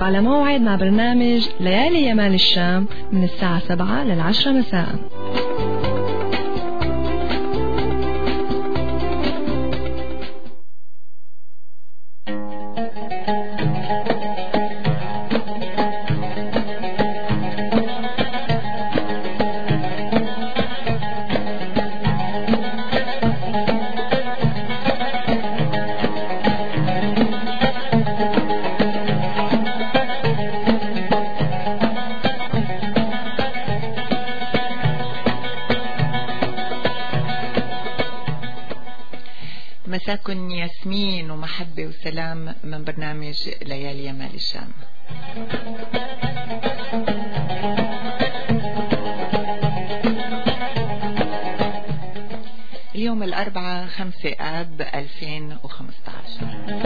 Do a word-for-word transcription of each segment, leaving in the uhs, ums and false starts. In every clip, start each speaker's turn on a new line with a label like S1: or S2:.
S1: على موعد مع برنامج ليالي يمال الشام من الساعة سبعة للعشرة مساء.
S2: مساكن ياسمين ومحبة وسلام من برنامج ليالي يمال الشام. اليوم الأربعاء خمسة آب ألفين وخمسة عشر.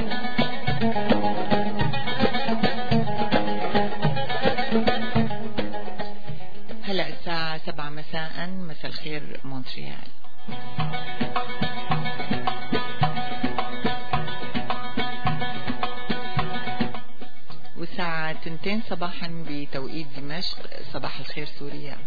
S2: هلأ الساعة سبعة مساء. مساء الخير مونتريال. والساعة تنتين صباحا بتوقيت دمشق. صباح الخير سوريا.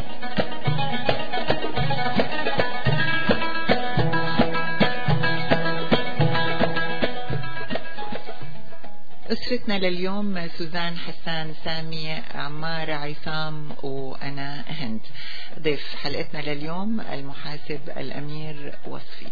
S2: أسرتنا لليوم سوزان، حسان، سامي، عمار، عصام وأنا هند. ضيف حلقتنا لليوم المحاسب الأمير وصفي.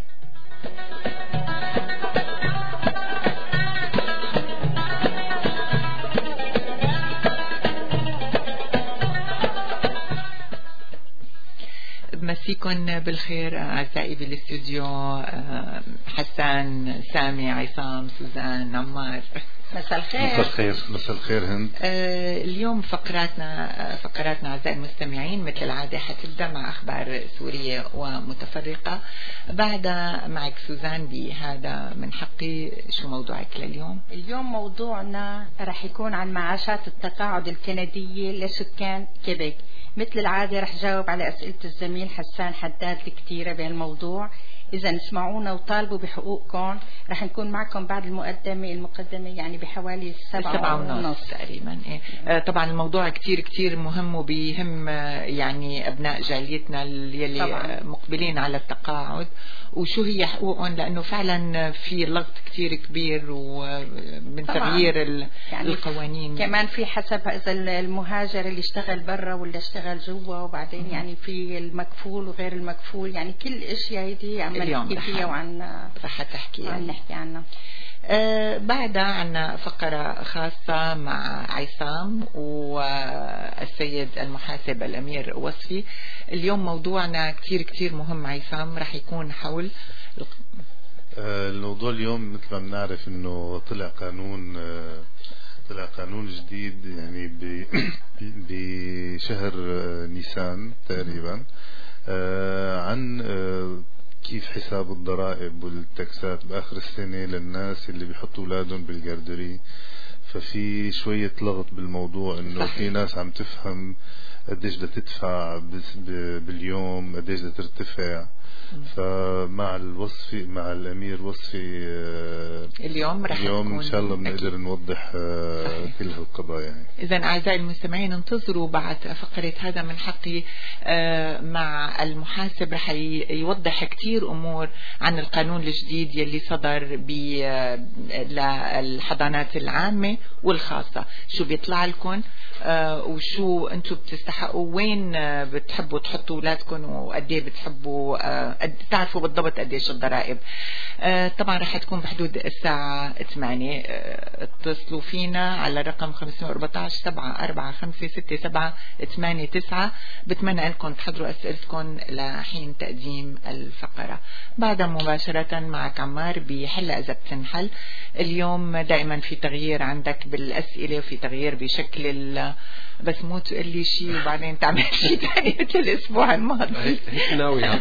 S2: مسيكن بالخير أعزائي بالاستوديو، حسان، سامي، عصام، سوزان، عمار. مساء الخير.
S3: مساء الخير. مساء الخير هند.
S2: آه اليوم فقراتنا فقراتنا أعزائي المستمعين مثل العادة حتبدأ مع أخبار سورية ومتفرقة. بعد معك سوزان بهذا من حقي، شو موضوعك لليوم؟
S4: اليوم موضوعنا رح يكون عن معاشات التقاعد الكندية لسكان كيبيك. مثل العادة رح جاوب على أسئلة الزميل حسان حداد الكثيرة بهالموضوع. إذا اسمعونا وطالبوا بحقوقكم رح نكون معكم بعد المقدمة المقدمة يعني بحوالي سبعة,
S2: سبعة ونص تقريبا. إيه. آه طبعا الموضوع كتير كتير مهم وبيهم يعني أبناء جاليتنا اللي طبعاً مقبلين على التقاعد وشو هي حقوقهم، لأنه فعلا في لغط كتير كبير ومن تغيير يعني القوانين.
S4: كمان في حسب إذا المهاجر اللي اشتغل برا ولا اشتغل جوا، وبعدين م- يعني في المكفول وغير المكفول، يعني كل اشياء هيدي عم نحكي فيها وعن
S2: رح تحكي
S4: عن نحكي عنها.
S2: آه بعدها عنا فقرة خاصة مع عصام والسيد المحاسب الأمير وصفي. اليوم موضوعنا كتير كتير مهم عصام، رح يكون حول
S3: آه الموضوع اليوم مثل ما بنعرف انه طلع قانون آه طلع قانون جديد يعني بشهر آه نيسان تقريبا آه عن آه كيف حساب الضرائب والتاكسات بآخر السنة للناس اللي بيحطوا أولادهم بالجاردري. ففي شوية لغط بالموضوع انه في ناس عم تفهم قديش بدها تدفع باليوم، قديش بدها ترتفع. فمع الوصفي مع الأمير وصفي
S2: اليوم رح
S3: اليوم إن شاء الله بنقدر نوضح صحيح. كل هالقضايا.
S2: إذن أعزائي المستمعين انتظروا بعد فقرة هذا من حقي مع المحاسب، رح يوضح كتير أمور عن القانون الجديد يلي صدر للحضانات العامة والخاصة. شو بيطلع لكم وشو أنتم بتستحقوا، وين بتحبوا تحطوا أولادكم وقديه بتحبوا تعرفوا بالضبط قديش الضرائب. آه طبعا رح تكون بحدود الساعة ثمانية. آه اتصلوا فينا على رقم خمسة أربعة عشر سبعة أربعة خمسة ستة سبعة ثمانية تسعة. بتمنى أنكم تحضروا أسئلتكم لحين تقديم الفقرة. بعد مباشرة معك عمار بحلة إذا بتنحل. اليوم دائما في تغيير عندك بالأسئلة وفي تغيير بشكل، بس مو تقول لي شيء وبعدين تعمل شيء ثاني مثل الأسبوع الماضي.
S5: هيك ناوي هذا الأسبوع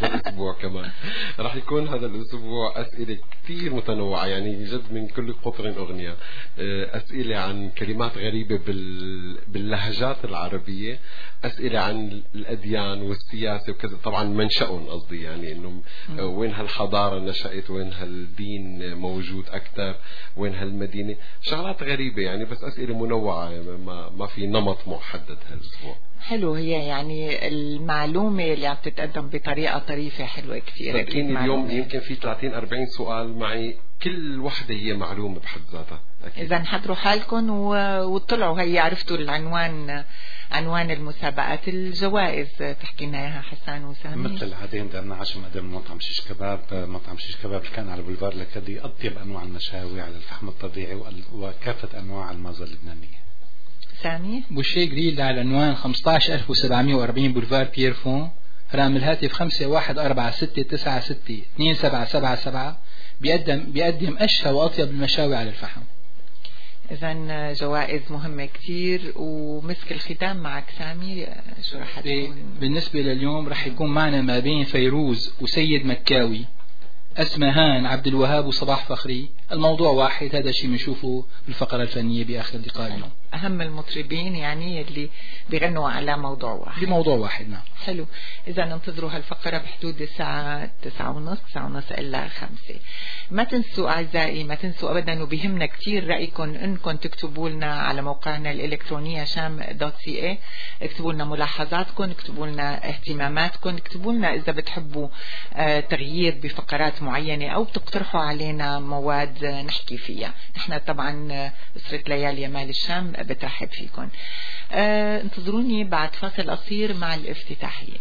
S5: الأسبوع كمان. راح يكون هذا الأسبوع أسئلة كتير متنوعة، يعني جد من كل قطر أغنية. أسئلة عن كلمات غريبة باللهجات العربية، أسئلة عن الأديان والسياسة وكذا، طبعا منشأهم قصدي يعني إنه وين هالحضارة نشأت، وين هالدين موجود أكثر، وين هالمدينة، شغلات غريبة يعني، بس أسئلة منوعة، ما ما في نمط محدد هالأسبوع.
S2: حلو، هي يعني المعلومة اللي عم تتقدم بطريقة طريفة حلوة كثير.
S5: اليوم يمكن في ثلاثين أربعين سؤال معي، كل وحدة هي معلومة بحد ذاتها.
S2: إذا حضروا حالكم وطلعوا. هي عرفتوا العنوان، عنوان المسابقات. الجوائز تحكي لنا اياها حسان وسامي.
S6: مثل العادة عندنا عشاء مقدم مطعم شيش كباب. مطعم شيش كباب اللي كان على بولفار لكدي، أطيب أنواع المشاوي على الفحم الطبيعي وكافة أنواع المازة اللبنانية.
S2: سامي
S7: بوشي جريل على عنوان خمسة عشر ألف وسبعمية وأربعين بولفار بيرفون، رقم الهاتف خمسة واحد أربعة ستة تسعة ستة اثنين سبعة سبعة سبعة. بيقدم بيقدم أشهى وأطيب المشاوي على الفحم.
S2: إذن جوائز مهمة كتير. ومسك الختام معك سامي، شو رح تكون؟
S7: بالنسبة لليوم رح يكون معنا ما بين فيروز وسيد مكاوي، أسمهان عبد الوهاب وصباح فخري. الموضوع واحد، هذا الشيء بنشوفه بالفقرة الفنية بآخر اللقاء اليوم.
S2: أهم المطربين يعني اللي بيغنوا على موضوع واحد.
S7: بموضوع واحد، نعم.
S2: حلو. إذا ننتظروا هالفقرة بحدود الساعة تسعة ونص، تسعة ونص إلا خمسة. ما تنسوا أعزائي، ما تنسوا أبدا، وبيهمنا كتير رأيكم إنكم تكتبوا لنا على موقعنا الإلكتروني شام دوت سي اي. اكتبوا لنا ملاحظاتكم، اكتبوا لنا اهتماماتكم، اكتبوا لنا إذا بتحبوا آه تغيير بفقرات معينة أو بتقترحوا علينا مواد آه نحكي فيها. نحن طبعا آه أسرة ليالي يمال الشام بترحب فيكم. آه انتظروني بعد فاصل قصير مع الافتتاحية.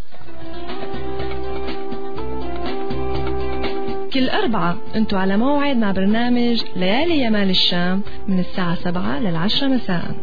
S1: كل أربعة أنتوا على موعد مع برنامج ليالي يمال الشام من الساعة سبعة للعشرة مساء.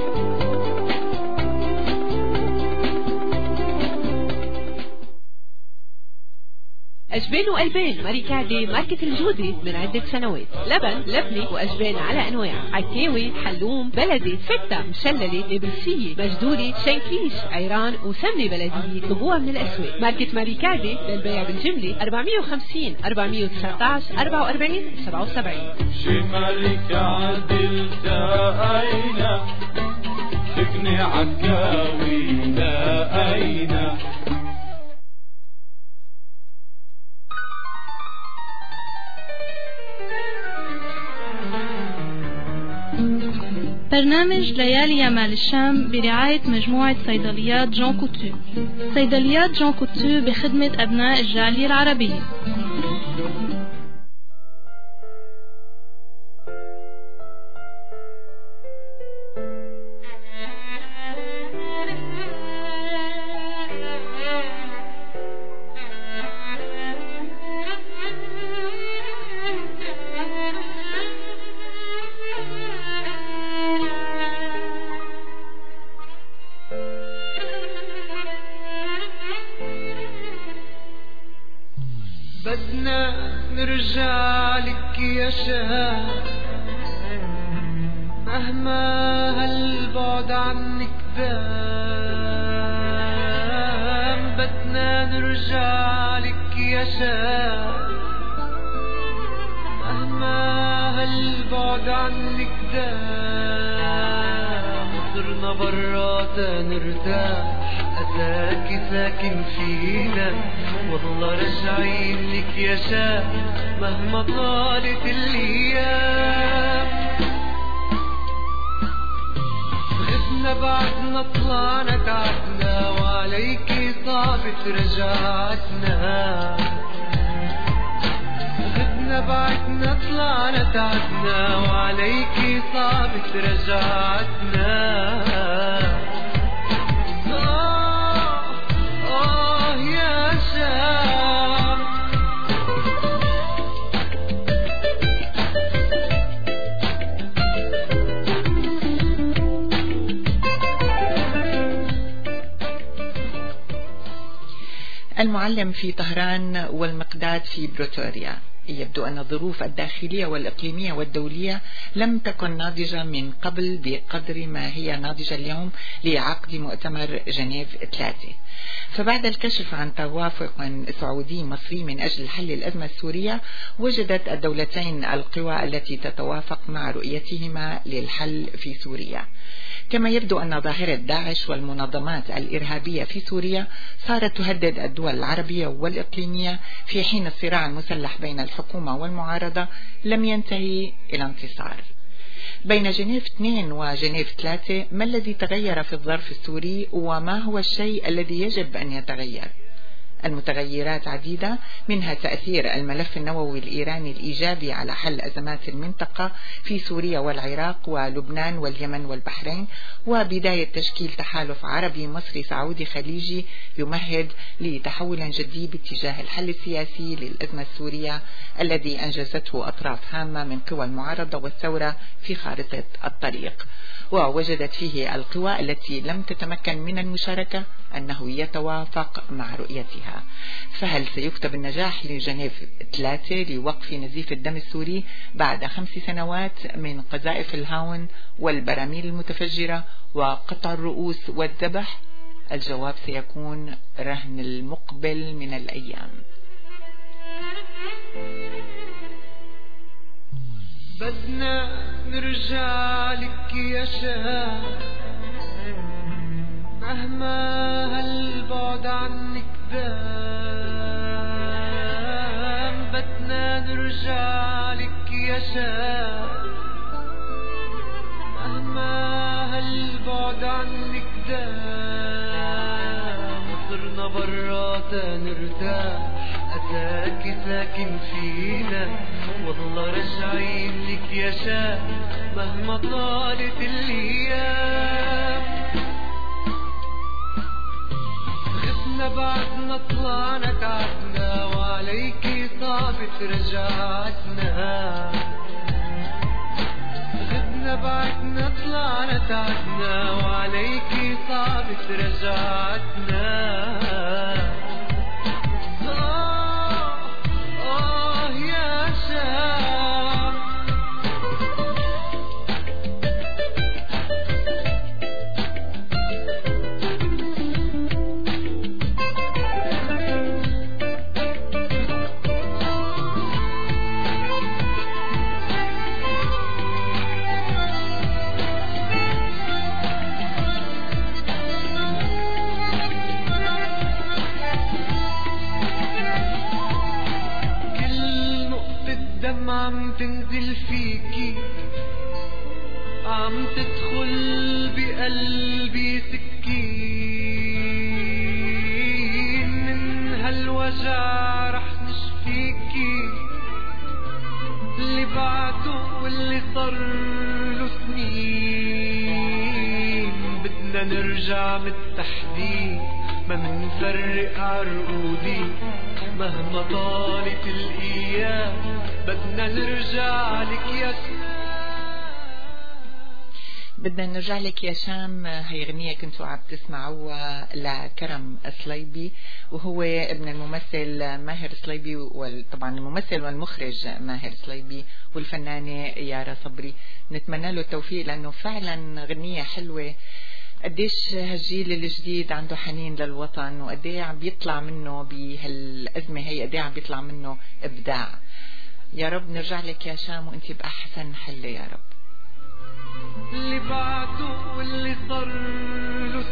S8: أجبان وقلبان ماريكاردي ماركة الجودة من عدة سنوات. لبن، لبنة وأجبان على أنواع، عكاوي، حلوم، بلدي، فتة، مشللة، نابلسية، مجدولة، شنكيش، عيران وسمنة بلدية. طلبوها من الأسواق. ماركة ماريكاردي للبيع بالجملة أربعمية وخمسين أربعمية وتسعطعش أربعة وأربعين سبعة وسبعين.
S9: شي ماريكاردي التقينا، شفني عكاوي لقينا.
S10: برنامج ليالي يمال الشام برعاية مجموعة صيدليات جون كوتو. صيدليات جون كوتو بخدمة أبناء الجالية العربية.
S9: بدنا نرجع لك يا شهاب، مهما هالبعد عنك دام. بدنا نرجع لك يا شهاب، مهما هالبعد عنك دام. صرنا برا تنرتاح، أتاكي ساكن فينا، والله رجعين لك يا شاب مهما طالت الأيام. غبنا بعدنا طلعنا تعبنا، وعليكي صعبت رجعتنا. غبنا بعدنا طلعنا تعبنا، وعليكي صعبت رجعتنا.
S2: المعلم في طهران والمقداد في بروتوريا. يبدو أن الظروف الداخلية والإقليمية والدولية لم تكن ناضجة من قبل بقدر ما هي ناضجة اليوم لعقد مؤتمر جنيف ثلاثة. فبعد الكشف عن توافق سعودي مصري من أجل حل الأزمة السورية، وجدت الدولتين القوى التي تتوافق مع رؤيتهما للحل في سوريا. كما يبدو أن ظاهرة داعش والمنظمات الإرهابية في سوريا صارت تهدد الدول العربية والإقليمية، في حين الصراع المسلح بين الحكومة والمعارضة لم ينتهي إلى انتصار. بين جنيف اثنين وجنيف ثلاثة، ما الذي تغير في الظرف السوري وما هو الشيء الذي يجب أن يتغير؟ المتغيرات عديدة، منها تأثير الملف النووي الإيراني الإيجابي على حل أزمات المنطقة في سوريا والعراق ولبنان واليمن والبحرين، وبداية تشكيل تحالف عربي مصري سعودي خليجي يمهد لتحول جدي باتجاه الحل السياسي للأزمة السورية الذي أنجزته أطراف هامة من قوى المعارضة والثورة في خارطة الطريق. ووجدت فيه القوى التي لم تتمكن من المشاركة أنه يتوافق مع رؤيتها. فهل سيكتب النجاح لجنيف ثلاثة لوقف نزيف الدم السوري بعد خمس سنوات من قذائف الهاون والبراميل المتفجرة وقطع الرؤوس والذبح؟ الجواب سيكون رهن المقبل من الأيام.
S9: بدنا نرجع لك يا شام، مهما هالبعد عنك دام. بدنا نرجع لك يا شام، مهما هالبعد عنك دام. صرنا براتا نرتاح، أتاكي ساكن فينا، والله رجعين لك يا شام مهما طالت الأيام. غبنا بعدنا طلعنا تعبنا، وعليكي صعبت رجعتنا. غبنا بعدنا طلعنا تعبنا، وعليكي صعبت رجعتنا. عم تنزل فيكي، عم تدخل بقلبي سكين. من هالوجع رح نشفيكي، اللي بعده واللي صار له سنين. بدنا نرجع متحدين، ما منفرق عرقودي مهما طالت الأيام. بدنا نرجع لك يا شام.
S2: بدنا نرجع لك يا شام. هي غنية كنتوا عم تسمعوها لكرم صليبي، وهو ابن الممثل ماهر صليبي، وطبعا الممثل والمخرج ماهر صليبي والفنانة يارا صبري. نتمنى له التوفيق، لأنه فعلا غنية حلوة. قديش هالجيل الجديد عنده حنين للوطن، وقديه عم بيطلع منه بهالأزمة هي، قديه عم بيطلع منه إبداع. يا رب نرجع لك يا شام وانتي بأحسن حل يا رب.
S9: اللي بعده واللي صار له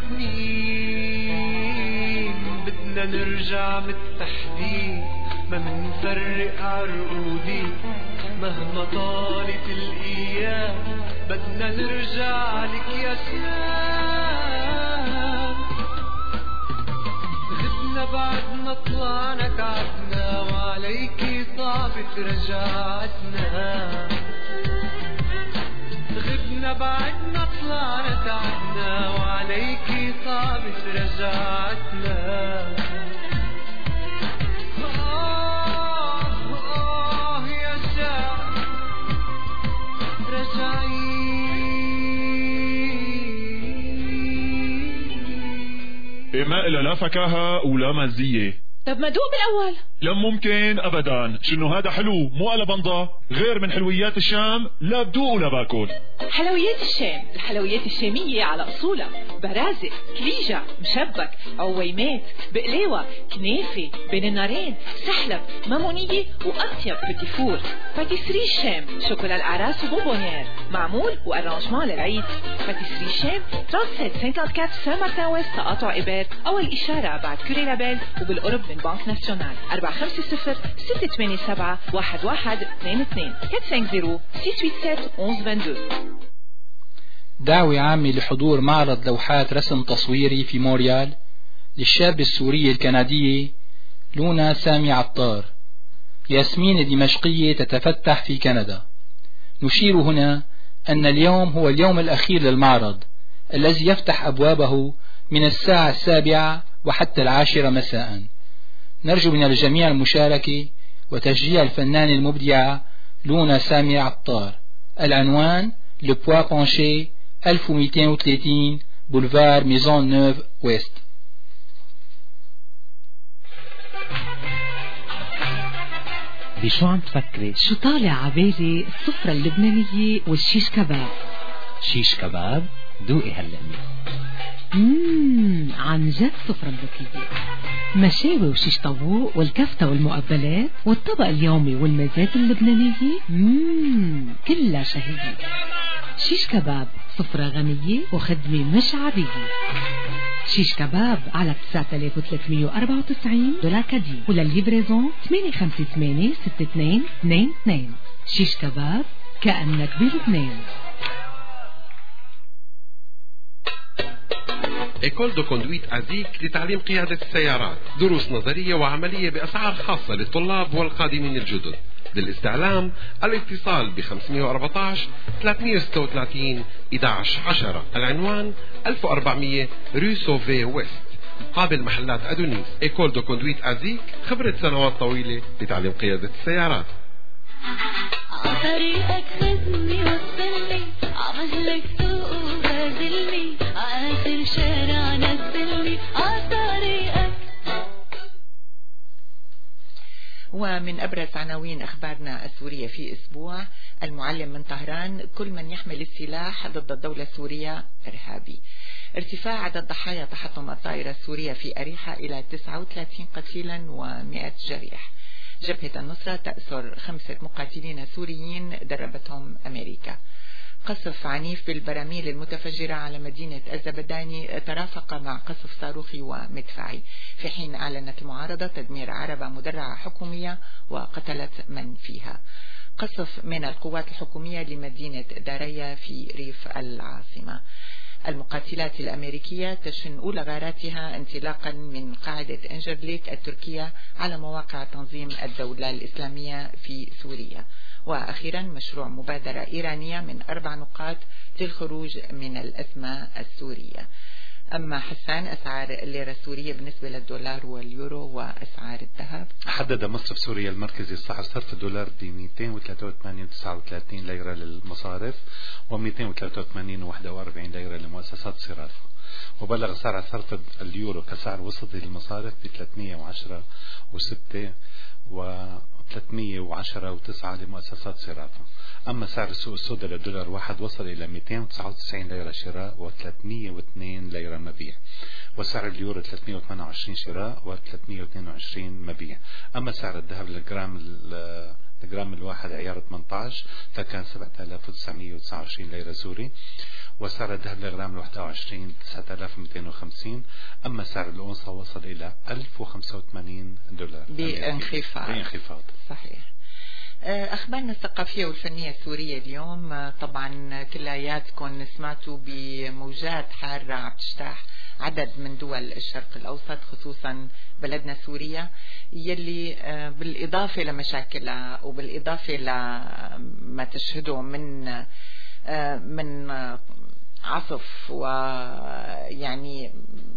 S9: سنين، بدنا نرجع متحدين، ما منفرق عرقودي مهما طالت الأيام. بدنا نرجع لك يا شام. غبنا بعدنا طلعنا تعبنا، وعليكي صعبت رجعتنا. غبنا بعدنا طلعنا تعبنا، وعليكي صعبت رجعتنا. آه آه يا شام رجعي.
S11: إما إلا لا فكاهة ولا مزية،
S8: طب ما دوق بالأول.
S11: لا ممكن أبدا، شنو هذا حلو مو ألبنضة، غير من حلويات الشام، لا بدوق ولا باكل.
S8: حلويات الشام، الحلويات الشامية على أصولها، برازق، كليجة، مشبك، عويمات، بقلاوة، كنافة، بين النارين، سحلب، مامونية، وأطيب بتيفور. باتيسري الشام، شوكولا الأعراس وبونبونير، معمول وأرانجمان للعيد. باتيسري الشام ثلاثة أربعة أربعة سان مارتن ويست تقاطع إبار، أول إشارة بعد كوري لابيل وبالقرب من بنك ناسيونال. أربعة خمسة صفر ستة ثمانية سبعة واحد واحد اثنين اثنين أربعة خمسة صفر ستة ثمانية سبعة واحد واحد اثنين اثنين.
S7: دعوة عامة لحضور معرض لوحات رسم تصويري في مونريال للشابة السورية الكندية لونا سامي عطار، ياسمين دمشقية تتفتح في كندا. نشير هنا أن اليوم هو اليوم الأخير للمعرض الذي يفتح أبوابه من الساعة السابعة وحتى العاشرة مساء. نرجو من الجميع المشاركة وتشجيع الفنانة المبدعة لونا سامي عطار. العنوان Le Pois Penché ألف ومئتين وثلاثين بولفار ميزون نوف ويست.
S12: بشو عم تفكري؟ شو طالع عبالي السفرة اللبنانية والشيش كباب. شيش كباب؟ دوقي هاللقمة. مم عن جد سفرة ذكية، مشاوي وشيش طاووق والكفتة والمقبلات والطبق اليومي والمزات اللبنانية. مم كلها شهية. شيش كباب سفرة غنية وخدمة مش عادية. شيش كباب على تسعة آلاف وثلاثمئة وأربعة وتسعين دولار كادي، وللليفريزون ثمانية خمسة ثمانية ستة اثنين اثنين اثنين. شيش كباب كأنك بلبنان.
S5: إيكول دو كوندويت أزيك لتعليم قيادة السيارات، دروس نظرية وعملية بأسعار خاصة للطلاب والقادمين الجدد. للاستعلام الاتصال ب خمسمئة وأربعة عشر ثلاثمئة وستة وثلاثين أحد عشر عشرة. العنوان ألف وأربعمئة رو سوفي ويست قابل محلات أدونيس. إيكول دو كوندويت أزيك، خبرة سنوات طويلة لتعليم قيادة السيارات.
S13: طريقك خدني وصلني، عمهلك سوق وغازلني، آخر شارع نزلني عطريقك.
S2: ومن أبرز عناوين أخبارنا السورية في أسبوع: المعلم من طهران: كل من يحمل السلاح ضد الدولة السورية إرهابي. ارتفاع عدد ضحايا تحطم الطائرة السورية في أريحة إلى تسعة وثلاثين قتيلا ومئة جريح. جبهة النصرة تأسر خمسة مقاتلين سوريين دربتهم أمريكا. قصف عنيف بالبراميل المتفجرة على مدينة الزبداني ترافق مع قصف صاروخي ومدفعي، في حين أعلنت المعارضة تدمير عربة مدرعة حكومية وقتلت من فيها. قصف من القوات الحكومية لمدينة داريا في ريف العاصمة. المقاتلات الأمريكية تشن أولى غاراتها انطلاقا من قاعدة إنجرليك التركية على مواقع تنظيم الدولة الإسلامية في سوريا. وأخيرا مشروع مبادرة إيرانية من أربع نقاط للخروج من الأزمة السورية. أما حسان، أسعار الليرة السورية بالنسبة للدولار واليورو وأسعار الذهب.
S6: حدد مصرف سوريا المركزي سعر صرف الدولار ب مئتين وثلاثة وثمانين فاصلة تسعة وثلاثين ليرة للمصارف و283 فاصلة واحد وأربعين ليرة لمؤسسات صرافة، وبلغ سعر صرف اليورو كسعر وسطي للمصارف ب ثلاثمئة وعشرة فاصلة ستة و ثلاثمئة وعشرة فاصلة تسعة لمؤسسات صرافة. أما سعر السوق السوداء للدولار واحد وصل إلى مئتين وتسعة وتسعين ليرة شراء وثلاثمئة واثنين ليرة مبيع، وسعر اليورو ثلاثمئة وثمانية وعشرين شراء وثلاثمئة واثنين وعشرين مبيع. أما سعر الذهب للجرام الجرام الواحد عيار ثمانية عشر فكان سبعة آلاف وتسعمئة وتسعة وعشرين ليرة سوري، وسعر الذهب للغرام الواحد وعشرين تسعة آلاف ومئتين وخمسين. أما سعر الأونصة وصل إلى ألف وخمسة وثمانين دولار
S2: بانخفاض.
S6: بانخفاض
S2: صحيح. أخبارنا الثقافية والفنية السورية اليوم، طبعا كلياتكم سمعتوا بموجات حارة عم تجتاح عدد من دول الشرق الأوسط، خصوصا بلدنا سوريا، يلي بالإضافة لمشاكلها وبالإضافة لما تشهده من من عصف ويعني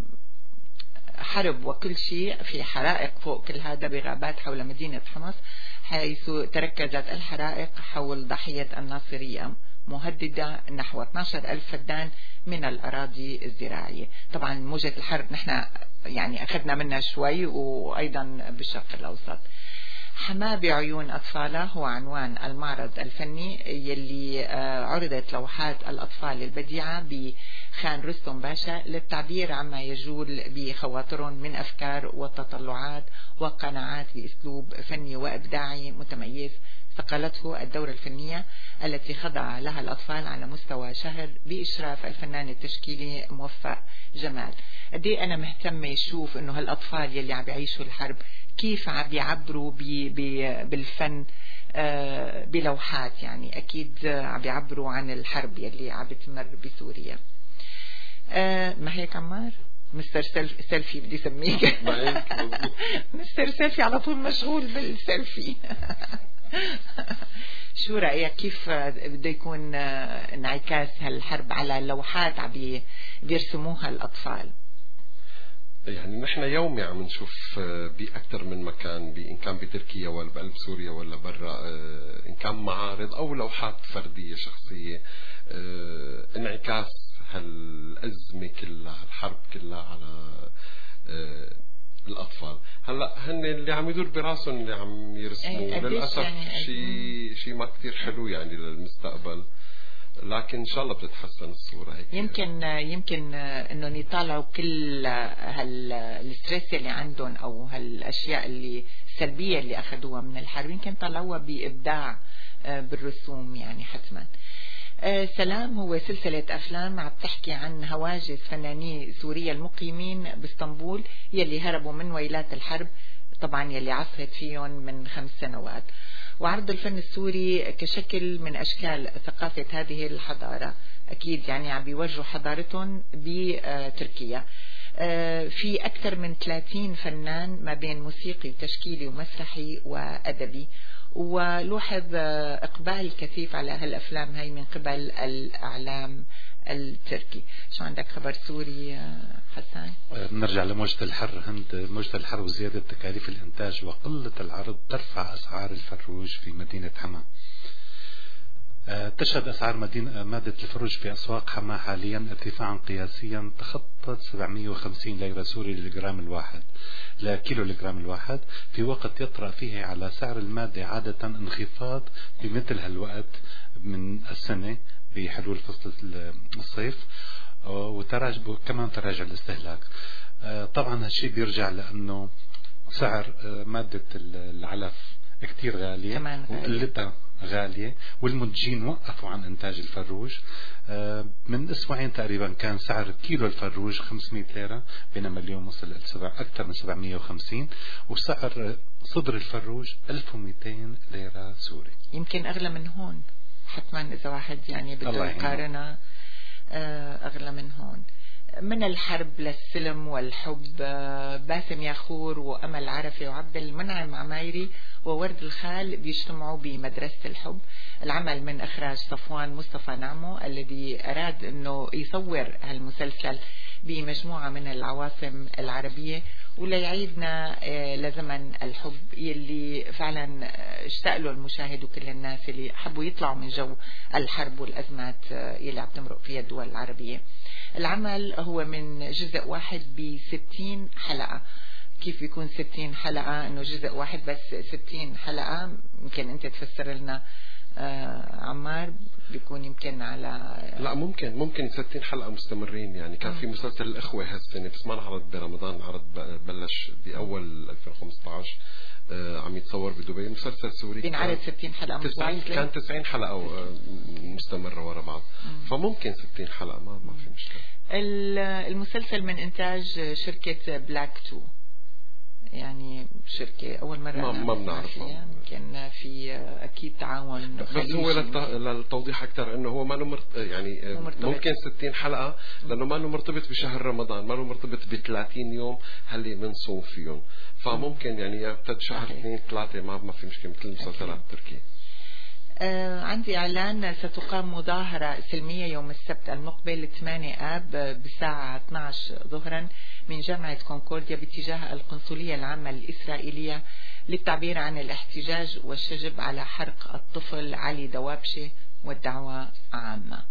S2: حرب وكل شيء، في حرائق فوق كل هذا بغابات حول مدينة حمص، حيث تركزت الحرائق حول ضحية الناصرية مهددة نحو اثني عشر ألف فدان من الأراضي الزراعية. طبعا موجة الحرب نحن يعني أخذنا منها شوي، وأيضا بالشرق الأوسط. حماة بعيون أطفالها هو عنوان المعرض الفني يلي عرضت لوحات الأطفال البديعة بخان رستم باشا للتعبير عما يجول بخواطرهم من أفكار وتطلعات وقناعات بأسلوب فني وإبداعي متميز صقلته الدورة الفنية التي خضع لها الأطفال على مستوى شهر بإشراف الفنان التشكيلي موفق جمال. قدي أنا مهتمة أشوف إنه هالأطفال يلي عم بيعيشوا الحرب كيف عم بيعبروا بي بي بالفن آه بلوحات، يعني أكيد عم بيعبروا عن الحرب يلي عم بتمر بسوريا. آه ما هيك عمار؟ مستر سيلف سيلفي بدي سميك. مستر سيلفي على طول مشغول بالسيلفي. شو رأيك كيف بده يكون انعكاس هالحرب على اللوحات عم بيرسموها الأطفال؟
S5: يعني نحن يومي عم نشوف بأكثر من مكان، إن كان بتركيا ولا بقلب سوريا ولا برا، إن كان معارض أو لوحات فردية شخصية، انعكاس هالأزمة كلها، الحرب كلها على الأطفال. هلا هن اللي عم يدور براسهم اللي عم يرسموا للأسف يعني شيء شيء ما كتير حلو يعني للمستقبل، لكن إن شاء الله بتتحسن الصورة هيك.
S2: يمكن يمكن إنهم يطالعوا كل هالستريس اللي عندهم أو هالأشياء اللي السلبية اللي أخذوها من الحرب، يمكن طلعوها بإبداع بالرسوم يعني حتما. سلام هو سلسلة أفلام عم تحكي عن هواجس فناني سوريا المقيمين باسطنبول يلي هربوا من ويلات الحرب، طبعا يلي عصرت فيهم من خمس سنوات، وعرض الفن السوري كشكل من أشكال ثقافة هذه الحضارة. أكيد يعني عم بيورجوا حضارتهم بتركيا. في أكثر من ثلاثين فنان ما بين موسيقي وتشكيلي ومسرحي وأدبي، ولوحظ إقبال كثيف على هالأفلام هاي من قبل الإعلام التركي. شو عندك خبر سوري حسان؟
S6: نرجع لموجة الحر. هند موجة الحر وزيادة تكاليف الإنتاج وقلة العرض ترفع أسعار الفروج في مدينة حما. تشهد أسعار مدينة مادة الفروج في أسواق حما حاليا ارتفاعا قياسيا تخطت سبعمئة وخمسين ليرة سوري للجرام الواحد لكيلو الجرام الواحد، في وقت يطرأ فيه على سعر المادة عادة انخفاض بمثل هالوقت من السنة بحلول فصل الصيف، وتراجع كمان تراجع الاستهلاك. طبعا هالشيء بيرجع لأنه سعر مادة العلف كتير غالية وقلتها غالية، والمنتجين وقفوا عن إنتاج الفروج. من أسبوعين تقريبا كان سعر كيلو الفروج خمسمئة ليرة، بينما اليوم وصل أكثر من سبعمئة وخمسين، وسعر صدر الفروج ألف ومئتين ليرة سوري.
S2: يمكن أغلى من هون حتما إذا واحد يعني بده يقارنها، أغلى من هون. من الحرب للسلم والحب، باسم ياخور وأمل عرفي وعبد المنعم عمايري وورد الخال بيجتمعوا بمدرسة الحب. العمل من إخراج صفوان مصطفى نعمو الذي أراد أنه يصور هالمسلسل بمجموعة من العواصم العربية وليعيدنا لزمن الحب يلي فعلا اشتاق له المشاهد وكل الناس اللي حبوا يطلعوا من جو الحرب والأزمات يلي عم تمرق فيها الدول العربية. العمل هو من جزء واحد بستين حلقة. كيف يكون ستين حلقة انه جزء واحد بس ستين حلقة؟ يمكن انت تفسر لنا آه عمار. بيكون يمكن على
S5: لا ممكن ممكن ستين حلقة مستمرين. يعني كان في مسلسل الأخوة هالسنة بس ما انعرض برمضان، عرض بلش بأول ألفين وخمسة عشر آه عم يتصور بدبي. مسلسل سوري
S2: بينعرض ستين حلقة متواصلة،
S5: كان تسعين حلقة مستمرة ورا بعض. مم. فممكن ستين حلقة ما ما في مشكلة.
S2: المسلسل من إنتاج شركة بلاك تو، يعني شركة أول مرة
S5: ما ما بنعرفها.
S2: يمكن في أكيد تعاون
S5: بس هو للتوضيح أكثر إنه هو ما له مرت... يعني مرتبط. ممكن ستين حلقة لأنه ما له مرتبط بشهر رمضان، ما له مرتبط بثلاثين يوم هاللي بنصوم فيهم، فممكن يعني يبتد شهر اثنين ثلاثة ما ما في مشكلة مثل المسلسلات التركية.
S2: آه عندي إعلان. ستقام مظاهرة سلمية يوم السبت المقبل ثمانية آب بساعة اثني عشر ظهرا من جامعة كونكورديا باتجاه القنصلية العامة الإسرائيلية للتعبير عن الاحتجاج والشجب على حرق الطفل علي دوابشة والدعوة عامة.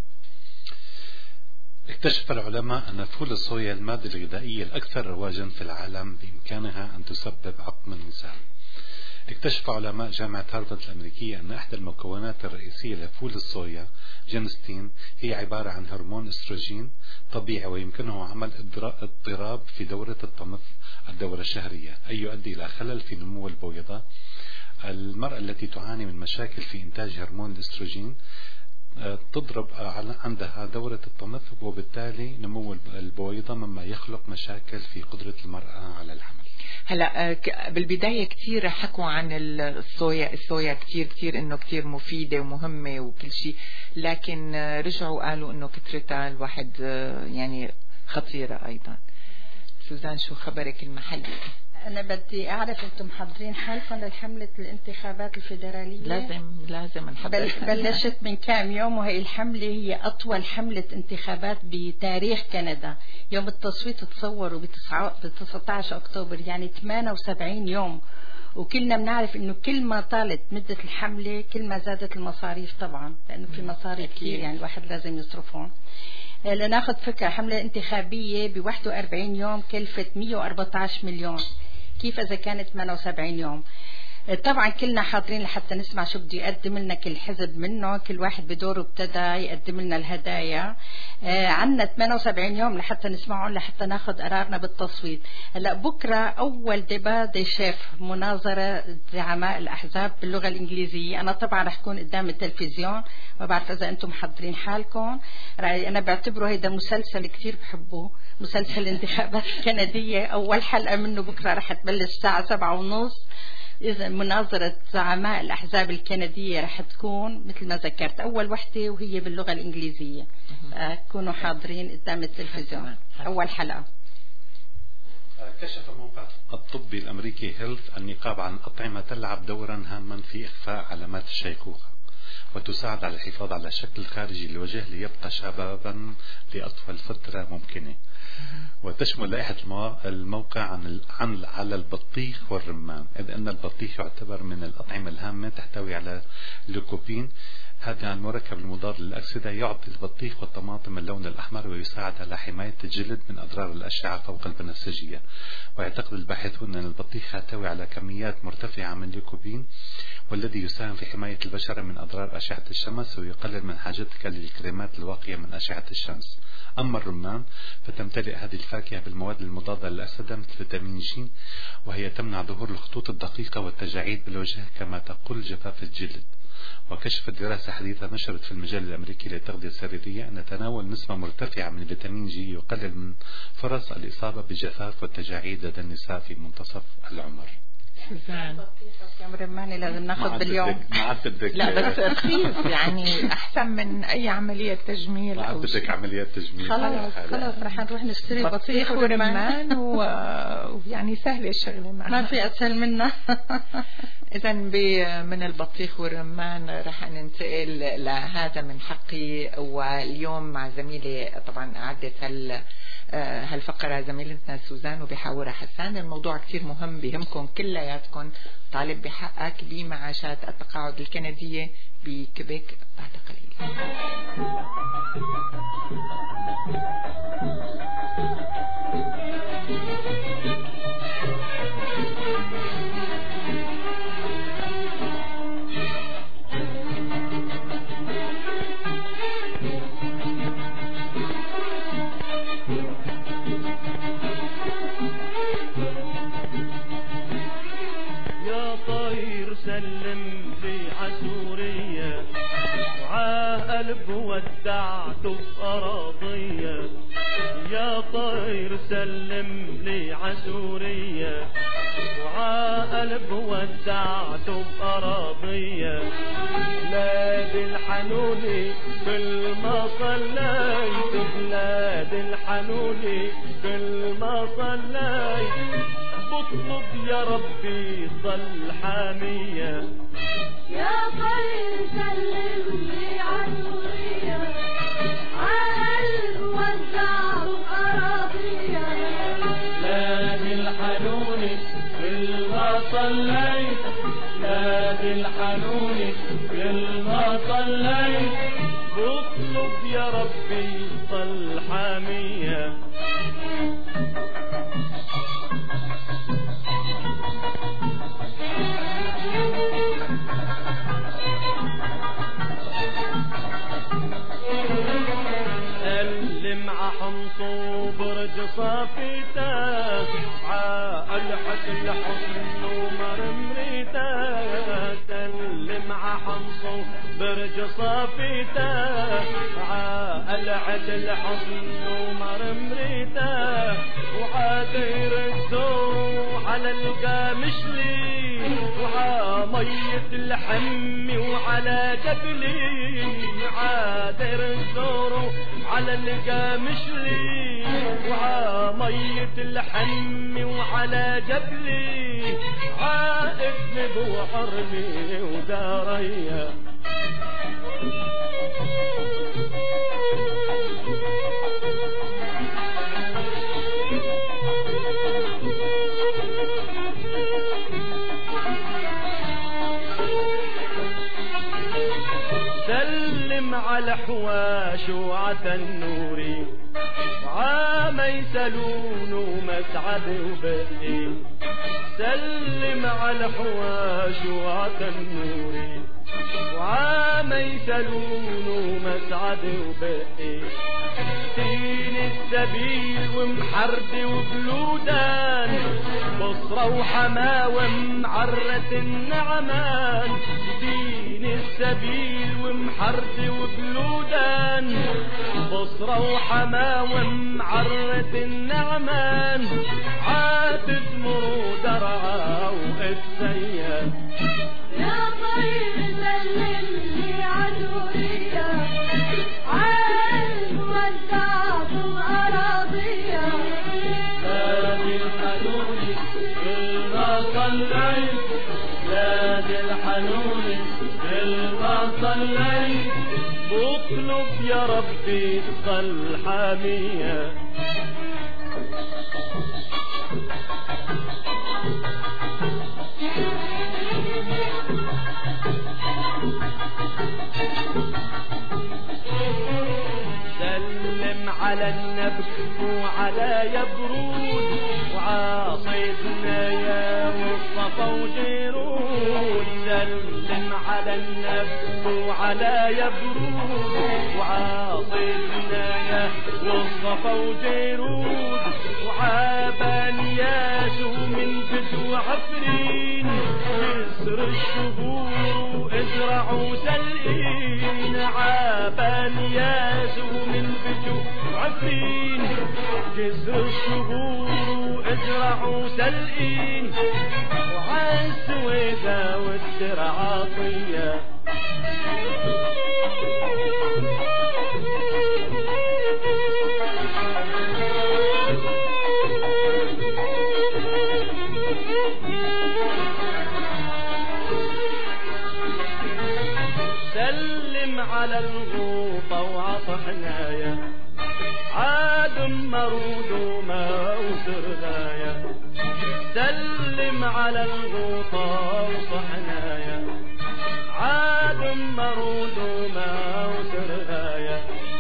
S6: اكتشف العلماء أن فول الصويا المادة الغذائية الأكثر رواجا في العالم بإمكانها أن تسبب عقم النساء. اكتشف علماء جامعة هارفارد الأمريكية أن إحدى المكونات الرئيسية لفول الصويا جينستين هي عبارة عن هرمون استروجين طبيعي ويمكنه عمل اضطراب في دورة الطمث الدورة الشهرية، أي يؤدي إلى خلل في نمو البويضة. المرأة التي تعاني من مشاكل في إنتاج هرمون الاستروجين تضرب عندها دورة الطمث وبالتالي نمو البويضة، مما يخلق مشاكل في قدرة المرأة على الحمل.
S2: هلا بالبداية كتير حكوا عن الصويا الصويا كتير كتير انه كتير مفيدة ومهمة وكل شيء، لكن رجعوا قالوا انه كترتها الواحد يعني خطيرة ايضا. سوزان شو خبرك المحلي؟
S4: أنا بدي أعرف أنتم محضرين حالكم للحملة الانتخابات الفيدرالية؟
S2: لازم لازم نحضر.
S4: بلشت من كام يوم، وهي الحملة هي أطول حملة انتخابات بتاريخ كندا. يوم التصويت تصوروا ب تسعة عشر أكتوبر، يعني ثمانية وسبعين يوم. وكلنا بنعرف إنه كل ما طالت مدة الحملة كل ما زادت المصاريف طبعا، لأنه في مصاري كثير يعني الواحد لازم يصرفون. لناخذ فكرة، حملة انتخابية ب واحد وأربعين يوم كلفت مئة وأربعة عشر مليون، كيف إذا كانت ثمانية وسبعين يوم؟ طبعا كلنا حاضرين لحتى نسمع شو بده يقدم لنا كل حزب منه، كل واحد بدوره ابتدى يقدم لنا الهدايا. آه عنا ثمانية وسبعين يوم لحتى نسمعهم، لحتى ناخذ قرارنا بالتصويت. هلا بكره اول ديبا دي شيف، مناظره زعماء الاحزاب باللغه الانجليزيه. انا طبعا رح كون قدام التلفزيون، ما بعرف اذا انتم محضرين حالكم. انا بعتبره هيدا مسلسل كتير بحبه، مسلسل الانتخابات الكنديه. اول حلقه منه بكره رح تبلش الساعه سبعة ونص. إذا مناظرة زعماء الأحزاب الكندية رح تكون مثل ما ذكرت أول وحدة وهي باللغة الإنجليزية. كونوا حاضرين قدام التلفزيون أول حلقة.
S6: كشف الموقع الطبي الأمريكي هيلث النقاب عن أطعمة تلعب دورا هاما في إخفاء علامات الشيخوخة، وتساعد على الحفاظ على الشكل الخارجي للوجه ليبقى شبابا لأطول فترة ممكنة. وتشمل لائحة الموقع عن عن على البطيخ والرمان، إذ أن البطيخ يعتبر من الأطعمة الهامة تحتوي على ليكوبين. هذا المركب المضاد للأكسدة يعطي البطيخ والطماطم اللون الأحمر ويساعد على حماية الجلد من أضرار الأشعة فوق البنفسجية. ويعتقد الباحثون أن البطيخ يحتوي على كميات مرتفعة من الليكوبين، والذي يساهم في حماية البشرة من أضرار أشعة الشمس ويقلل من حاجتك للكريمات الواقية من أشعة الشمس. أما الرمان فتمتلئ هذه الفاكهة بالمواد المضادة للأكسدة مثل فيتامين جي، وهي تمنع ظهور الخطوط الدقيقة والتجاعيد بالوجه كما تقل جفاف الجلد. وكشفت دراسة حديثة نشرت في المجال الأمريكي للتغذية السريرية أن تناول نسبة مرتفعة من فيتامين جي يقلل من فرص الإصابة بالجفاف والتجاعيد لدى النساء في منتصف العمر.
S2: سوزان
S4: رماني لازم ناخذ باليوم.
S6: ما بدك
S2: لا بس رخيص يعني احسن من اي عملية تجميل.
S6: ما بدك عمليات تجميل.
S4: خلاص خلاص رح نروح نشتري
S2: بطيخ ورمان ويعني سهلة الشغلة معنا.
S4: ما في اسهل منها.
S2: اذا من البطيخ والرمان رح ننتقل لهذا من حقي. واليوم مع زميلي طبعا اعدت هال هالفقرة زميلتنا سوزان وبحاورها حسان. الموضوع كتير مهم بيهمكم كلياتكم. طالب بحقك بمعاشات التقاعد الكندية بكيبيك بعد قليل.
S9: سلم لي عسورية وعقلب ودعته بأراضية. يا طير سلم لي عسورية وعقلب ودعته بأراضية. بلاد الحنوني كل ما صليت، بلاد الحنوني كل ما صليت بطلب يا ربي ضل حامية.
S13: يا طير سلم لي عسورية عقل وزع أراضية.
S9: بلاد الحنوني كل ما صليت، بلاد الحنوني كل ما صليت بطلب يا ربي صل حامية سلم عحمصو برج صافيته عالحس الحصن ومرمريته سلم عحمصو برج صافيته عالحس الحصن ومرمريته وعادير الزو على القامشلي وعامية الحم وعلى جبلي عادر الزور على القامشلي وعامية الحم وعلى جبلي عائدني بوحرمي وداريا سلم على حواش وعتى النوري وعامي سلون ومسعد وبقي سلم على حواش وعتى النوري وعامي سلون ومسعد وبقي دين السبيل ومحرد وبلودان بصرة وحماوة معرة النعمان دين السبيل ومحرد وبلودان بصرة وحماوة معرة النعمان عاتد مرود رعا وقسيا
S13: يا طيب سلم لي عدورية عالم ودعت الأراضية
S9: نادي الحنوني بالما صليت نادي الحنوني بالما صليت بطلب يا ربي صل حامية سلم على النبي وعلى يبرود وعاصيتنا يا مصطفى وجيرود سلم على النبي وعلى يبرود وعاصيتنا يا مصطفى وجيرود وعابان ياسو من بدو عفرين يسر الشهور وازرعوا سلقين عابان ياسو من بدو عفرين جزر الشهور وازرعوا سلقين وعالسويدة والدرع عطية سلم على الغوطة وعطحنايا عاد مرود وما وسرنايا سلم على الغوطة وصحنايا عاد مرود وما وسرنايا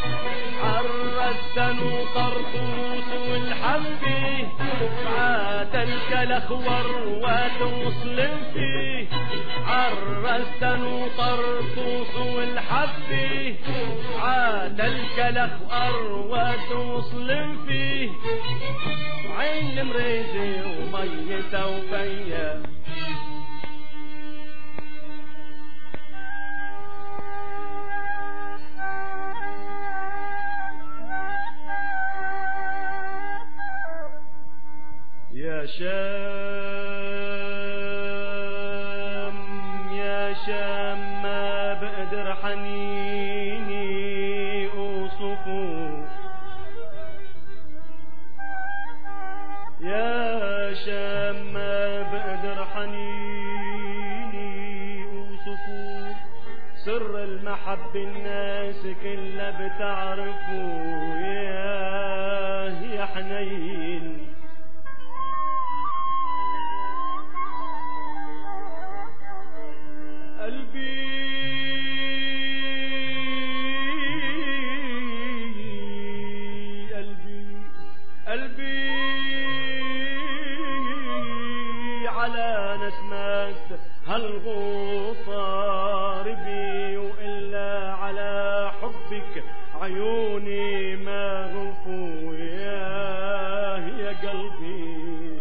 S9: عرستن وطرطوس والحنفي عاد الكلخور وتوصل فيه عرستن وطرطوس والحنفي عاد الكلخور وتوصل فيه عين مريدي وميته وفيا يا شام يا شام ما بقدر حنيني اوصفه يا شام ما بقدر حنيني اوصفه سر المحب الناس كلها بتعرفه يا يا حنين قلبي على نسمات هالغوطة ربي وإلا على حبك عيوني ما غفوا يا يا قلبي.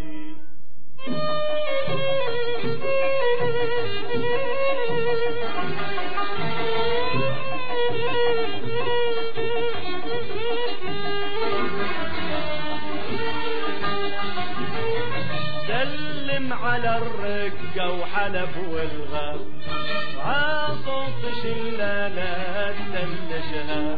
S9: سلم على الرقة وحلب والغاب عاصف شلالات تلجها.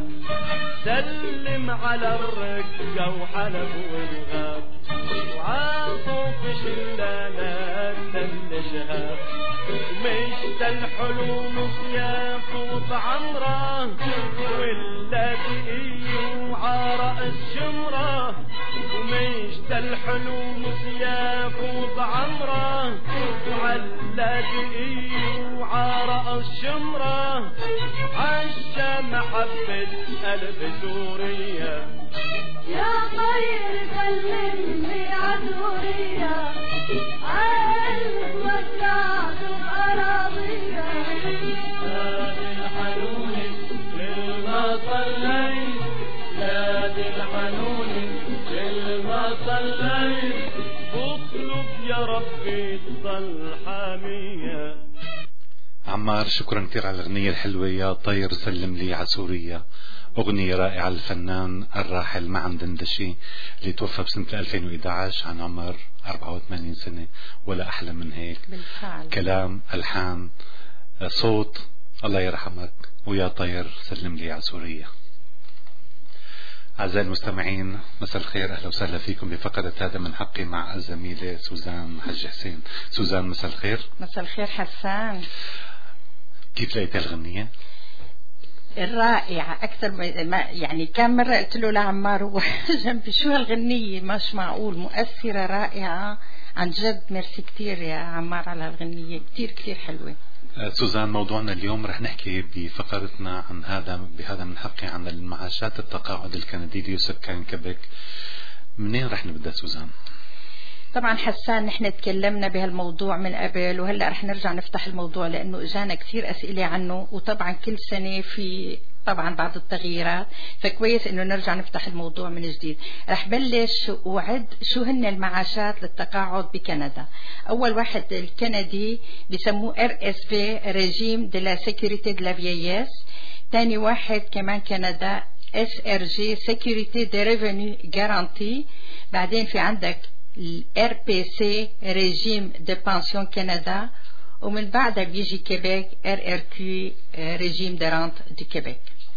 S9: سلم على الرقة وحلب والغاب وعاصف شلالات تلجها. مشت الحلوم صياف وطعمرة ولا دقي وعرق الشمرة. ومشت الحلوم صياف وطعمرة وعلا دقي وعرق الشمرة. عشا محبة قلب سوريا
S13: يا طير سلمني عدورية عالم وسعت بأراضية.
S9: نادي الحنون للما صليت نادي الحنون للما صليت. اطلب يا ربي تضل حامية.
S6: عمار شكرا كثير على الأغنية الحلوة يا طير سلم لي عسورية. أغنية رائعة للفنان الراحل معن دندشي اللي توفى بسنة ألفين وإحدى عشر عن عمر أربعة وثمانين سنة ولا أحلى من هيك.
S4: بالفعل.
S6: كلام ألحان صوت الله يرحمك ويا طير سلم لي عسورية. أعزائي المستمعين مساء الخير، أهلا وسهلا فيكم بفقرة هذا من حقي مع الزميلة سوزان حج حسين. سوزان مساء الخير.
S4: مساء الخير حسان.
S6: كيف لقيت الغنية؟
S4: الرائعة أكثر ما يعني كم مرة قلت له لعمار هو جنبي شو هالغنية مش معقول مؤثرة رائعة عن جد. ميرسي كتير يا عمار على الغنية كتير كتير حلوة.
S6: سوزان موضوعنا اليوم رح نحكي بفقرتنا عن هذا بهذا من حقي عن المعاشات التقاعد الكندي لسكان كيبيك. منين رح نبدأ سوزان؟
S4: طبعا حسان نحن تكلمنا بهالموضوع من قبل وهلأ رح نرجع نفتح الموضوع لأنه إجانا كثير أسئلة عنه وطبعا كل سنة في طبعا بعض التغييرات فكويس إنه نرجع نفتح الموضوع من جديد. رح بلش وعد شو هن المعاشات للتقاعد بكندا. أول واحد الكندي بسموه ار اس في ريجيم دي لا سيكوريتي دي لا فييس. تاني واحد كمان كندا اس ار جي سيكوريتي دي ريفينيو جارانتي. بعدين في عندك الار بي سي ريجيم دي بانسيون كندا. ومن بعدها بيجي كيبيك ار ار كيو ريجيم دي رانت دي كيبيك.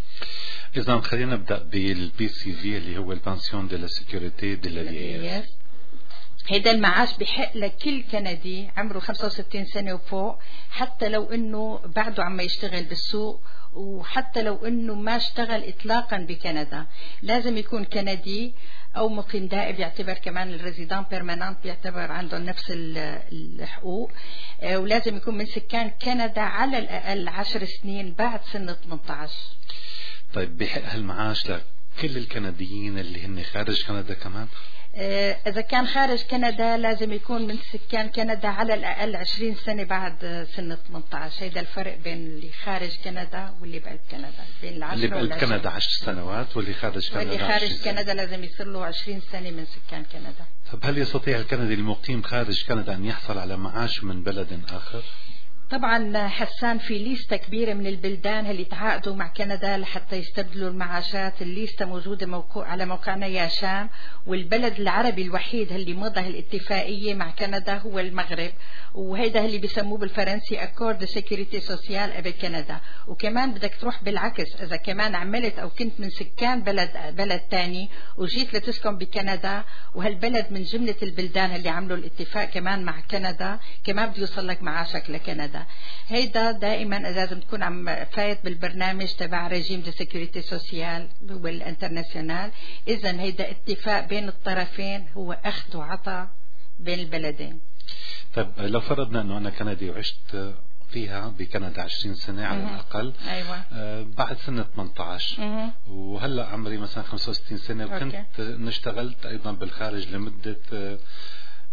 S6: إذا خلينا نبدأ بالبي سي في اللي هو البانسيون دي لا سيكوريتي دي لا فييس.
S4: هيدا المعاش بحق لكل كندي عمره خمسة وستين سنة وفوق حتى لو انه بعده عم يشتغل بالسوق وحتى لو انه ما اشتغل اطلاقا بكندا. لازم يكون كندي او مقيم دائم يعتبر كمان الريزيدان بيرماننت بيعتبر عندهم نفس الحقوق. ولازم يكون من سكان كندا على الاقل عشر سنين بعد سن ثمانية عشر.
S6: طيب بحق هالمعاش لكل الكنديين اللي هن خارج كندا كمان؟
S4: إذا كان خارج كندا لازم يكون من سكان كندا على الأقل عشرين سنة بعد سن ثمانية عشر. هيدا الفرق بين اللي خارج كندا واللي بقلب كندا. بين العشرة
S6: اللي بقلب كندا عشر سنوات واللي خارج كندا
S4: واللي خارج كندا لازم يصير له عشرين سنة من سكان كندا.
S6: طب هل يستطيع الكندي المقيم خارج كندا أن يحصل على معاش من بلد آخر؟
S4: طبعا حسان في ليستة كبيرة من البلدان اللي تعاقدوا مع كندا لحتى يستبدلوا المعاشات. الليستة موجودة موقوع على موقعنا يا شام. والبلد العربي الوحيد اللي مضى الاتفاقية مع كندا هو المغرب. وهيدا اللي بيسموه بالفرنسي أكورد سيكوريتي سوسيال أبي كندا. وكمان بدك تروح بالعكس إذا كمان عملت أو كنت من سكان بلد بلد تاني وجيت لتسكن بكندا وهالبلد من جملة البلدان اللي عملوا الاتفاق كمان مع كندا كمان بده يوصل لك معاشك لكندا. هيدا دائما لازم تكون عم فايت بالبرنامج تبع ريجيم دي سيكوريتي سوسيال والانترناسيونال. إذن هيدا اتفاق بين الطرفين هو أخذ وعطاء بين البلدين.
S6: طيب لو فرضنا أنه أنا كندي وعشت فيها بكندا عشرين سنة على الأقل.
S4: أيوة.
S6: آه بعد سنة ثمانية عشر مه. وهلأ عمري مثلا خمسة وستين سنة وكنت اشتغلت أيضا بالخارج لمدة آه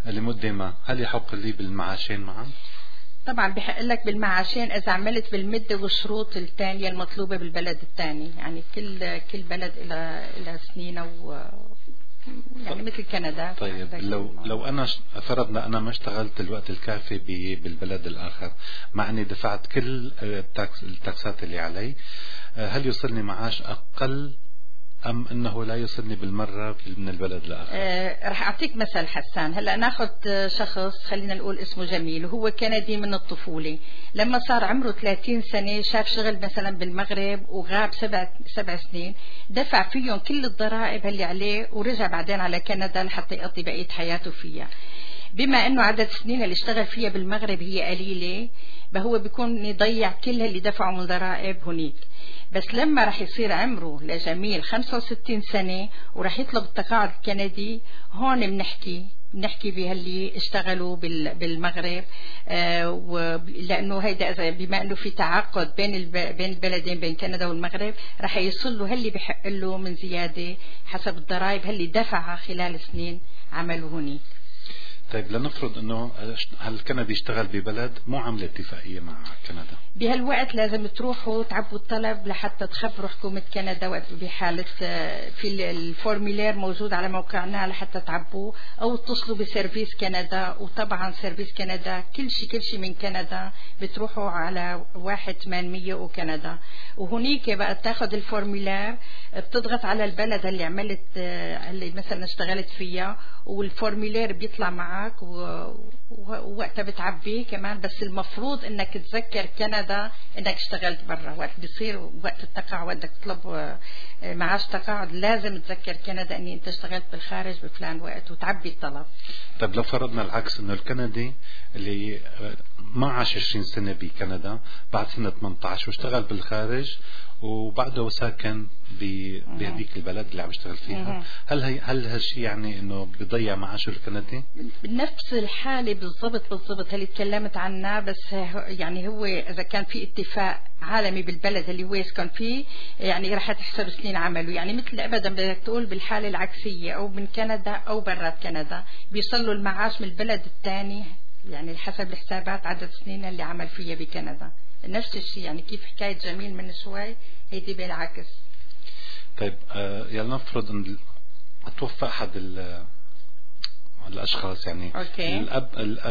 S6: لمدة ما، هل يحق لي بالمعاشين معا؟
S4: طبعا بحق لك بالمعاشين إذا عملت بالمدة والشروط الثانية المطلوبة بالبلد الثاني، يعني كل كل بلد إلى إلى سنين أو يعني مثل كندا.
S6: طيب لو لو أنا فرضنا أنا ما اشتغلت الوقت الكافي بالبلد الآخر مع أني دفعت كل التاكس التاكسات اللي علي، هل يوصلني معاش أقل أم أنه لا يصلني بالمرة من البلد الآخر؟
S4: أه رح أعطيك مثل حسان. هلأ ناخذ شخص خلينا نقول اسمه جميل وهو كندي من الطفولة، لما صار عمره ثلاثين سنة شاف شغل مثلا بالمغرب وغاب سبع سبع سنين، دفع فيهم كل الضرائب اللي عليه ورجع بعدين على كندا لحتى يقضي بقية حياته فيها. بما أنه عدد السنين اللي اشتغل فيها بالمغرب هي قليلة، فهو بيكون يضيع كل اللي دفعه من ضرائب هنيك. بس لما رح يصير عمره لجميل خمسة وستين سنة ورح يطلب التقاعد الكندي، هون بنحكي بنحكي بهاللي اشتغلوا بالمغرب، آه لانه هيدا بما انه في تعاقد بين بين البلدين بين كندا والمغرب، رح يوصل له هاللي بحق له من زياده حسب الضرائب هاللي دفعها خلال سنين عمله هنيك.
S6: طيب لنفرض انه هالكندي يشتغل ببلد مو عامل اتفاقيه مع كندا،
S4: بهالوقت لازم تروحوا تعبوا الطلب لحتى تخبروا حكومه كندا وقت بحاله في الفورميلير موجود على موقعنا لحتى تعبوه، او اتصلوا بسيرفيس كندا. وطبعا سيرفيس كندا كل شيء كل شيء من كندا بتروحوا على واحد ثمانمية وكندا، وهنيك بقى تاخذ الفورميلير بتضغط على البلد اللي عملت اللي مثلا اشتغلت فيها، والفورميلير بيطلع معك ووقتها بتعبيه كمان. بس المفروض انك تذكر كندا انك اشتغلت برا، وقت بيصير وقت التقاعد بدك تطلب معاش تقاعد لازم تذكر كندا اني انت اشتغلت بالخارج بفلان وقت وتعبي الطلب.
S6: طيب لو فرضنا العكس، انه الكندي اللي ما عاش عشرين سنة بكندا بعد سنة ثمانية عشر واشتغل بالخارج وبعده ساكن بهذيك البلد اللي عم يشتغل فيها، هل هي هل هالشيء يعني انه بيضيع معاشه الكندي؟
S4: بنفس الحالة بالضبط بالضبط اللي تكلمت عنها، بس يعني هو اذا كان في اتفاق عالمي بالبلد اللي هو يسكن فيه يعني رح تحسب سنين عمله، يعني مثل ابدا بدك تقول بالحالة العكسية او من كندا او برات كندا بيصل له المعاش من البلد الثاني يعني حسب الحسابات عدد سنين اللي عمل فيها بكندا. نفس الشيء يعني كيف حكاية جميل من شوي هيدي بالعكس.
S6: طيب آه يلا نفرض ان توفى احد الاشخاص يعني
S4: أوكي.
S6: الاب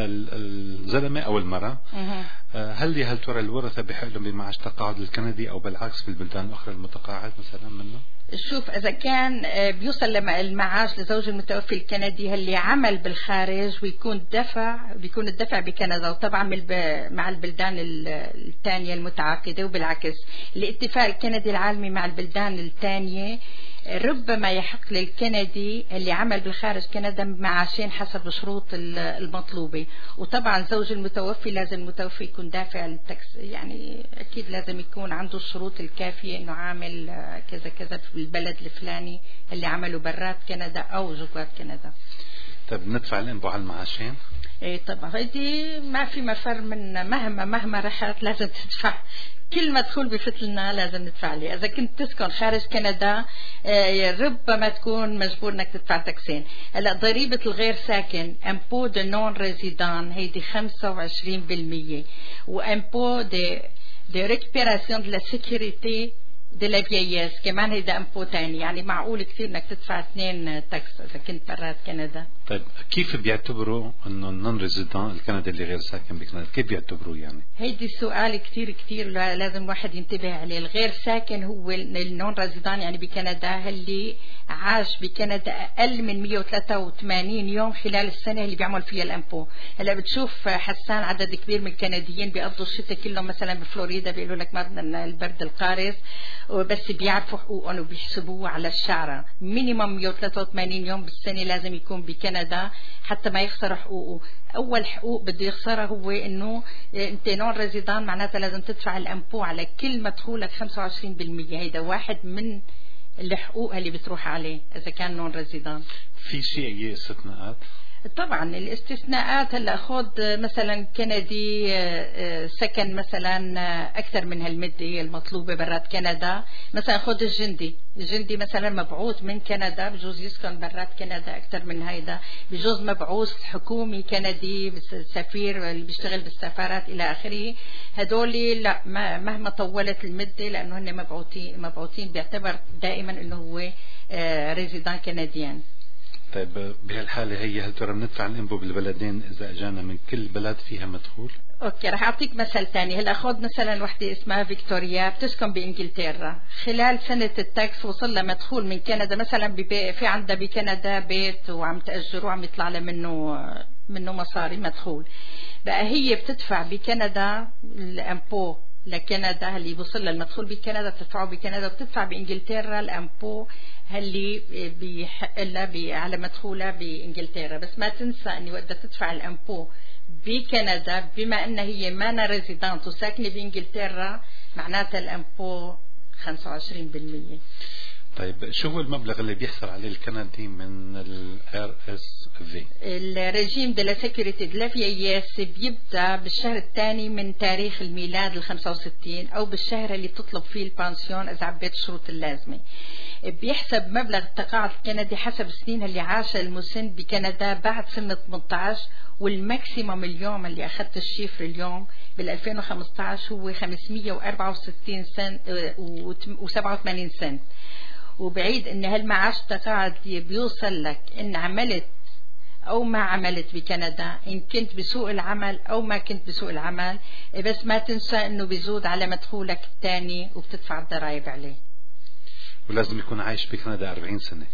S6: الزلمه او المراه، آه هل هل ترى الورثه بحق لهم بمعاش تقاعد الكندي او بالعكس في البلدان الاخرى المتقاعد مثلا منه؟
S4: شوف إذا كان بيوصل لما المعاش لزوج المتوفي الكندي اللي عمل بالخارج ويكون دفع بيكون الدفع بكندا، وطبعا مع البلدان الثانية المتعاقدة، وبالعكس الاتفاق الكندي العالمي مع البلدان الثانية ربما يحق للكندي اللي عمل بالخارج كندا معاشين حسب الشروط المطلوبة. وطبعا زوج المتوفي لازم المتوفي يكون دافع للتكس، يعني أكيد لازم يكون عنده الشروط الكافية إنه عامل كذا كذا في البلد الفلاني اللي عمله برات كندا أو جوات كندا.
S6: طيب ندفع الانبو على المعاشين؟
S4: ايه طبعا هيدي ما في مفر من مهما مهما رحت لازم تدفع، كل مدخول بفتلنا لازم ندفع لي. إذا كنت تسكن خارج كندا ربما تكون مجبور إنك تدفع تاكسين. هلا ضريبة الغير ساكن امبو دو نون ريزيدان هيدي خمسة وعشرين بالمية، وامبو دي دي ريكبيراسيون دو لا سيكوريتي دي لا فييس كمان هيدا امبو تاني، يعني معقول كثير انك تدفع اثنين تاكس اذا كنت برات كندا.
S6: طيب كيف بيعتبروا انه النون ريزيدان الكندي اللي غير ساكن بكندا كيف بيعتبروه يعني؟
S4: هيدي سؤال كثير كثير لازم واحد ينتبه عليه. الغير ساكن هو النون ريزيدان يعني بكندا اللي عاش بكندا اقل من مية وثلاثة وثمانين يوم خلال السنه اللي بيعمل فيها الامبو. هلا بتشوف حسان عدد كبير من الكنديين بيقضوا الشتاء كلهم مثلا بفلوريدا بيقولوا لك ما بدنا البرد القارس، بس بيعرفوا حقوقهم وبيحسبوه على الشعرة. مينيمم مية وثلاثة وثمانين يوم بالسنة لازم يكون بكندا حتى ما يخسر حقوقه. أول حقوق بده يخسرها هو إنه أنت نون ريزيدان، معناتها لازم تدفع الأمبو على كل مدخولك خمسة وعشرين بالمية. هيدا واحد من الحقوق اللي بتروح عليه إذا كان نون ريزيدان.
S6: في شيء استثناءات؟
S4: طبعا الاستثناءات هلا خذ مثلا كندي سكن مثلا اكثر من هالمده المطلوبه برات كندا، مثلا خذ الجندي، الجندي مثلا مبعوث من كندا بجوز يسكن برات كندا اكثر من هيدا، بجوز مبعوث حكومي كندي سفير اللي بيشتغل بالسفارات الى اخره، هدول لا مهما طولت المده لانه هن مبعوثين مبعوثين بيعتبر دائما انه هو ريزيدان كنديان.
S6: طيب بهالحالة هي هل ترى بندفع الانبو بالبلدين إذا أجانا من كل بلد فيها مدخول؟
S4: اوكي رح اعطيك مثل ثاني. هلا خذ مثلا وحده اسمها فيكتوريا بتسكن بانجلترا، خلال سنه التاكس وصل لها مدخول من كندا، مثلا في عندها بكندا بيت وعم تاجره وعم يطلع لها منه منه مصاري مدخول، بقى هي بتدفع بكندا الامبو لكندا اللي بيوصل لها المدخول بكندا بتدفعه بكندا، بتدفع بانجلترا الامبو اللي بيحق لها على مدخولها بانجلترا. بس ما تنسى اني وقت تدفع الامبو بكندا بما انها هي مانا ريزيدانت وساكنه بانجلترا معناتها الامبو خمسة وعشرين بالمية.
S6: طيب شو هو المبلغ اللي بيحصل عليه الكندي من ال آر إس في؟
S4: الرجيم de la sécurité de la vieillesse بيبدأ بالشهر الثاني من تاريخ الميلاد ال خمسة وستين أو بالشهر اللي بتطلب فيه البانسيون إذا عبيت الشروط اللازمة. بيحسب مبلغ التقاعد الكندي حسب السنين اللي عاشها المسن بكندا بعد سن ثمانية عشر، والماكسيموم اليوم اللي أخذت الشيفر اليوم بال ألفين وخمسة عشر هو خمسمية وأربعة وستين سنت وسبعة وثمانين سنت. وبعيد ان هالمعاش التقاعد بيوصل لك ان عملت او ما عملت بكندا، ان كنت بسوق العمل او ما كنت بسوق العمل، بس ما تنسى انه بيزود على مدخولك الثاني وبتدفع الضرائب عليه.
S6: ولازم يكون عايش بكندا أربعين سنة.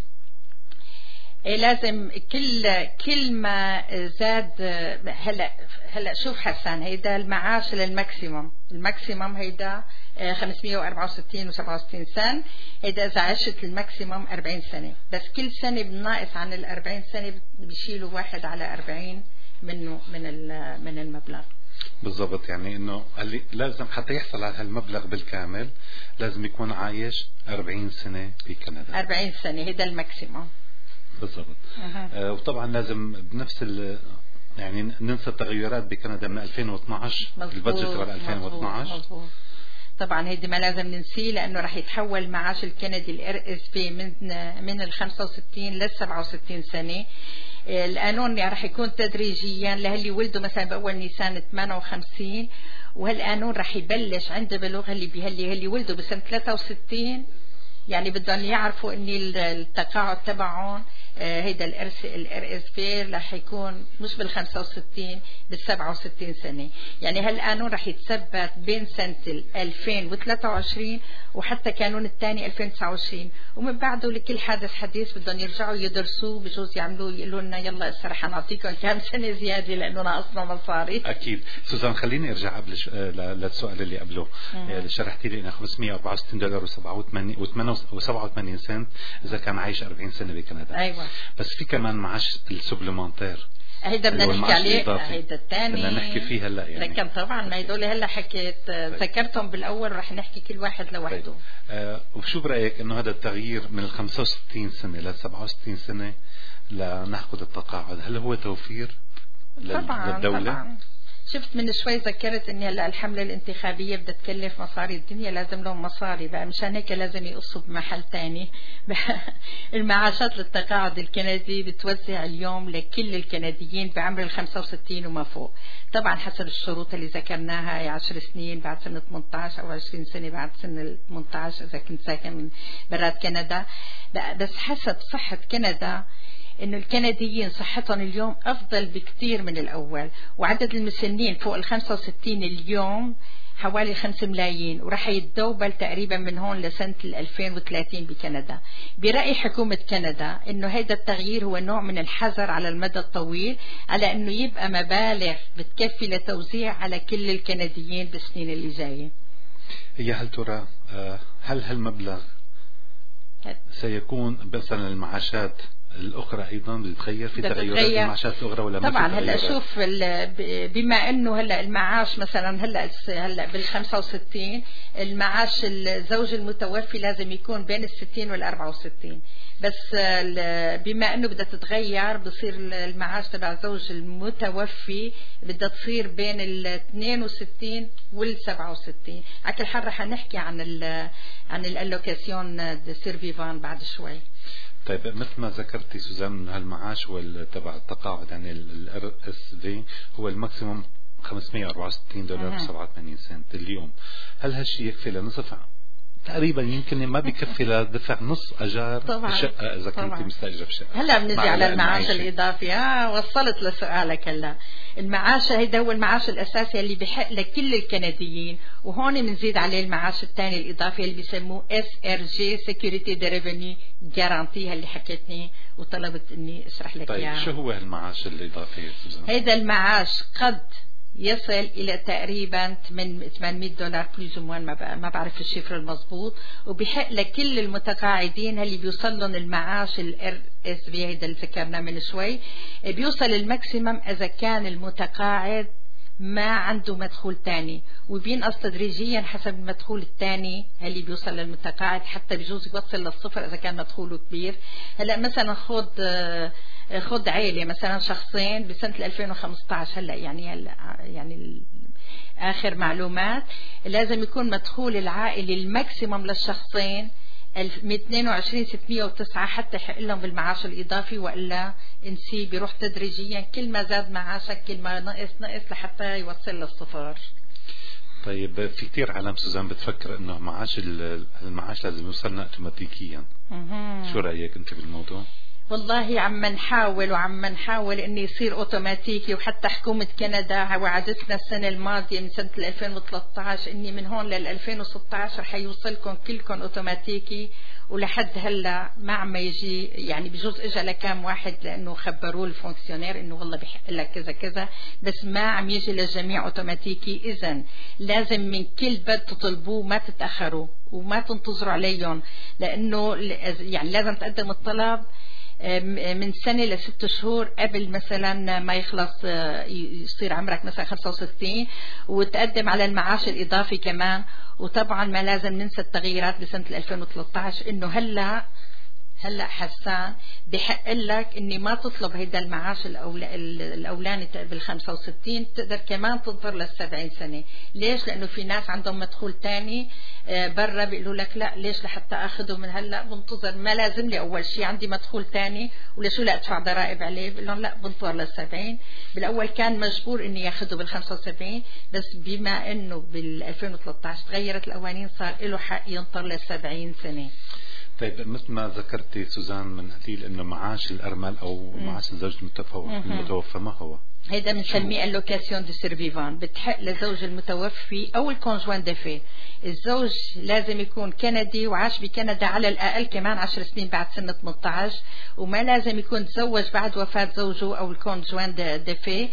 S4: إيه لازم كل كل ما زاد. هلا هلا شوف حسان، هيدا المعاش للماكسيموم، الماكسيموم هيدا خمسمية وأربعة وستين وسبعة وستين سنة، هيدا إذا عشت الماكسيموم أربعين سنة، بس كل سنة بناقص عن الأربعين سنة بيشيلوا واحد على أربعين منه من من المبلغ.
S6: بالضبط، يعني انه اللي لازم حتى يحصل على هالمبلغ بالكامل لازم يكون عايش أربعين سنة بكندا.
S4: أربعين سنة هيدا الماكسيموم.
S6: بالضبط. أه. آه وطبعا لازم بنفس ال يعني ننسى التغيرات بكندا من ألفين واثناشر، البادجت تبع ألفين واثناشر.
S4: مظبوط. طبعا هيدي ما لازم ننسيه لانه راح يتحول معاش الكندي الار اس بي من من ال خمسة وستين لل سبعة وستين سنه. القانون راح يكون تدريجيا للي ولدوا مثلا باول نيسان ثمانية وخمسين، وهالقانون راح يبلش عند بلوغ اللي بهاللي اللي ولدوا بسنه ثلاثة وستين، يعني بدهم يعرفوا ان التقاعد تبعهم هيدا الارث الار اس بي رح يكون مش بال خمسة وستين بال سبعة وستين سنه. يعني هالقانون رح يتثبت بين سنه ألفين وثلاثة وعشرين وحتى قانون الثاني ألفين وتسعة وعشرين، ومن بعده لكل حادث حديث بدهم يرجعوا يدرسوه، بجوز يعملوا يقولوا لنا يلا هسه رح نعطيكم كم سنه زياده لانه ناقصنا مصاري.
S6: اكيد. سوزان خليني ارجع قبل ش... للسؤال اللي قبله اللي شرحتي لي انه خمسمية وأربعة وستين دولار وسبعة وثمانين سنت اذا كان عايش أربعين سنه بكندا.
S4: ايوه.
S6: بس في كمان معاش السوبلمنتير،
S4: هيدا بدنا نحكي عليه، هيدا الثاني
S6: بدنا نحكي فيه هلا. يعني
S4: لكن طبعا ما هدول هلا حكيت ذكرتهم بالاول رح نحكي كل واحد لوحده.
S6: طيب. آه وشو برايك انه هذا التغيير من ال خمسة وستين سنه لل سبعة وستين سنه لناخذ التقاعد هل هو توفير
S4: طبعا
S6: للدوله؟
S4: طبعا. شفت من شوي ذكرت اني هلا الحمله الانتخابيه بدها تكلف مصاري الدنيا، لازم لهم مصاري بقى، مشان هيك لازم يقصوا بمحل ثاني. المعاشات للتقاعد الكندي بتوزع اليوم لكل الكنديين بعمر ال خمسة وستين وما فوق، طبعا حسب الشروط اللي ذكرناها، هي عشر سنين بعد سنه ثمانية عشر او عشرين سنه بعد سن ثمانية عشر اذا كنت ساكن من برات كندا. بس حسب صحه كندا إنه الكنديين صحتهم اليوم أفضل بكتير من الأول، وعدد المسنين فوق ال خمسة وستين اليوم حوالي خمسة ملايين، ورح يتدوبل تقريبا من هون لسنة ألفين وثلاثين بكندا. برأي حكومة كندا إنه هذا التغيير هو نوع من الحذر على المدى الطويل، على إنه يبقى مبالغ بتكفي لتوزيع على كل الكنديين بالسنين اللي جاية.
S6: هي هل ترى هل هالمبلغ سيكون مثلا المعاشات الأخرى أيضا بتتغير في تغيرات
S4: بتتغير.
S6: المعاشات الأخرى ولا ما في
S4: طبعا هلا
S6: تغيرات؟
S4: شوف ال- ب- بما انه هلا المعاش مثلا هلا هلا بال خمسة وستين المعاش الزوج المتوفي لازم يكون بين ال ستين وال أربعة وستين، بس ال- بما انه بدها تتغير بصير المعاش تبع الزوج المتوفي بدها تصير بين ال اثنين وستين وال سبعة وستين. على كل حال رح نحكي عن ال عن الالوكاسيون دي سيرفيفان بعد شوي.
S6: طيب مثل ما ذكرتي سوزان انه هالمعاش تبع التقاعد يعني الار اس في هو الماكسيموم خمسمية وأربعة وستين دولار وسبعة وثمانين سنت اليوم، هل هالشيء يكفي لنصف تقريبا يمكن ما بيكفي لدفع نص اجار
S4: طبعاً.
S6: الشقه اذا كنت مستاجره في شقه؟
S4: هلا بنجي على المعاش
S6: المعيشة.
S4: الاضافي. اه وصلت لسؤالك. هلا المعاش هيدا هو المعاش الاساسي اللي بحق لكل الكنديين، وهون بنزيد عليه المعاش الثاني الاضافي اللي بيسموه اس ار جي سيكوريتي دي ريفينيو جارانتي اللي حكيتني وطلبت اني اشرح لك
S6: طيب
S4: اياها.
S6: شو هو المعاش الاضافي يا سوزان؟
S4: هيدا المعاش قد يصل إلى تقريبا ثمانمية دولار بلوز موان، ما ما بعرف الشفر المضبوط، وبحق لكل المتقاعدين اللي بيوصل لهم المعاش الار اس في هيدا اللي ذكرناه من شوي، بيوصل الماكسيمم إذا كان المتقاعد ما عنده مدخول تاني، وبينقص تدريجيا حسب المدخول الثاني اللي بيوصل للمتقاعد، حتى بيجوز يوصل للصفر إذا كان مدخوله كبير. هلا مثلا خد خد عائلة مثلا شخصين بسنة ألفين وخمسة عشر، هلا يعني هلا يعني آخر معلومات لازم يكون مدخول العائلة الماكسيمم للشخصين اثنين وعشرين ستمية وتسعة حتى يحق لهم بالمعاش الإضافي، وإلا انسي بيروح تدريجيا، كل ما زاد معاشك كل ما نقص نقص لحتى يوصل للصفر.
S6: طيب في كتير عالم سوزان بتفكر انه معاش المعاش لازم يوصلنا اوتوماتيكيا، شو رأيك انت بالموضوع؟
S4: والله عم نحاول وعم نحاول انه يصير اوتوماتيكي، وحتى حكومة كندا وعدتنا السنة الماضية من سنة ألفين وثلاثة عشر اني من هون لل ألفين وستة عشر حيوصلكم كلكم اوتوماتيكي، ولحد هلا ما عم يجي، يعني بجوز اجى لكام واحد لانه خبروه الفونكسيونير انه والله بحق لك كذا كذا، بس ما عم يجي للجميع اوتوماتيكي. اذا لازم من كل بد تطلبوه، ما تتاخروا وما تنتظروا عليهم، لانه يعني لازم تقدم الطلب من سنة لست شهور قبل مثلا ما يخلص يصير عمرك مثلا خمسة وستين، وتقدم على المعاش الإضافي كمان. وطبعا ما لازم ننسى التغييرات بسنة ألفين وثلاثة عشر، إنه هلا هلا حسان بحق لك اني ما تطلب هيدا المعاش الأولا الاولاني بال خمسة وستين، تقدر كمان تنظر للسبعين سنه. ليش؟ لانه في ناس عندهم مدخول تاني برا بيقولوا لك لا ليش لحتى اخذه من هلا بنتظر، ما لازم لي اول شيء عندي مدخول تاني ولشو لا ادفع ضرائب عليه، بقول لهم لا بنطر للسبعين. بالاول كان مجبور اني ياخذه بال خمسة وسبعين، بس بما انه بال ألفين وثلاثة عشر تغيرت القوانين صار له حق ينطر للسبعين سنه.
S6: طيب مثل ما ذكرتي سوزان من قليل انه معاش الارمل او
S4: مم.
S6: معاش الزوج المتوفى ما هو؟
S4: هيدا بنسميه اللوكاسيون دي سيرفيفان، بتحق للزوج المتوفي او الكونجوان دافي. الزوج لازم يكون كندي وعاش بكندا على الاقل كمان عشر سنين بعد سن ثمانية عشر، وما لازم يكون تزوج بعد وفاة زوجه او الكونجوان دافي.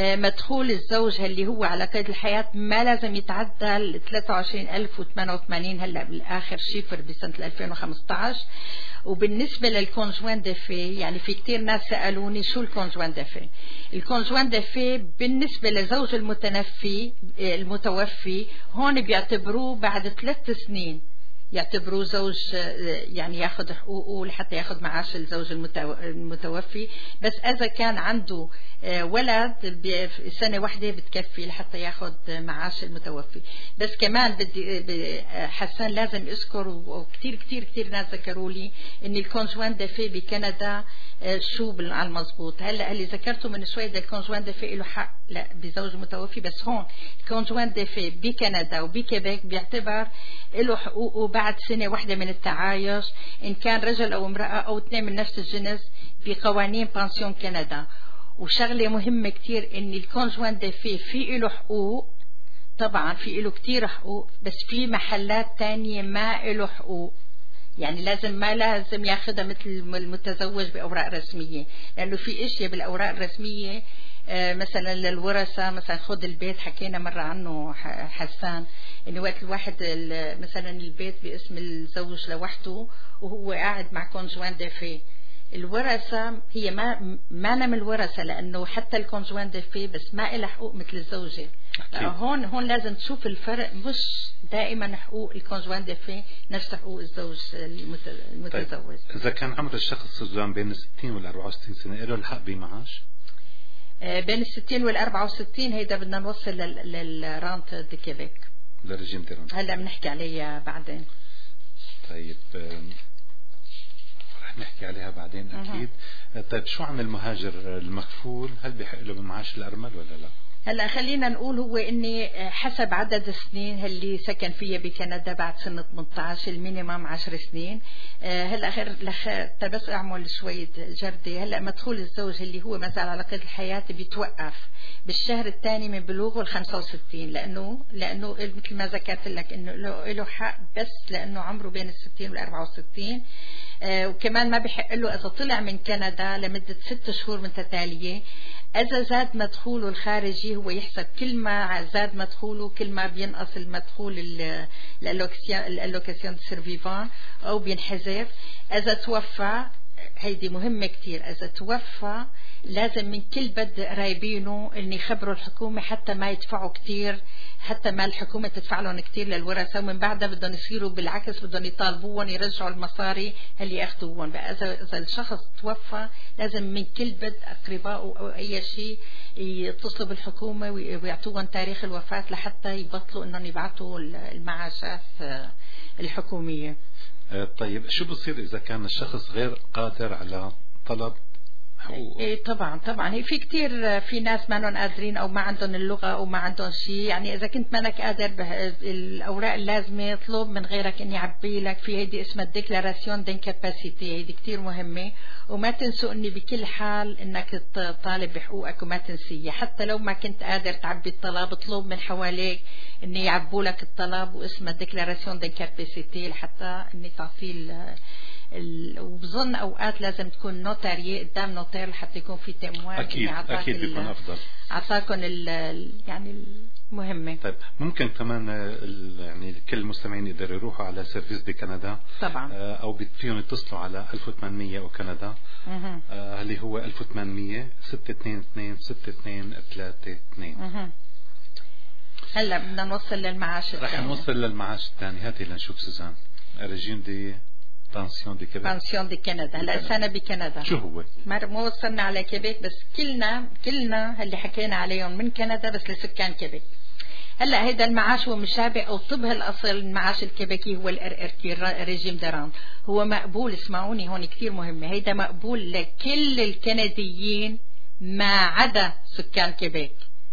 S4: مدخول الزوج اللي هو على قيد الحياة ما لازم يتعدى ثلاثة وعشرين ألف وثمانية وثمانين هلا بالاخر شيفر بسنة ألفين وخمسة عشر. وبالنسبة للكونجوان دافي، يعني في كتير ناس سألوني شو الكونجوان دافي. الكونجوان دافي بالنسبة لزوج المتنفي المتوفي هون بيعتبروه بعد ثلاث سنين يعتبروه زوج، يعني ياخذ حقوقه لحتى ياخذ معاش الزوج المتوفي. بس اذا كان عنده ولد سنة واحدة بتكفي لحتى ياخذ معاش المتوفي. بس كمان بدي حسان لازم اذكر، وكتير كتير كتير ناس ذكروا لي ان الكونجوان دافي بكندا شو على المضبوط. هلا اللي ذكرته من شوي ده الكونجوان دافي له حق لا بزوج متوفي، بس هون الكونجوان دافي بكندا وبكيبيك بيعتبر له حقوقه بعد سنة واحدة من التعايش، إن كان رجل أو امرأة أو اثنين من نفس الجنس بقوانين بانسيون كندا. وشغلة مهمة كتير إن الكونجوان دافي في له حقوق، طبعا في له كتير حقوق، بس في محلات تانية ما له حقوق. يعني لازم ما لازم ياخدها مثل المتزوج بأوراق رسمية، لأنه في اشياء بالأوراق الرسمية مثلا للورثة، مثلا خد البيت حكينا مرة عنه حسان، إنه وقت الواحد مثلا البيت باسم الزوج لوحده وهو قاعد مع كونجوان دافي، الورثة هي ما ما من الورثة، لأنه حتى الكونجوان دي في بس ما إلها حقوق مثل الزوجة. هون هون لازم تشوف الفرق، مش دائما حقوق الكونجوان دي في نفس حقوق الزوج المتزوج.
S6: طيب. إذا كان عمر الشخص سوزان بين الستين والأربعة وستين سنة له الحق بمعاش؟
S4: بين الستين والأربعة وستين هيدا بدنا نوصل للرانت دي كيبيك،
S6: للرجيم دي رانت.
S4: هلا بنحكي عليها بعدين.
S6: طيب رح نحكي عليها بعدين أكيد. أه. طيب شو عن المهاجر المكفول، هل بيحق له بمعاش الأرمل ولا لا؟
S4: هلا خلينا نقول هو اني حسب عدد السنين اللي سكن فيها بكندا بعد سنة ثمانية عشر المينيمم عشر سنين. هلا خير لخ بس اعمل شوية جردة. هلا مدخول الزوج اللي هو ما زال على قيد الحياة بيتوقف بالشهر الثاني من بلوغه ال خمسة وستين، لانه لانه مثل ما ذكرت لك انه له حق بس لانه عمره بين الستين والأربعة وستين. آه وكمان ما بحق له اذا طلع من كندا لمدة ست شهور متتالية. إذا زاد مدخوله الخارجي هو يحسب كل ما زاد مدخوله كل ما بينقص المدخول الالوكاسيون سيرفيفان أو بينحذف. إذا توفى هيدي مهمة كتير، إذا توفى لازم من كل بد قرايبينه إن يخبروا الحكومة حتى ما يدفعوا كتير، حتى ما الحكومة تدفع لهم كتير للورثة، ومن بعدها بدهم يصيروا بالعكس بدهم يطالبوهم يرجعوا المصاري اللي ياخذوهم. بقى إذا إذا الشخص توفى لازم من كل بد أقربائه أو أي شيء يتصلوا بالحكومة ويعطوهم تاريخ الوفاة لحتى يبطلوا إنهم يبعثوا المعاشات الحكومية.
S6: طيب شو بصير إذا كان الشخص غير قادر على طلب حقوق؟
S4: إيه طبعا طبعا هي في كتير في ناس ما نون قادرين او ما عندهم اللغة او ما عندهم شيء. يعني اذا كنت مانك قادر بالاوراق اللازمة اطلب من غيرك اني يعبي لك في هيدي اسمها ديكلاراسيون دانكاباسيتي، هيدي كتير مهمة. وما تنسوا اني بكل حال انك تطالب بحقوقك وما تنسيه، حتى لو ما كنت قادر تعبي الطلب اطلب من حواليك اني يعبوا لك الطلب واسمها ديكلاراسيون دانكاباسيتي لحتى اني تعطيه. وبظن اوقات لازم تكون نوتارية قدام نوتير حتى يكون في تموال.
S6: اكيد اكيد بيكون افضل.
S4: اعطاكم يعني المهمة.
S6: طيب ممكن كمان يعني كل المستمعين يقدروا يروحوا على سيرفيس بكندا
S4: طبعا،
S6: او فيهم يتصلوا على ألف وثمانمية وكندا آه اللي هو ألف وثمانمية ستة اثنين اثنين ستة اثنين ثلاثة اثنين.
S4: هلا بدنا نوصل للمعاش الثاني.
S6: رح نوصل للمعاش الثاني. هاتي لنشوف سوزان. ريجيم دي بانسيون دي كيبيك.
S4: بانسيون دي كندا. هلا سنة بكندا.
S6: شو هو؟
S4: ما وصلنا على كيبيك بس كلنا كلنا اللي حكينا عليهم من كندا بس لسكان كيبيك. هلا هيدا المعاش هو مشابه او طبه الاصل المعاش الكيبيكي هو الار ار كي ريجيم داران. هو مقبول، اسمعوني هون كتير مهمة، هيدا مقبول لكل الكنديين ما عدا سكان كيبيك.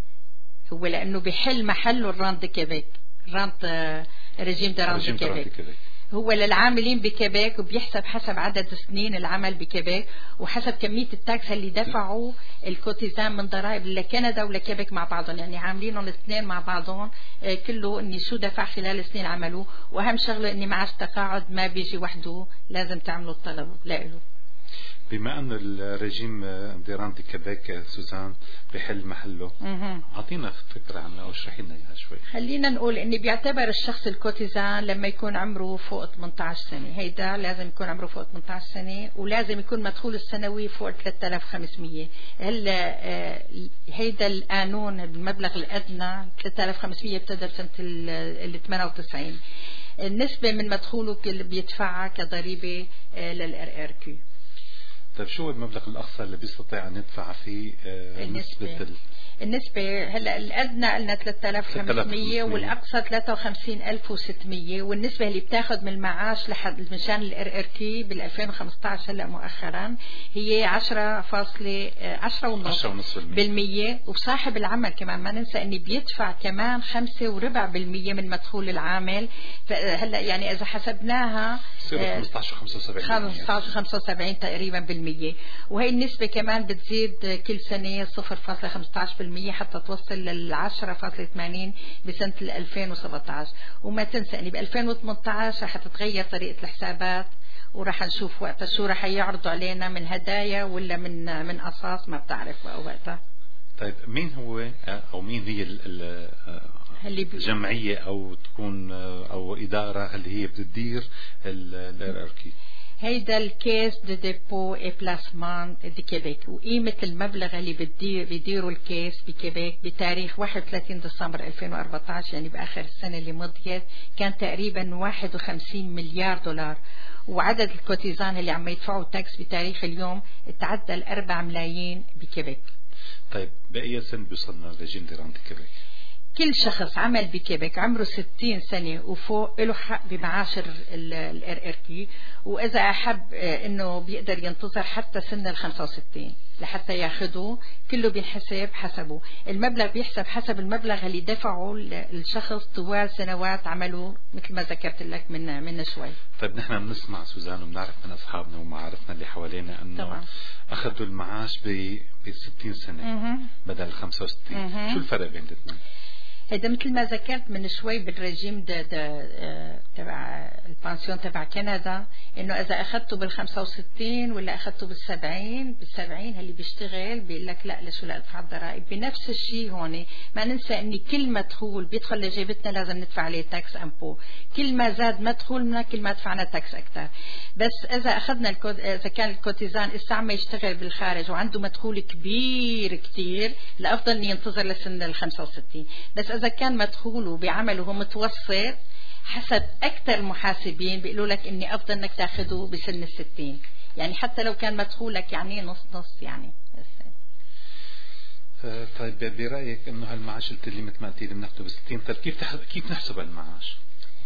S4: هو لانه بحل محله الراند دي كيبيك، راند ريجيم داران دي كيبيك. هو للعاملين بكيبيك وبيحسب حسب عدد سنين العمل بكيبيك وحسب كمية التاكس اللي دفعوا الكوتيزان من ضرائب لكندا ولكيبيك مع بعضهم. يعني عاملينهم الاثنين مع بعضهم كله اني شو دفع خلال سنين عملوه. واهم شغله اني معاش تقاعد ما بيجي وحده، لازم تعملوا الطلب لإله.
S6: بما أن الرجيم ديران دي كيبيك سوزان بحل محله، أعطينا فكرة عنه أو اشرحي لنا إياها شوي.
S4: خلينا نقول إني بيعتبر الشخص الكوتيزان لما يكون عمره فوق ثمانية عشر سنة، هيدا لازم يكون عمره فوق ثمانية عشر سنة ولازم يكون مدخول السنوي فوق ثلاثة آلاف وخمسمية. هلا هيدا القانون المبلغ الأدنى ثلاثة آلاف وخمسمية ابتدى بسنة ال ثمانية وتسعين. النسبة من مدخوله اللي بيدفعها كضريبة للار ار كيو.
S6: طيب شو المبلغ الأقصى اللي بيستطيع أن يدفع فيه
S4: النسبة؟
S6: ال...
S4: النسبة هلا الأدنى قلنا ثلاثة آلاف وخمسمية والأقصى ثلاثة وخمسين ألف وستمية. والنسبة اللي بتاخذ من المعاش لحد مشان الار ار كي بال ألفين وخمسة عشر هلا مؤخرا هي عشرة فاصلة عشرة ونص بالمية. وصاحب العمل كمان ما ننسى إني بيدفع كمان خمسة وربع بالمية من مدخول العامل. هلا يعني إذا حسبناها
S6: خمسة عشر خمسة وسبعين
S4: خمسة عشر خمسة وسبعين تقريبا بالمية. وهي النسبة كمان بتزيد كل سنة صفر فاصلة خمسة عشر بالمية حتى توصل للعشرة فاصلة ثمانين بسنة ألفين وسبعة عشر. وما تنسى أني بألفين وثمانية عشر رح تتغير طريقة الحسابات ورح نشوف وقتها شو رح يعرضوا علينا من هدايا ولا من من قصاص ما بتعرف وقتها.
S6: طيب مين هو أو مين هي ال الجمعية أو تكون أو إدارة اللي هي بتدير الار ار كي؟
S4: هيدا الكيس دي ديبو اي بلاسمان دي كيبيك، وقيمة المبلغ اللي بيدير بيديروا الكيس بكيبيك بتاريخ واحد وثلاثين ديسمبر ألفين وأربعة عشر، يعني بآخر السنة اللي مضيت، كان تقريبا واحد وخمسين مليار دولار. وعدد الكوتيزان اللي عم يدفعوا تاكس بتاريخ اليوم تعدى الأربع ملايين بكيبيك.
S6: طيب بأي سن بيوصلنا ريجيم دي راند كيبيك؟
S4: كل شخص عمل بكيبك عمره ستين سنة وفوق له حق بمعاش ال ار ار تي، وإذا أحب إنه بيقدر ينتظر حتى سن ال خمسة وستين لحتى ياخده، كله بينحسب حسبه. المبلغ بيحسب حسب المبلغ اللي دفعه الشخص طوال سنوات عمله، مثل ما ذكرت لك من من شوي.
S6: طيب نحن بنسمع سوزان وبنعرف من أصحابنا ومعارفنا اللي حوالينا إنه طبعا أخذوا المعاش ب ستين سنة مه. بدل خمسة وستين. مه. شو الفرق بين الاثنين؟
S4: هيدا مثل ما ذكرت من شوي بالرجيم ده ده تبع البانسيون تبع كندا، انه اذا اخذته بالخمسة وستين ولا اخذته بالسبعين، بالسبعين اللي بيشتغل بيقول لك لا لشو لا ادفع الضرائب. بنفس الشيء هون ما ننسى ان كل مدخول بيدخل لجيبتنا لازم ندفع عليه تاكس امبو، كل ما زاد مدخولنا كل ما دفعنا تاكس اكثر. بس اذا اخذنا الكود، اذا كان الكوتيزان لسه عم يشتغل بالخارج وعنده مدخول كبير كتير، الافضل انه ينتظر لسن ال خمسة وستين. بس إذا كان مدخوله بعمله متوسط، حسب أكثر محاسبين بيقولوا لك إني أفضل إنك تأخذه بسن الستين، يعني حتى لو كان مدخولك يعني نص نص يعني.
S6: طيب برأيك إنه هالمعاش قلت لي مثل ما قلت لي بناخده بستين، طيب كيف تح... كيف نحسب المعاش؟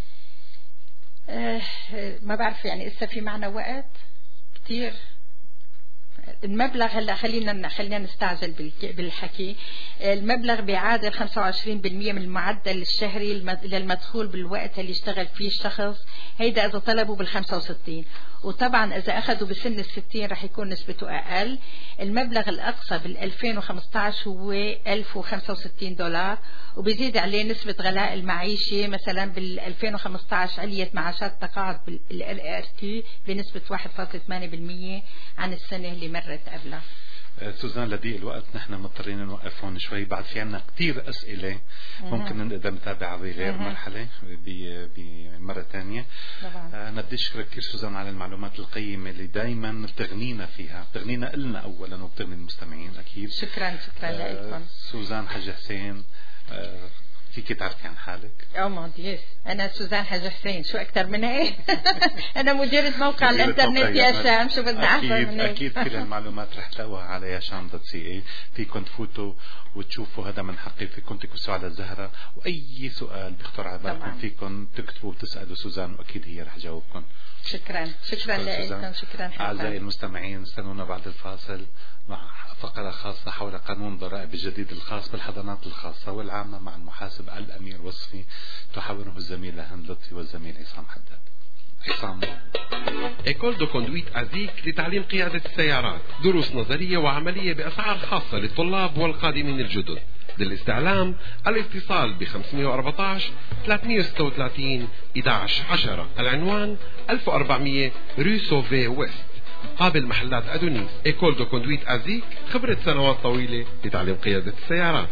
S4: أه ما بعرف، يعني إسا في معنا وقت كتير. المبلغ هلا خلينا خلينا نستعجل بالحكي. المبلغ بيعادل خمسة وعشرين بالمئة من المعدل الشهري للمدخول بالوقت اللي اشتغل فيه الشخص، هيدا اذا طلبوا بال خمسة وستين. وطبعا اذا اخذوا بسن الستين رح يكون نسبته اقل. المبلغ الاقصى بال ألفين وخمسة عشر هو ألف وخمسة وستين دولار، وبيزيد عليه نسبة غلاء المعيشة. مثلا بال ألفين وخمسة عشر عليت معاشات التقاعد بال ار تي بنسبة واحد فاصلة ثمانية بالمئة عن السنة اللي مرت قبلها.
S6: سوزان لضيق الوقت نحن مضطرين نوقف هون شوي، بعد في عنا كتير أسئلة ممكن نقدر نتابعها بغير مرحلة بمرة تانية. أنا بدي أشكرك كثير سوزان على المعلومات القيمة اللي دايما بتغنينا فيها، بتغنينا إلنا أولا وبتغني المستمعين أكيد.
S4: شكرا شكرا لكم.
S6: سوزان حاج حسين، فيك تعرفي عن حالك؟
S4: اه مون ديس، انا سوزان حاج حسين، شو اكثر من هيك؟ انا مديرة موقع الانترنت يا شام، شو بدنا احسن من هيك؟
S6: اكيد كل المعلومات رح تلاقوها على ياشام دوت سي اي، فيكم تفوتوا وتشوفوا، هذا من حقي، فيكم تكبسوا على الزهرة، واي سؤال بيخطر على بالكم فيكم تكتبوا وتسالوا سوزان، واكيد هي رح تجاوبكم.
S4: شكرا شكرا لكم، شكرا حسن.
S6: اعزائي المستمعين، استنونا بعد الفاصل مع فقرة خاصة حول قانون ضرائب الجديد الخاص بالحضانات الخاصة والعامة مع المحاسب الأمير وصفي، تحاوره الزميلة هند لطفي والزميل عصام حداد. عصام.
S5: إيكول دو كوندويت أزيك لتعليم قيادة السيارات، دروس نظرية وعملية بأسعار خاصة للطلاب والقادمين الجدد. للاستعلام الاتصال ب خمسة أربعة عشر ثلاثمئة وستة وثلاثين أحد عشر عشرة. العنوان ألف وأربعمئة رو سوفي ويست قابل محلات أدونيس. إيكول دو كوندويت أزيك، خبرة سنوات طويلة لتعليم قيادة السيارات.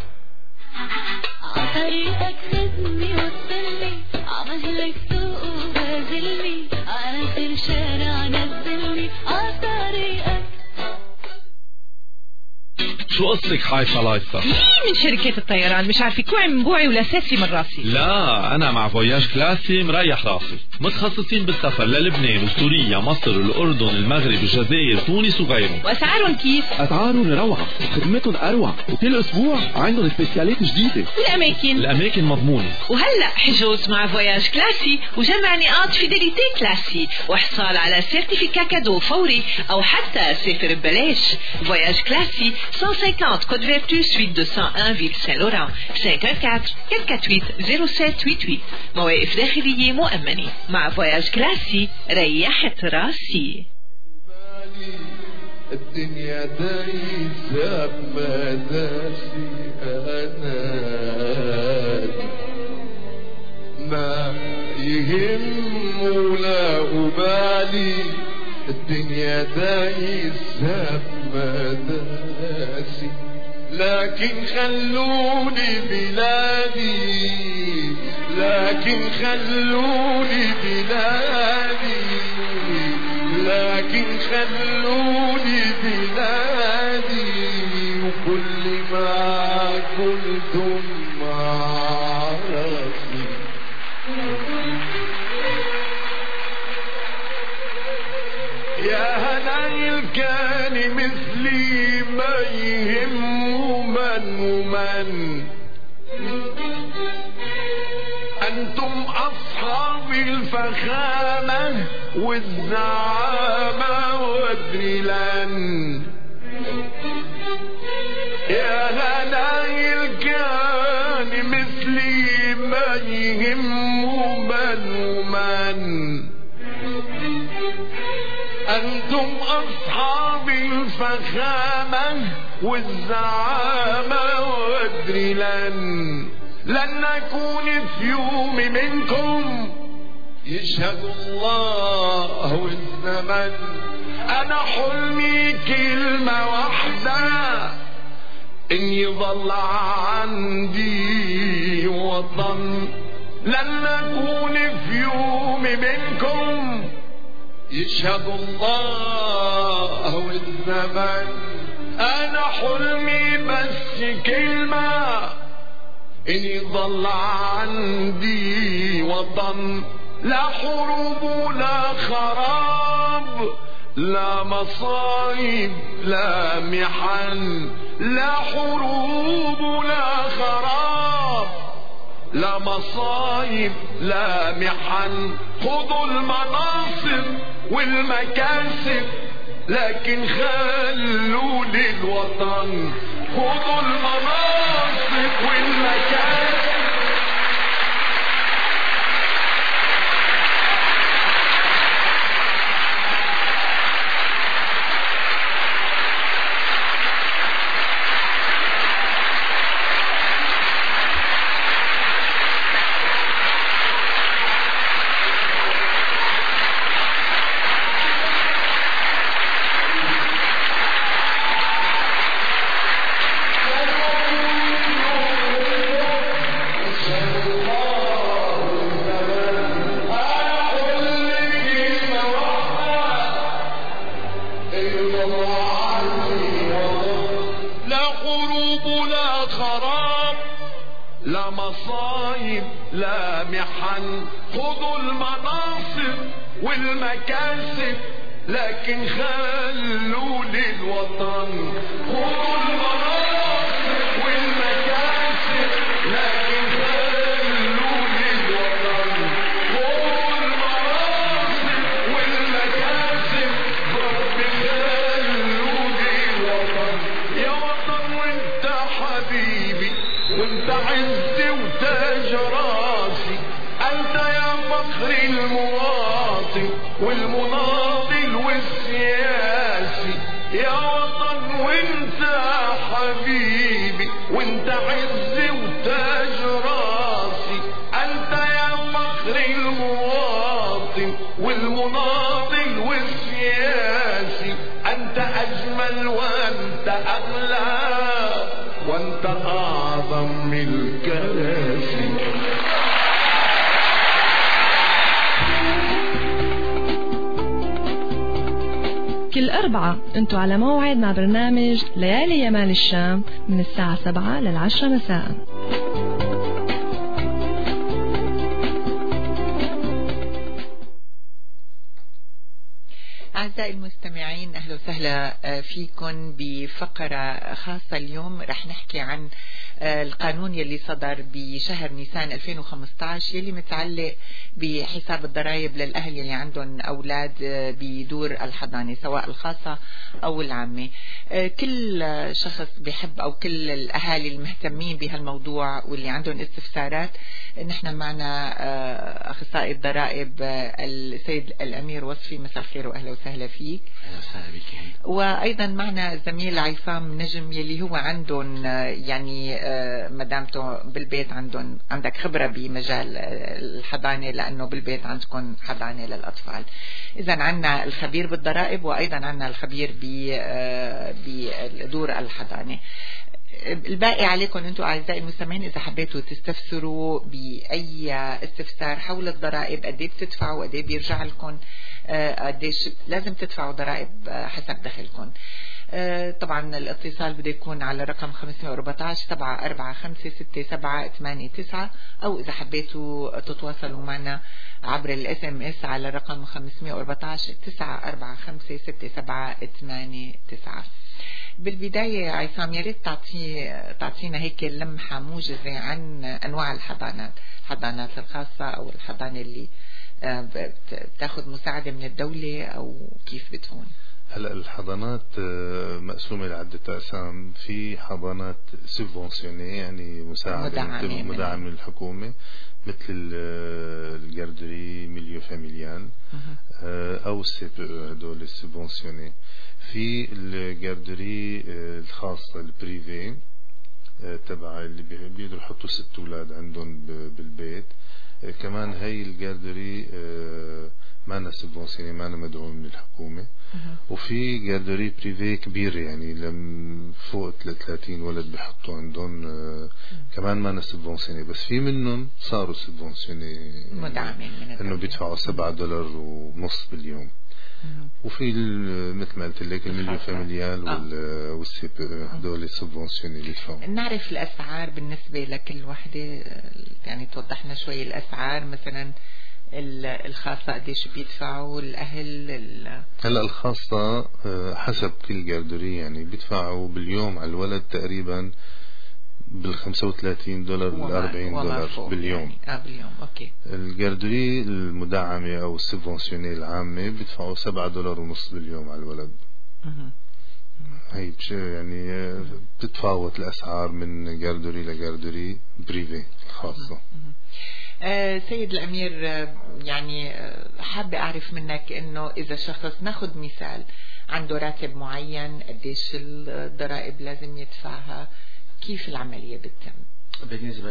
S13: عطريقك خدني وصلني، عمهلك سوق وبازلني، آخر شارع نزلني عطريقك.
S14: شو قصتك حايفة لايصة؟
S15: مين من شركة الطيران؟ مش عارفة كوعي من بوعي ولا ساسي من راسي.
S14: لا أنا مع فوياج كلاسي مريح راسي، متخصصين بالسفر للبنان وسوريا مصر الأردن المغرب الجزائر تونس وغيرهم.
S15: وأسعارهم كيف؟
S14: أسعارهم روعة وخدمتهم أروع، وكل أسبوع عندهم سبيسيالات جديدة.
S15: والأماكن؟
S14: الأماكن مضمونة.
S15: وهلأ حجوز مع فوياج كلاسي وجمع نقاط فيديليتي كلاسي وإحصال على سيرتيفيكا كادو فوري أو حتى سافر ببلاش. فوياج كلاسي مئة وخمسين Côte Vertu, suite deux cent un, Ville Saint-Laurent. cinq un quatre, quatre quatre huit, zéro sept huit huit. مواقف داخلية مؤمنة. مع فواياج كلاسي ريحت راسي.
S9: الدنيا دايسة بمداسي أنا ما يهم ولا أبالي، الدنيا دايسة بمداسي، لكن خلوني بلادي، لكن خلوني بلادي، لكن خلوني بلادي وكل ما كنتم عرفني يا هنايل كان مثلي ما يهمه من ومن أنتم أصحاب الفخامة والزعامة وادري لن يا هنايل كان مثلي ما يهمه من ومن أنتم أصحاب الفخامة والزعامة وادري لن لن نكون في يوم منكم يشهد الله والزمن أنا حلمي كلمة واحدة إن يظل عندي وطن لن نكون في يوم منكم يشهد الله والزمن أنا حلمي بس كلمة إن يظل عندي وطن لا حروب ولا خراب لا مصايب لا محن لا حروب ولا خراب لا مصايب لا محن خذوا المناصب والمكاسب لكن خلوا للوطن خذوا المناصب والمكاسب لا محن خذوا المناصب والمكاسب لكن خلوا للوطن خذوا المناصب والمكاسب لكن خلوا للوطن خذوا المناصب والمكاسب رب خلوا للوطن يا وطن وانت حبيبي وانت عزي وتاج راسي انت يا فخر المواطن والمناضل والسياسي يا وطن وانت حبيبي وانت عزي وتاج راسي انت يا فخر المواطن والمناضل والسياسي انت اجمل وانت اغلى وانت اعظم من الكراسي
S1: كل أربعة أنتوا على موعد مع برنامج ليالي يمال الشام من الساعة سبعة للعشرة مساء.
S2: أعزائي المستمعين أهلا وسهلا فيكم بفقرة خاصة. اليوم رح نحكي عن القانون يلي صدر بشهر نيسان ألفين وخمسة عشر يلي متعلق بحساب الضرائب للأهل يلي عندهم أولاد بدور الحضانة سواء الخاصة أو العامة. كل شخص بيحب أو كل الأهالي المهتمين بهالموضوع واللي عندهم استفسارات نحن معنا أخصائي الضرائب السيد الأمير وصفي. مساء الخير وأهلا وسهلا فيك.
S16: أهلا وسهلا بك.
S2: وأيضا معنا زميل عصام نجم يلي هو عندهم يعني مدامته بالبيت عندهم عندك خبرة بمجال الحضانة لأنه بالبيت عندكم حضانة للأطفال. إذا عنا الخبير بالضرائب وأيضا عنا الخبير بدور الحضانة. الباقي عليكم انتم اعزائي المستمعين اذا حبيتوا تستفسروا باي استفسار حول الضرائب قد ايه بتدفعوا قد ايه بيرجع لكم قديش لازم تدفعوا ضرائب حسب دخلكم. طبعا الاتصال بده يكون على رقم خمسمية وأربعتاشر سبعة أربعة خمسة ستة سبعة ثمانية تسعة، أو إذا حبيتوا تتواصلوا معنا عبر الاس ام اس على رقم خمسمية وأربعتاشر تسعة أربعة خمسة ستة سبعة ثمانية تسعة. بالبداية عصام يا ريت تعطي تعطينا هيك لمحة موجزة عن أنواع الحضانات، الحضانات الخاصة أو الحضانة اللي بتاخذ مساعدة من الدولة أو كيف بتكون؟
S3: هلا الحضانات مقسومة لعدة أقسام. في حضانات سبفونسيوني يعني مساعدة مدعمة, مدعمة من الحكومة مثل الجاردري ميليو فاميليال أو السي بي او، هدول السبفونسيوني. في الجاردري الخاصة البريفي تبع اللي بيقدروا يحطوا ست أولاد عندهم بالبيت. كمان هاي الجاردري معنا سبفونسيوني، معنا مدعوم من الحكومة. وفي جاردري بريفي كبير يعني لم فوق ثلاثين ولد بيحطوا عندهم كمان معنا سبفونسيوني، بس في منهم صاروا سبفونسيوني
S2: مدعمين من
S3: انه بيدفعوا سبعة دولار ونص باليوم. وفي مثل ما قلت لك المليو فاميليال آه. والسي بي هدول السبفونسيوني اللي يدفعوا.
S2: نعرف الاسعار بالنسبه لكل وحده، يعني توضحنا شوي الاسعار مثلا الخاصة قديش بيدفعوا الأهل؟
S3: هلا الخاصة حسب كل جاردري يعني بيدفعوا باليوم على الولد تقريبا بالخمسة وثلاثين دولار لأربعين دولار باليوم.
S2: يعني. آه باليوم أوكي.
S3: الجاردري المدعمة أو السبفونسيوني العامة بيدفعوا سبعة دولار ونص باليوم على الولد. مه. هي يعني بتتفاوت الأسعار من جاردري لجاردري بريفي الخاصة. مه.
S2: آه سيد الأمير، آه يعني آه حابة أعرف منك إنه إذا شخص ناخد مثال عنده راتب معين قديش الضرائب لازم يدفعها، كيف العملية بتتم؟
S16: بالنسبة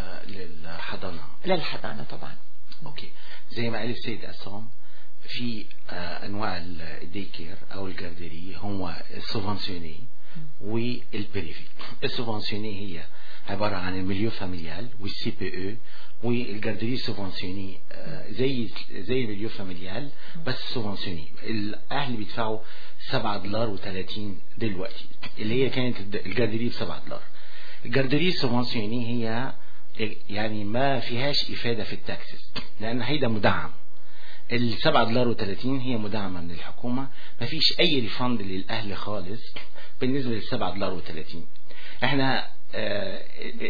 S16: للحضانة
S2: للحضانة طبعا.
S16: أوكي، زي ما قال السيد عصام في آه أنواع الديكير أو الجاردري هو السوفنسيوني والبريفي. السوفنسيوني هي عبارة عن المليو فاميليال والسي بي او، والجاردري سوفنسيوني زي زي المليو فاميليال بس سوفنسيوني. الاهل بيدفعوا سبعة دولار وثلاثين دلوقتي، اللي هي كانت الجاردري بسبعة دولار. الجاردري سوفنسيوني هي يعني ما فيهاش افاده في التاكسس لان هيدا مدعم. السبعة دولار وثلاثين هي مدعمه من الحكومه، ما فيش اي ريفند للاهل خالص بالنسبه للسبعة دولار وثلاثين. احنا آه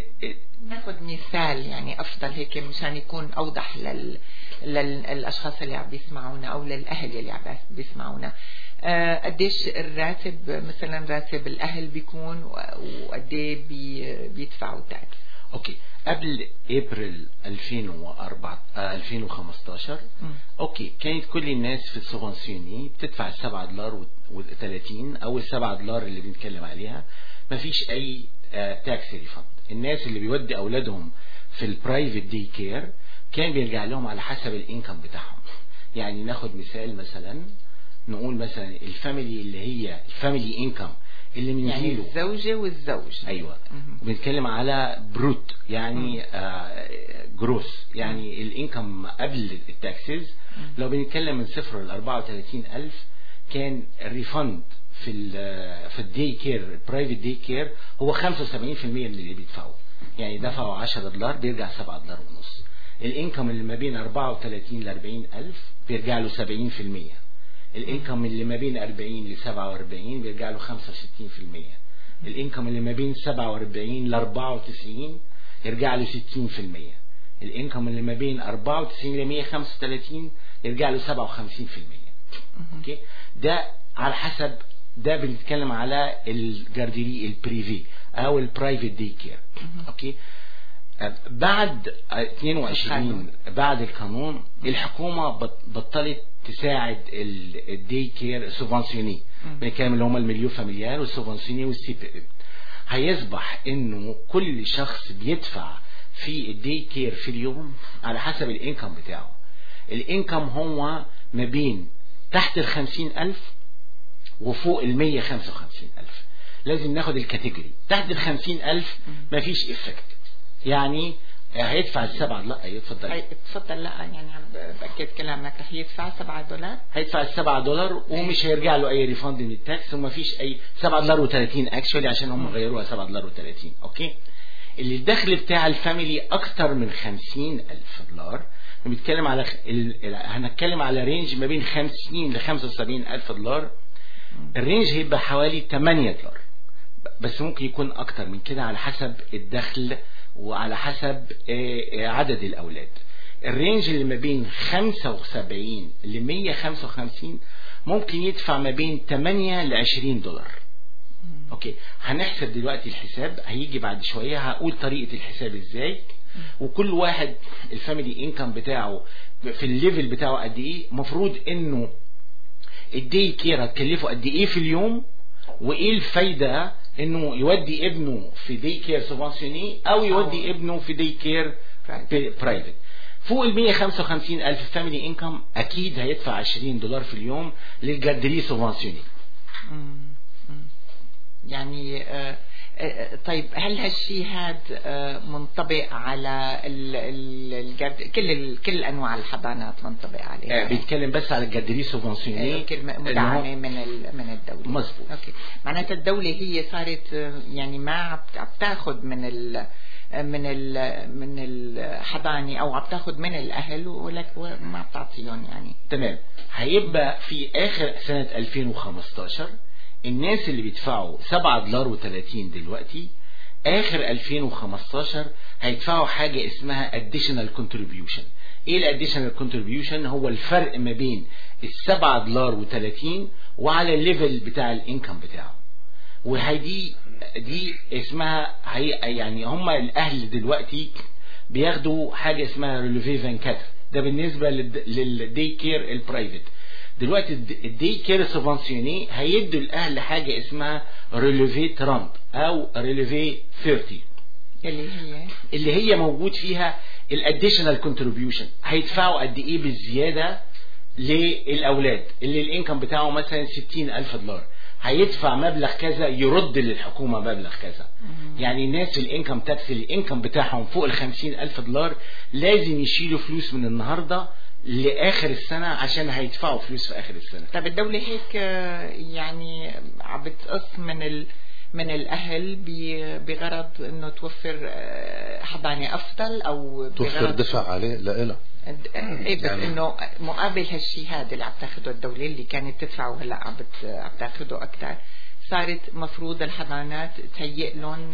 S2: ناخذ مثال يعني أفضل هيك مشان يكون أوضح لل... للأشخاص اللي عم بيسمعونا أو للأهل اللي عم بيسمعونا. آه قديش الراتب مثلا راتب الأهل بيكون وقديه بي... بيدفعوا تاكس؟
S16: أوكي، قبل أبريل ألفين وأربعة ألفين وخمستاشر أوكي كانت كل الناس في السوفنسيوني بتدفع السبعة دولار وثلاثين أو السبعة دولار اللي بنتكلم عليها، ما فيش أي تاكس ريفند. الناس اللي بيودي أولادهم في البرايفت دي كير كان بيرجع لهم على حسب الانكم بتاعهم. يعني ناخد مثال، مثلا نقول مثلا الفاميلي اللي هي الفاميلي انكم اللي من
S2: يعني
S16: جيله
S2: الزوجة والزوج.
S16: أيوة، بنتكلم على بروت يعني آه جروس، يعني الانكم قبل التاكسز. لو بنتكلم من صفر ل أربعة وثلاثين ألف كان الريفند في ال في الدي كير البرايفت دي كير هو خمسة وسبعين بالمية من اللي بيدفعوا، يعني دفعوا عشرة دولار بيرجع سبعة دولار ونص. الانكم اللي ما بين أربعة وثلاثين ل أربعين ألف بيرجع له سبعين بالمية. الانكم اللي ما بين أربعين ل سبعة وأربعين بيرجع له خمسة وستين بالمية. الانكم اللي ما بين سبعة وأربعين ل أربعة وتسعين يرجع له ستين بالمية. الانكم اللي ما بين أربعة وتسعين ل مية وخمسة وثلاثين يرجع له سبعة وخمسين بالمية. اوكي، ده على حسب، ده بنتكلم على الجاردري البريفي او البرايفت دي كير. اوكي، بعد اثنين وعشرين بعد القانون الحكومه بطلت تساعد الدي كير سوفنسيوني، بنتكلم اللي هم المليو فاميليال والسوفنسيوني والسي بي او. هيصبح انه كل شخص بيدفع في الدي كير في اليوم على حسب الانكم بتاعه. الانكم هو ما بين تحت الخمسين ألف وفوق المية خمسة وخمسين ألف. لازم ناخد الكاتيجوري. تحت الخمسين ألف مفيش إفكت، يعني هيدفع السبعة. لا يتفضل
S2: تفضل. لا يعني عم باكد كلامك، رح يدفع سبعة دولار.
S16: هيدفع السبعة دولار ومش هيرجع له اي ريفاند من التاكس، وما فيش اي سبعة دولار وثلاثين اكشولي عشان هم غيروها سبعة دولار وثلاثين. اوكي. اللي الدخل بتاع الفاميلي اكتر من خمسين الف دولار، بنتكلم على ال... هنتكلم على رينج ما بين خمسين لخمسة وسبعين الف دولار. الرينج هيبقى حوالي ثمانية دولار، بس ممكن يكون اكتر من كده على حسب الدخل وعلى حسب عدد الاولاد. الرينج اللي ما بين خمسة وسبعين ل مية وخمسة وخمسين ممكن يدفع ما بين ثمانية ل عشرين دولار. اوكي. هنحسب دلوقتي الحساب، هيجي بعد شوية هقول طريقة الحساب ازاي، وكل واحد الفاميلي انكم بتاعه في الليفل بتاعه قد ايه، مفروض انه الدي كير هتكلفه قد ايه في اليوم، وايه الفايدة انه يودي ابنه في دي كير سوبانسيوني او يودي ابنه في دي كير برايفت. فوق ال مية وخمسة وخمسين الف فاميلي انكم اكيد هيدفع عشرين دولار في اليوم للجاردري سوبانسيوني.
S2: يعني آه طيب هل هالشيء هذا منطبق على ال ال كل ال كل انواع الحضانات منطبق عليها؟
S16: بيتكلم بس على الجاردري سوبانسيوني
S2: مدعمه من من الدوله.
S16: مظبوط.
S2: اوكي. معناتها الدوله هي صارت يعني ما عم تاخذ من ال من ال من الحضانه او عم تاخذ من الاهل ولك ما بتعطيهم يعني.
S16: تمام. هيبقى في اخر سنه ألفين وخمستاشر الناس اللي بيدفعوا سبعة دولار وثلاثين دلوقتي اخر ألفين وخمستاشر هيدفعوا حاجة اسمها additional contribution. ايه ال additional contribution؟ هو الفرق ما بين السبعة دولار وثلاثين وعلى الليفل بتاع الانكم بتاعه. وهي دي اسمها هي يعني هم الاهل دلوقتي بياخدوا حاجة اسمها ريليفي فانكاتر، ده بالنسبة للدي كير البرايفت. دلوقتي الدي كير سوبانسيوني هيدوا الاهل حاجه اسمها ريليفي ترامب او ريليفي ثلاثين
S2: اللي هي
S16: اللي هي موجود فيها الاديشنال كونتريبيوشن. هيدفعوا قد ايه بالزياده للاولاد اللي الانكم بتاعه مثلا ستين الف دولار، هيدفع مبلغ كذا يرد للحكومه مبلغ كذا. يعني الناس الانكم تاكس اللي الانكم بتاعهم فوق ال خمسين الف دولار لازم يشيلوا فلوس من النهارده لآخر السنة عشان هيدفعوا فلوس في آخر السنة.
S2: طب الدولة هيك يعني عم بتقص من ال من الأهل بغرض إنه توفر حضانة أفضل أو
S3: توفر دفع عليه لإله.
S2: إيه بس يعني إنه مقابل هالشيء هذا اللي عم تاخده الدولة اللي كانت تدفعه هلا عم عم تاخده أكثر، صارت مفروض الحضانات تهيئ لهم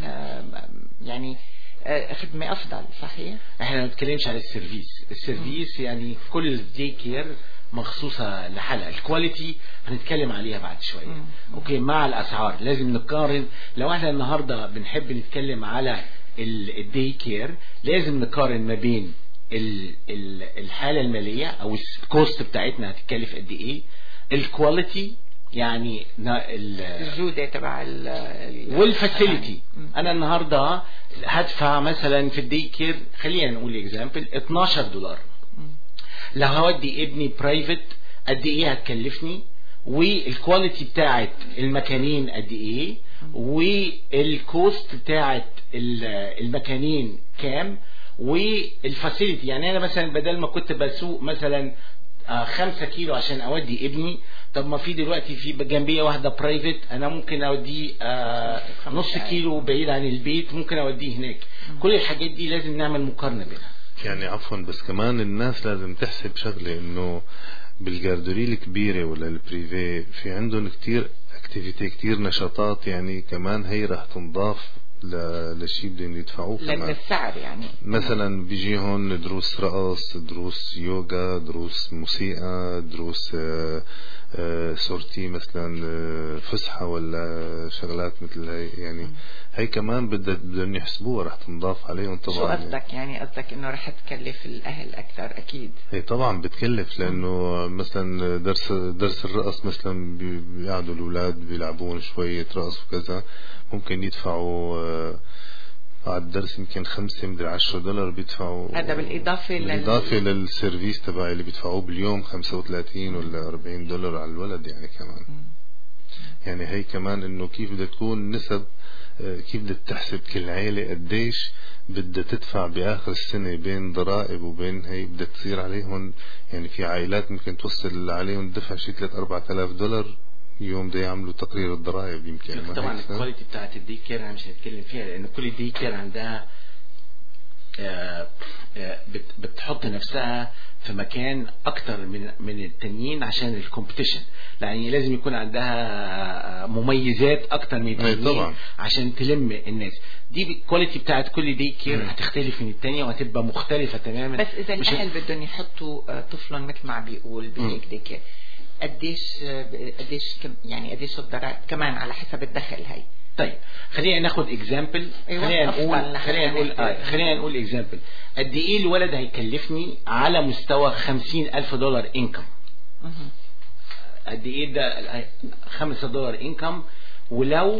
S2: يعني خدمة أفضل. صحيح؟
S16: احنا ما بنتكلمش عن السيرفيس. السيرفيس يعني كل الدي كير مخصوصة لحالها. الكواليتي هنتكلم عليها بعد شوية. مم. اوكي. مع الأسعار لازم نقارن. لو احنا النهاردة بنحب نتكلم على الدي كير لازم نقارن ما بين ال ال الحالة المالية او الكوست بتاعتنا هتتكلف قد ايه، الكواليتي يعني
S2: الجودة تبع
S16: والفاسيلتي. انا النهارده هدفع مثلا في الدي كير خلينا نقول اكزامبل اتناشر دولار. لو هودي ابني برايفت قد ايه هتكلفني، والكواليتي بتاعت المكانين قد ايه، والكوست بتاعت المكانين كام، والفاسيلتي. يعني انا مثلا بدل ما كنت بسوق مثلا خمسة كيلو عشان اودي ابني، طب ما في دلوقتي في جنبيه واحده برايفت انا ممكن اوديه آه نص كيلو بعيد عن البيت، ممكن اوديه هناك. كل الحاجات دي لازم نعمل مقارنه بينها.
S3: يعني عفوا بس كمان الناس لازم تحسب شغله، انه بالجاردوري الكبيره ولا البريفي في عندهم كتير اكتيفيتي، كتير نشاطات، يعني كمان هي راح تنضاف لشيء بدهم يدفعوه
S2: كمان السعر. يعني
S3: مثلا بيجي هون دروس رقص، دروس يوغا، دروس موسيقى، دروس آآ آآ سورتي مثلا فسحة ولا شغلات مثل هاي. يعني م. هي كمان بدهم يحسبوها راح تنضاف عليهم طبعا.
S2: شو قصدك يعني؟ قصدك انه راح تكلف الاهل اكثر؟ اكيد
S3: هي طبعا بتكلف، لانه مثلا درس درس الرقص مثلا بيقعدوا الاولاد بيلعبون شوية رقص وكذا، ممكن يدفعوا على الدرس يمكن خمسة مدري عشرة دولار بيدفعوا.
S2: هذا بالإضافة
S3: بالإضافة لل... للسيرفيس تبعي اللي بيدفعوه باليوم خمسة وثلاثين ولا أربعين دولار على الولد يعني كمان. يعني هي كمان انه كيف بدها تكون نسب، كيف بدها تحسب كل عائلة قديش بدها تدفع بآخر السنة بين ضرائب وبين هي بدها تصير عليهم. يعني في عائلات ممكن توصل عليهم دفع شيء ثلاثة أربعة آلاف دولار يوم بده يعملوا تقرير الضرائب. يمكن
S16: طبعا الكواليتي بتاعت الدي كير انا مش هتكلم فيها، لان كل الدي كير عندها آه آه بتحط نفسها في مكان اكتر من من التانيين عشان الكومبيتيشن، يعني لازم يكون عندها مميزات اكتر من التانيين عشان تلم الناس. دي الكواليتي بتاعت كل دي كير هتختلف من التانية وهتبقى مختلفة تماما.
S2: بس اذا الاهل بدهم يحطوا طفلهم مثل ما عم بيقول بهيك دي كير، قديش قديش يعني قديش الضرائب كمان على حسب الدخل هي؟
S16: طيب خلينا ناخد اكزامبل.
S2: أيوة
S16: خلينا نقول خلينا نقول آه خلينا نقول اكزامبل قد ايه الولد هيكلفني على مستوى خمسين ألف دولار انكم. قد ايه ده؟ خمسة دولار انكم، ولو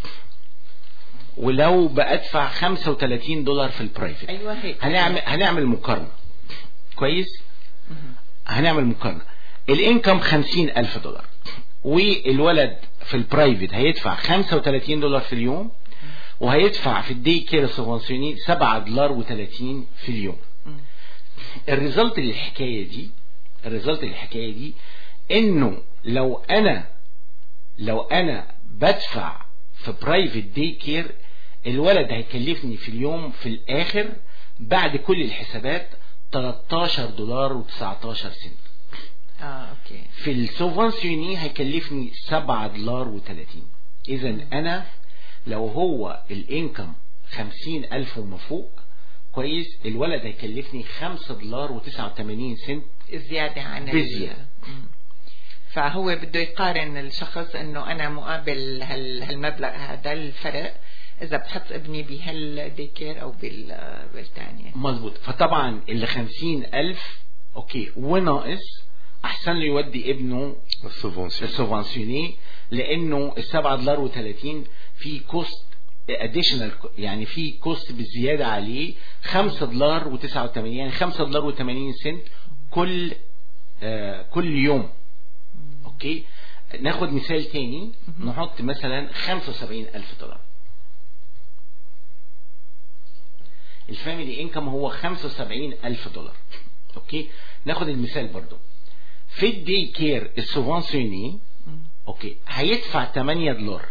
S16: ولو بأدفع خمسة وثلاثين دولار في البرايفت.
S2: ايوه هيك
S16: هنعمل هنعمل مقارنة كويس. هنعمل مقارنة. الانكم خمسين ألف دولار والولد في البرايفت هيدفع خمسة وثلاثين دولار في اليوم، وهيدفع في الدي كير سبونسيوني سبعة دولار وثلاثين في اليوم. الريزلت للحكاية دي الريزلت للحكاية دي انه لو انا لو انا بدفع في برايفت دي كير الولد هيكلفني في اليوم في الاخر بعد كل الحسابات ثلاثة عشر دولار وتسعتاشر سنت.
S2: اه اوكي.
S16: في السوفونسيوني هيكلفني سبعة دولار وثلاثين. اذا انا لو هو الانكم خمسين الف وما فوق كويس، الولد هيكلفني خمسة دولار وتسعة وثمانين سنت
S2: زيادة عن
S16: بزيادة.
S2: فهو بده يقارن الشخص انه انا مقابل هالمبلغ هذا الفرق اذا بحط ابني بهالديكير او بالثانية.
S16: مظبوط. فطبعا اللي خمسين الف اوكي وناقص احسن له يودي ابنه السوفونسيوني، لانه السبعة دولار وثلاثين في كوست اديشنال، يعني في كوست بالزيادة عليه خمسة دولار وتسعة وثمانين، يعني خمسة دولار وثمانين سنت كل آه كل يوم. اوكي ناخد مثال تاني. نحط مثلا خمسة وسبعين الف دولار. الفاميلي انكم هو خمسة وسبعين الف دولار. اوكي ناخد المثال برضو. في الدي كير السوفونسيوني اوكي هيدفع ثمانية دولار.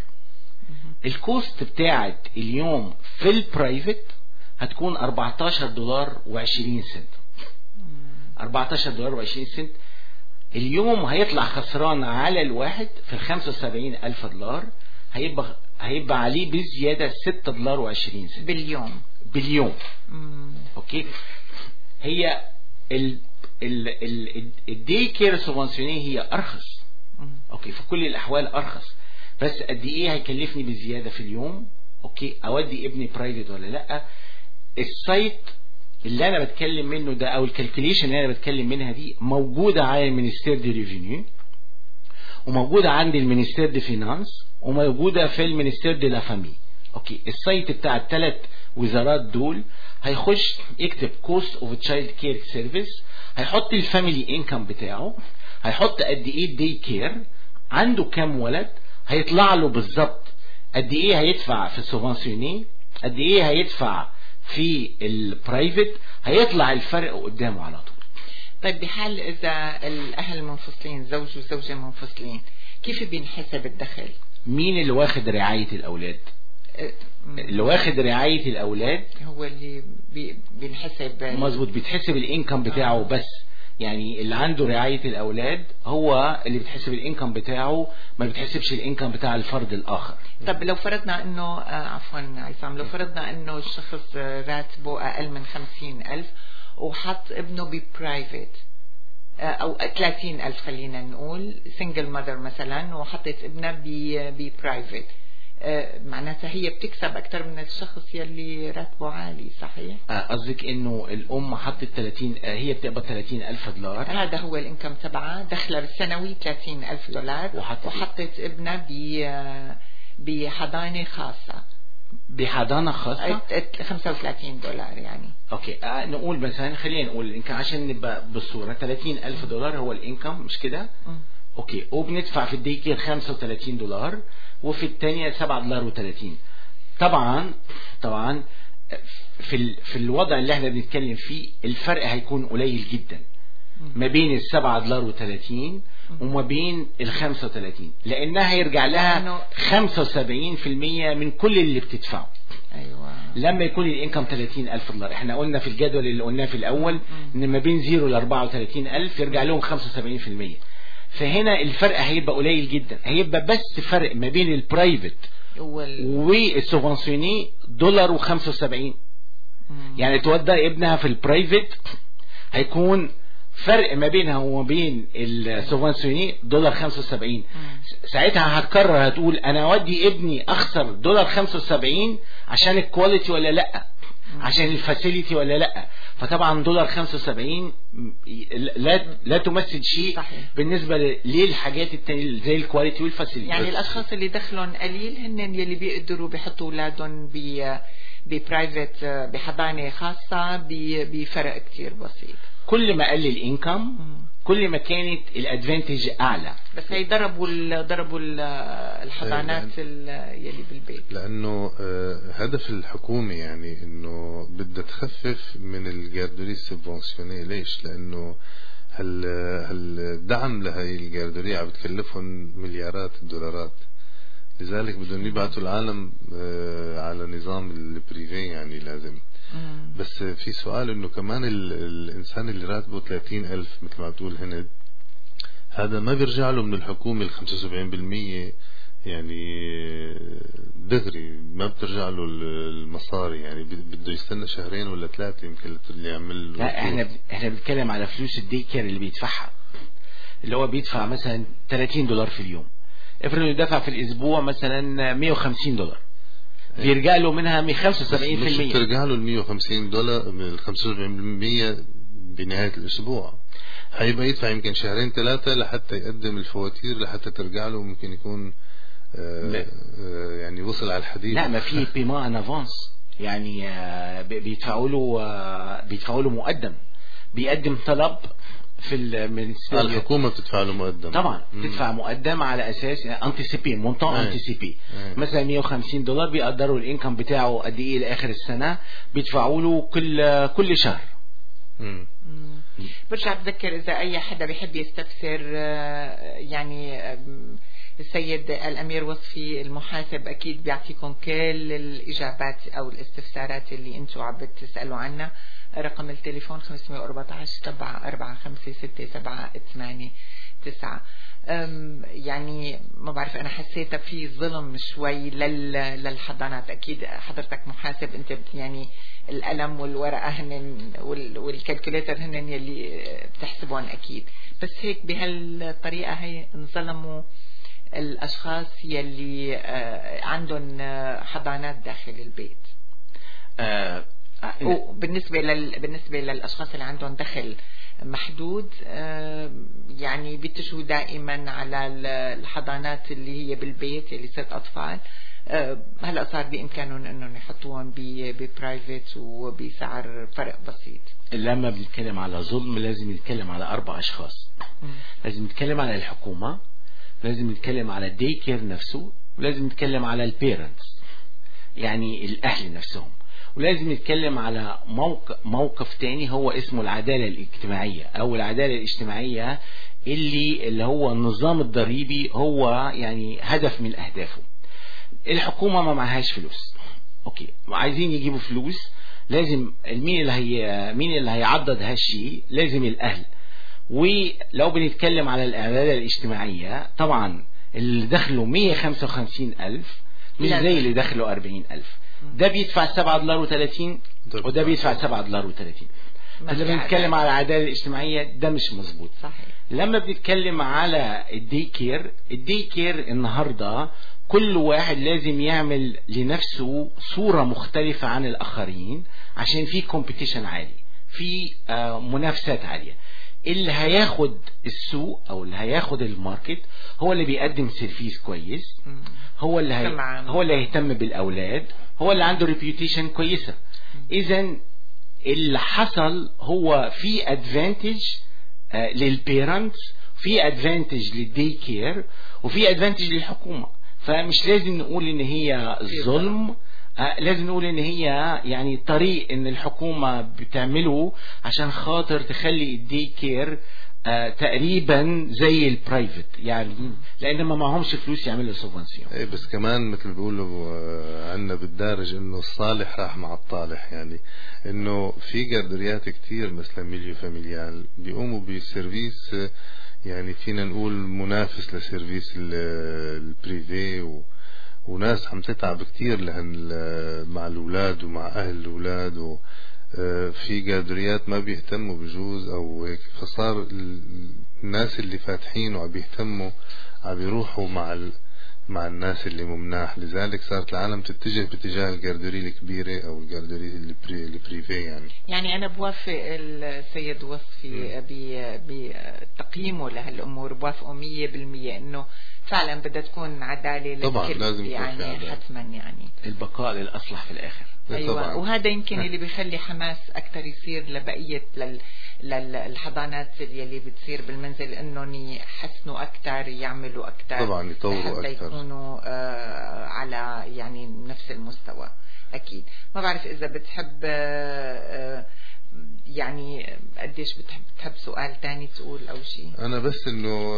S16: الكوست بتاعت اليوم في البرايفت هتكون أربعة عشر دولار وعشرين سنت. أربعة عشر دولار وعشرين سنت اليوم هيطلع خسران على الواحد في الخمسة وسبعين ألف دولار، هيبقى هيبقى عليه بزيادة ستة دولار وعشرين سنت
S2: باليوم.
S16: باليوم. مم. اوكي هي ال ال ال الدي كير سوفونسيوني هي ارخص. مم. اوكي في كل الاحوال ارخص، بس قد ايه هيكلفني بزيادة في اليوم؟ اوكي اودي ابني برايفت ولا لا؟ السايت اللي انا بتكلم منه ده او الكالكوليشن اللي انا بتكلم منها دي موجودة على المينستير دي ريفينيو، وموجودة عند المينستير دي فينانس، وموجودة في المينستير دي لا فامي. اوكي السايت بتاع الثلاث وزارات دول هيخش يكتب كوست اوف تشايلد كير سيرفيس، هيحط الفاميلي انكم بتاعه، هيحط قد ايه دي كير، عنده كام ولد، هيطلع له بالظبط قد ايه هيدفع في السوفونسيوني، قد ايه هيدفع في البرايفت، هيطلع الفرق قدامه على طول.
S2: طيب بحال اذا الاهل منفصلين، زوج وزوجة منفصلين، كيف بينحسب الدخل؟
S16: مين اللي واخد رعاية الاولاد؟ اللي واخد رعاية الاولاد
S2: هو اللي بي بينحسب.
S16: مظبوط بيتحسب الانكم بتاعه. آه. بس يعني اللي عنده رعاية الاولاد هو اللي بتحسب الانكم بتاعه، ما بتحسبش الانكم بتاع الفرد الاخر.
S2: طب لو فرضنا انه آه عفوا عصام، لو فرضنا انه الشخص راتبه اقل من خمسين الف وحط ابنه ببرايفت آه او ثلاثين الف خلينا نقول، سنجل ماذر مثلا، وحطت ابنها ببرايفت، آه معناتها هي بتكسب اكثر من الشخص يلي راتبه عالي، صحيح؟
S16: قصدك آه انه الام حطت ثلاثين، آه هي بتقبض ثلاثين الف دولار،
S2: هذا هو الانكم تبعها، دخلها بالسنوي ثلاثين الف دولار، وحطت, وحطت ابنها ب بحضانة خاصة.
S16: بحضانة خاصة
S2: خمسة وثلاثين دولار يعني.
S16: اوكي آه نقول مثلا، خلينا نقول إن كان عشان نبقى بالصورة ثلاثين الف دولار هو الانكم، مش كده؟ اوكي، وبندفع في الدي كير خمسة وثلاثين دولار وفي الثانيه سبعة دولار وثلاثين. طبعا طبعا في ال... في الوضع اللي احنا بنتكلم فيه الفرق هيكون قليل جدا ما بين السبعة دولار وثلاثين وما بين الخمسة وثلاثين، لانها هيرجع لها خمسة وسبعين في المية من كل اللي بتدفعه.
S2: ايوه
S16: لما يكون الانكم ثلاثين ألف دولار. احنا قلنا في الجدول اللي قلناه في الاول ان ما بين زيرو ل أربعة وثلاثين ألف يرجع لهم خمسة وسبعين في المية. فهنا الفرق هيبقى قليل جدا، هيبقى بس فرق ما بين البرايفت والسوفنسيوني دولار وخمسة وسبعين. يعني تودع ابنها في البرايفت هيكون فرق ما بينها وما بين السوفنسيوني دولار خمسة وسبعين. ساعتها هتكرر هتقول انا اودي ابني اخسر دولار خمسة وسبعين عشان الكواليتي ولا لا، عشان الفاسيليتي ولا لا. فطبعا دولار خمسة وسبعين لا لا تمثل شيء بالنسبه للحاجات التانية زي الكواليتي والفاسيليتي.
S2: يعني الاشخاص اللي دخلهم قليل هن يلي بيقدروا بيحطوا اولادهم ب ببرايفت بحضانه خاصه بفرق كتير بسيط.
S16: كل ما قل الانكم كل ما كانت الادفانتج اعلى.
S2: بس هي ضربوا ال ضربوا ال الحضانات يلي بالبيت،
S3: لانه هدف الحكومه يعني انه بدها تخفف من الجاردوري السبونسيوني. ليش؟ لانه هال هالدعم لهي الجاردوري عم بتكلفهم مليارات الدولارات، لذلك بدهم يبعثوا العالم على نظام البريفي. يعني لازم مم. بس في سؤال انه كمان الانسان اللي راتبه ثلاثين ألف مثل ما تقول هند، هذا ما بيرجع له من الحكومة ال خمسة وسبعين بالمية، يعني دغري ما بترجع له المصاري. يعني بده يستنى شهرين ولا ثلاثة يمكن اللي يعمل.
S16: لا احنا احنا بنتكلم على فلوس الدي كير اللي بيدفعها، اللي هو بيدفع مثلا ثلاثين دولار في اليوم. افرض يدفع في الاسبوع مثلا مية وخمسين دولار، بيرجع له منها خمسة وسبعين في المية.
S3: مش ترجع له ال مية وخمسين دولار من ال خمسة وسبعين بالمية بنهاية الأسبوع. هيبقى يدفع يمكن شهرين ثلاثة لحتى يقدم الفواتير لحتى ترجع له. ممكن يكون آه آه يعني وصل على الحديد.
S16: لا ما في بيما ان افانس، يعني آه بيدفعوا له آه بيدفعوا له مقدم، بيقدم طلب في المنستير.
S3: الحكومة بتدفع له مقدم
S16: طبعا. مم. تدفع مقدم على اساس انتيسيبي مونطون انتيسيبي مثلا مية وخمسين دولار، بيقدروا الانكم بتاعه قد ايه لاخر السنه، بيدفعوا له كل كل شهر.
S2: مم. برجع بذكر اذا اي حدا بيحب يستفسر، يعني السيد الامير وصفي المحاسب اكيد بيعطيكم كل الاجابات او الاستفسارات اللي انتم عم بتسالوا عنها. رقم التليفون خمسمية وأربعة عشر سبعة أربعة خمسة ستة سبعة ثمانية تسعة. يعني ما بعرف، أنا حسيت في ظلم شوي للحضانات. أكيد حضرتك محاسب، أنت يعني القلم والورقة هن والكالكوليتر هن يلي بتحسبون أكيد، بس هيك بهالطريقة هي انظلموا الأشخاص يلي عندهم حضانات داخل البيت.
S16: أه
S2: وبالنسبة لل... بالنسبة للأشخاص اللي عندهم دخل محدود، يعني بيتجهوا دائما على الحضانات اللي هي بالبيت اللي ست أطفال. هلأ صار بإمكانهم أنهم يحطوهم ببرايفت وبسعر فرق بسيط.
S16: لما بنتكلم على ظلم لازم نتكلم على أربع أشخاص. م. لازم نتكلم على الحكومة، لازم نتكلم على الدي كير نفسه، ولازم نتكلم على البيرنتس يعني الأهل نفسهم، ولازم نتكلم على موقف, موقف تاني هو اسمه العدالة الاجتماعية أو العدالة الاجتماعية، اللي اللي هو النظام الضريبي هو يعني هدف من أهدافه. الحكومة ما معهاش فلوس، أوكي، عايزين يجيبوا فلوس، لازم مين اللي هي مين اللي هيعضد هالشيء؟ لازم الأهل. ولو بنتكلم على العدالة الاجتماعية، طبعا اللي دخله مية وخمسة وخمسين ألف مش زي اللي دخله أربعين ألف. ده بيدفع سبعة دولار وثلاثين وده بيدفع سبعة دولار وثلاثين. إذا بنتكلم على العدالة الاجتماعية ده مش مظبوط.
S2: صحيح.
S16: لما بنتكلم على الدي كير، الدي كير النهاردة كل واحد لازم يعمل لنفسه صورة مختلفة عن الآخرين، عشان في كومبيتيشن عالي، في آه منافسات عالية. اللي هياخد السوق او اللي هياخد الماركت هو اللي بيقدم سيرفيس كويس، هو اللي هي هو اللي هيهتم بالاولاد، هو اللي عنده ريبيوتيشن كويسه. اذا اللي حصل هو في ادفانتج للبيرنتس في ادفانتج للدي كير وفي ادفانتج للحكومة. فمش لازم نقول ان هي ظلم، آه لازم نقول ان هي يعني طريق ان الحكومة بتعمله عشان خاطر تخلي الدي كير آه تقريبا زي البرايفت، يعني لان ما معهمش فلوس يعملوا سوفنسيون.
S3: ايه بس كمان مثل بيقولوا آه عنا بالدارج انه الصالح راح مع الطالح، يعني انه في جاردريات كتير مثل ميليو فاميليال بيقوموا بسيرفيس آه يعني فينا نقول منافس لسيرفيس البريفي، و وناس عم تتعب كتير لهن مع الأولاد ومع أهل الأولاد، وفي قادريات ما بيهتموا بجوز أو هيك. فصار الناس اللي فاتحين وعم بيهتموا عم بيروحوا مع مع الناس اللي ممناح، لذلك صارت العالم تتجه باتجاه الجاردري الكبيرة أو الجاردري البريفي. يعني
S2: يعني أنا بوافق السيد وصفي بتقييمه لهالأمور، بوافقه مية بالمية إنه فعلا بدها تكون عدالة
S3: طبعا
S2: للكل،
S3: لازم
S2: يعني حتما يعني
S16: البقاء للأصلح في الآخر.
S2: أيوة
S3: طبعا.
S2: وهذا يمكن اللي بيخلي حماس أكتر يصير لبقية لل... للحضانات اللي بتصير بالمنزل، إنهم يحسنوا أكتر، يعملوا أكتر،
S3: طبعا يطوروا
S2: حتى
S3: أكتر،
S2: يكونوا آه على يعني نفس المستوى. أكيد. ما بعرف إذا بتحب آه آه يعني قديش بتحب تحب سؤال تاني تقول أو شيء؟
S3: أنا بس إنه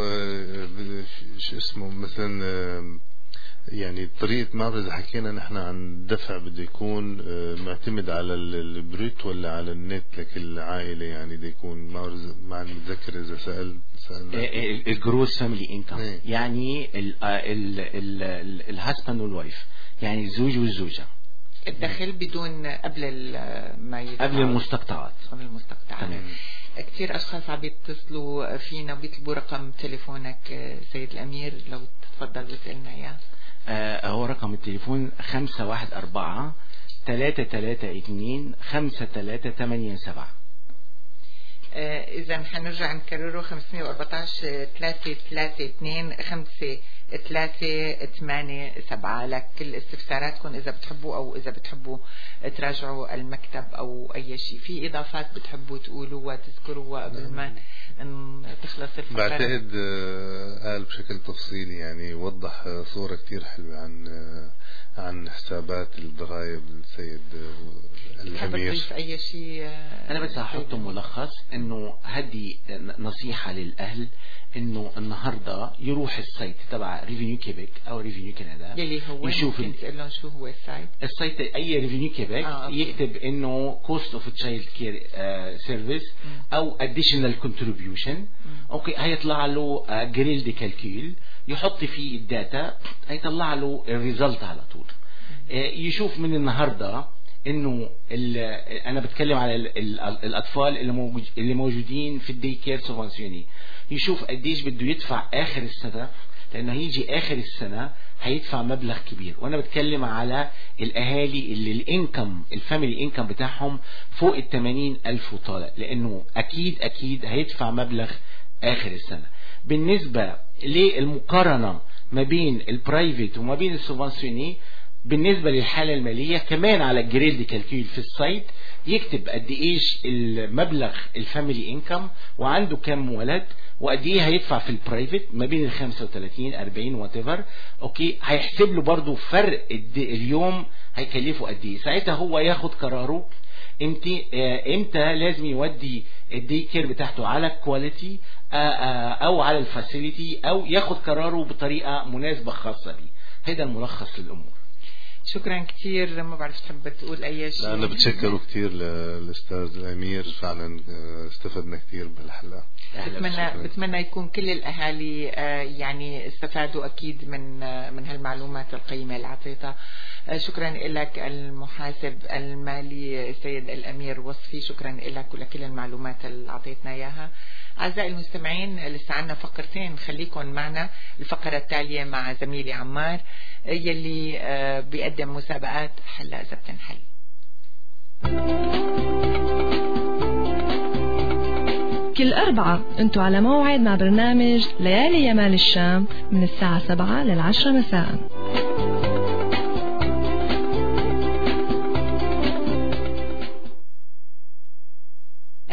S3: شو اسمه مثلا يعني طريقة ما إذا حكينا نحن عن دفع بده يكون معتمد على البروت ولا على النت لكل عائلة، يعني بده يكون ما ما متذكر إذا سأل سألنا
S16: الجروس فاميلي إنكم، يعني الهاسبند والوايف، يعني الزوج والزوجة،
S2: الدخل بدون قبل ما يدفع
S16: قبل المستقطعات
S2: قبل المستقطعات. كثير أشخاص عم يتصلوا فينا وبيطلبوا رقم تليفونك سيد الأمير، لو تتفضل وتقلنا إياه.
S16: آه هو رقم التليفون خمسة واحد أربعة ثلاثة ثلاثة اثنين خمسة ثلاثة ثمانية سبعة.
S2: آه إذا حنرجع نكرره خمسمية وأربعتاش ثلاثة ثلاثة اثنين خمسة ثلاثة ثمانية سبعة لكل استفساراتكم إذا بتحبوا أو إذا بتحبوا تراجعوا المكتب أو أي شيء. في إضافات بتحبوا تقولوا وتذكروا قبل ما تخلص الفقرة؟
S3: بعتقد قال بشكل تفصيلي، يعني وضح صورة كتير حلوة عن عن حسابات الضرائب السيد الأمير.
S2: تضيف أي شيء؟
S16: أنا بس هحط ملخص إنه هدي نصيحة للأهل، إنه النهاردة يروح السايت تبع ريفينيو كيبك أو ريفينيو كندا
S2: يلي هو
S16: يشوف
S2: ممكن تقول لهم شو هو السايت.
S16: السايت أي ريفينيو كيبك آه، يكتب إنه cost of child care uh, service أو additional contribution. أوكي هيطلع له جريل دي كالكول، يحط فيه الداتا هيطلع له الريزلت على طول. uh, يشوف من النهاردة انه انا بتكلم على ال ال الاطفال اللي موجود اللي موجودين في الدي كير سوفنسيوني، يشوف قديش بده يدفع اخر السنه، لانه هيجي اخر السنه هيدفع مبلغ كبير. وانا بتكلم على الاهالي اللي الانكم الفاميلي انكم بتاعهم فوق ال ثمانين ألف وطالع، لانه اكيد اكيد هيدفع مبلغ اخر السنه. بالنسبه للمقارنه ما بين البرايفت وما بين السوفنسيوني، بالنسبة للحالة المالية كمان على الجريل دي كالكول في السايت يكتب قد ايش المبلغ الفاميلي انكم وعنده كم ولد وقد ايه هيدفع في البرايفت ما بين ال خمسة وثلاثين أربعين واتيفر. اوكي هيحسب له برضو فرق اليوم هيكلفه قد ايه، ساعتها هو ياخد قراره امتى امتى لازم يودي الدي كير بتاعته على الكواليتي او على الفاسيليتي، او ياخد قراره بطريقة مناسبة خاصة بيه. هذا الملخص للامور.
S2: شكرا كثير. ما بعرف تحب تقول اي شيء؟
S3: انا بتشكره كثير للاستاذ الامير، فعلا استفدنا كثير بالحلقه.
S2: بتمنى بتمنى يكون كل الاهالي يعني استفادوا اكيد من من هالمعلومات القيمه اللي اعطيتها. شكرا لك المحاسب المالي السيد الامير وصفي، شكرا لك ولكل المعلومات اللي اعطيتنا اياها. أعزائي المستمعين لسه عنا فقرتين، خليكم معنا. الفقرة التالية مع زميلي عمار يلي بيقدم مسابقات حلا إذا بتنحل.
S1: كل أربعة أنتوا على موعد مع برنامج ليالي يمال الشام من الساعة سبعة للعشرة مساء.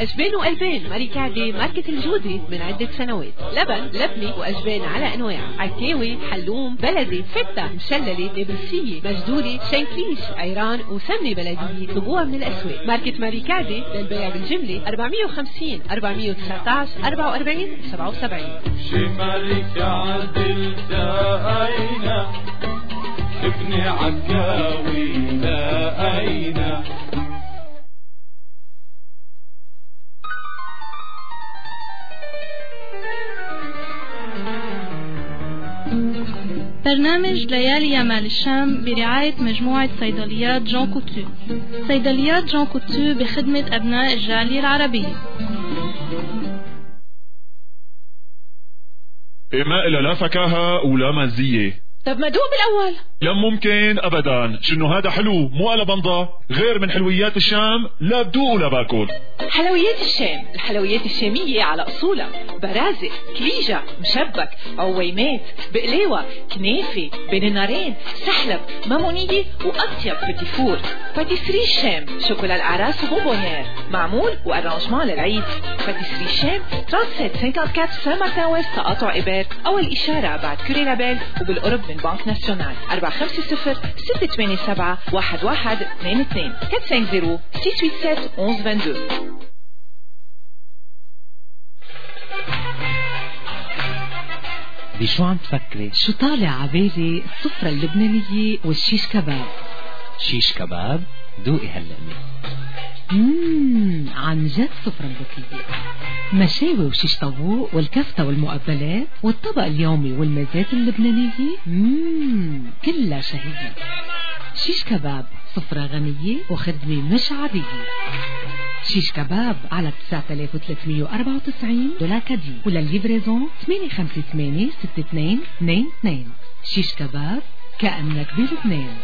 S8: أجبان وقلبان ماريكاردي ماركة الجودة من عدة سنوات. لبن، لبنة وأجبان على أنواع، عكاوي، حلوم، بلدي، فتة، مشللة، نابلسية، مجدوري، شنكليش، عيران وسمنة بلدية. طلبوها من الأسواق. ماركة ماريكاردي للبيع بالجملة أربعمية وخمسين أربعمية وتسعطعش أربعة وأربعين سبعة وسبعين.
S9: شمالك عدل داينا ابن عكاوي داينا.
S10: برنامج ليالي يمال الشام برعاية مجموعة صيدليات جون كوتو. صيدليات جون كوتو بخدمة أبناء الجالية العربية.
S11: ما إلا لا فكاهة ولا مزية.
S8: طب ما دوق بالأول.
S11: لا ممكن أبدا، شنو هذا حلو مو على بنضة، غير من حلويات الشام لا بدوق ولا باكل.
S15: حلويات الشام، الحلويات الشامية على أصولها، برازق، كليجة، مشبك، عويمات، بقلاوة، كنافة، بين النارين، سحلب، مامونية وأطيب بتيفور. باتيسري الشام، شوكولا الأعراس وبونبونير، معمول وأرانجمان للعيد. باتيسري الشام ثلاثة وثلاثين أربعة وخمسين سان مارتن ويست تقاطع إبر، أول إشارة بعد كوري لابيل وبالقرب من بنك ناسيونال. أربعة خمسة صفر ستة ثمانية سبعة واحد واحد اثنين اثنين أربعة خمسة صفر ستة ثمانية سبعة واحد واحد اثنين اثنين.
S12: بشو عم تفكري؟ شو طالع عبالي؟ السفرة اللبنانية والشيش كباب. شيش كباب؟ دوقي هاللقمة. مم عن جد سفرة ذكية. مشاوي وشيش طاووق والكفتة والمقبلات والطبق اليومي والمزات اللبنانية. مم كلها شهية. شيش كباب سفرة غنية وخدمة مش عادية. شيش كباب على تسعة آلاف وثلاثمية وأربعة وتسعين دولار كادي، ولا الليفريزون ثمانية خمسة ثمانية ستة اثنين اثنين اثنين. شيش كباب كأنك بلبنان.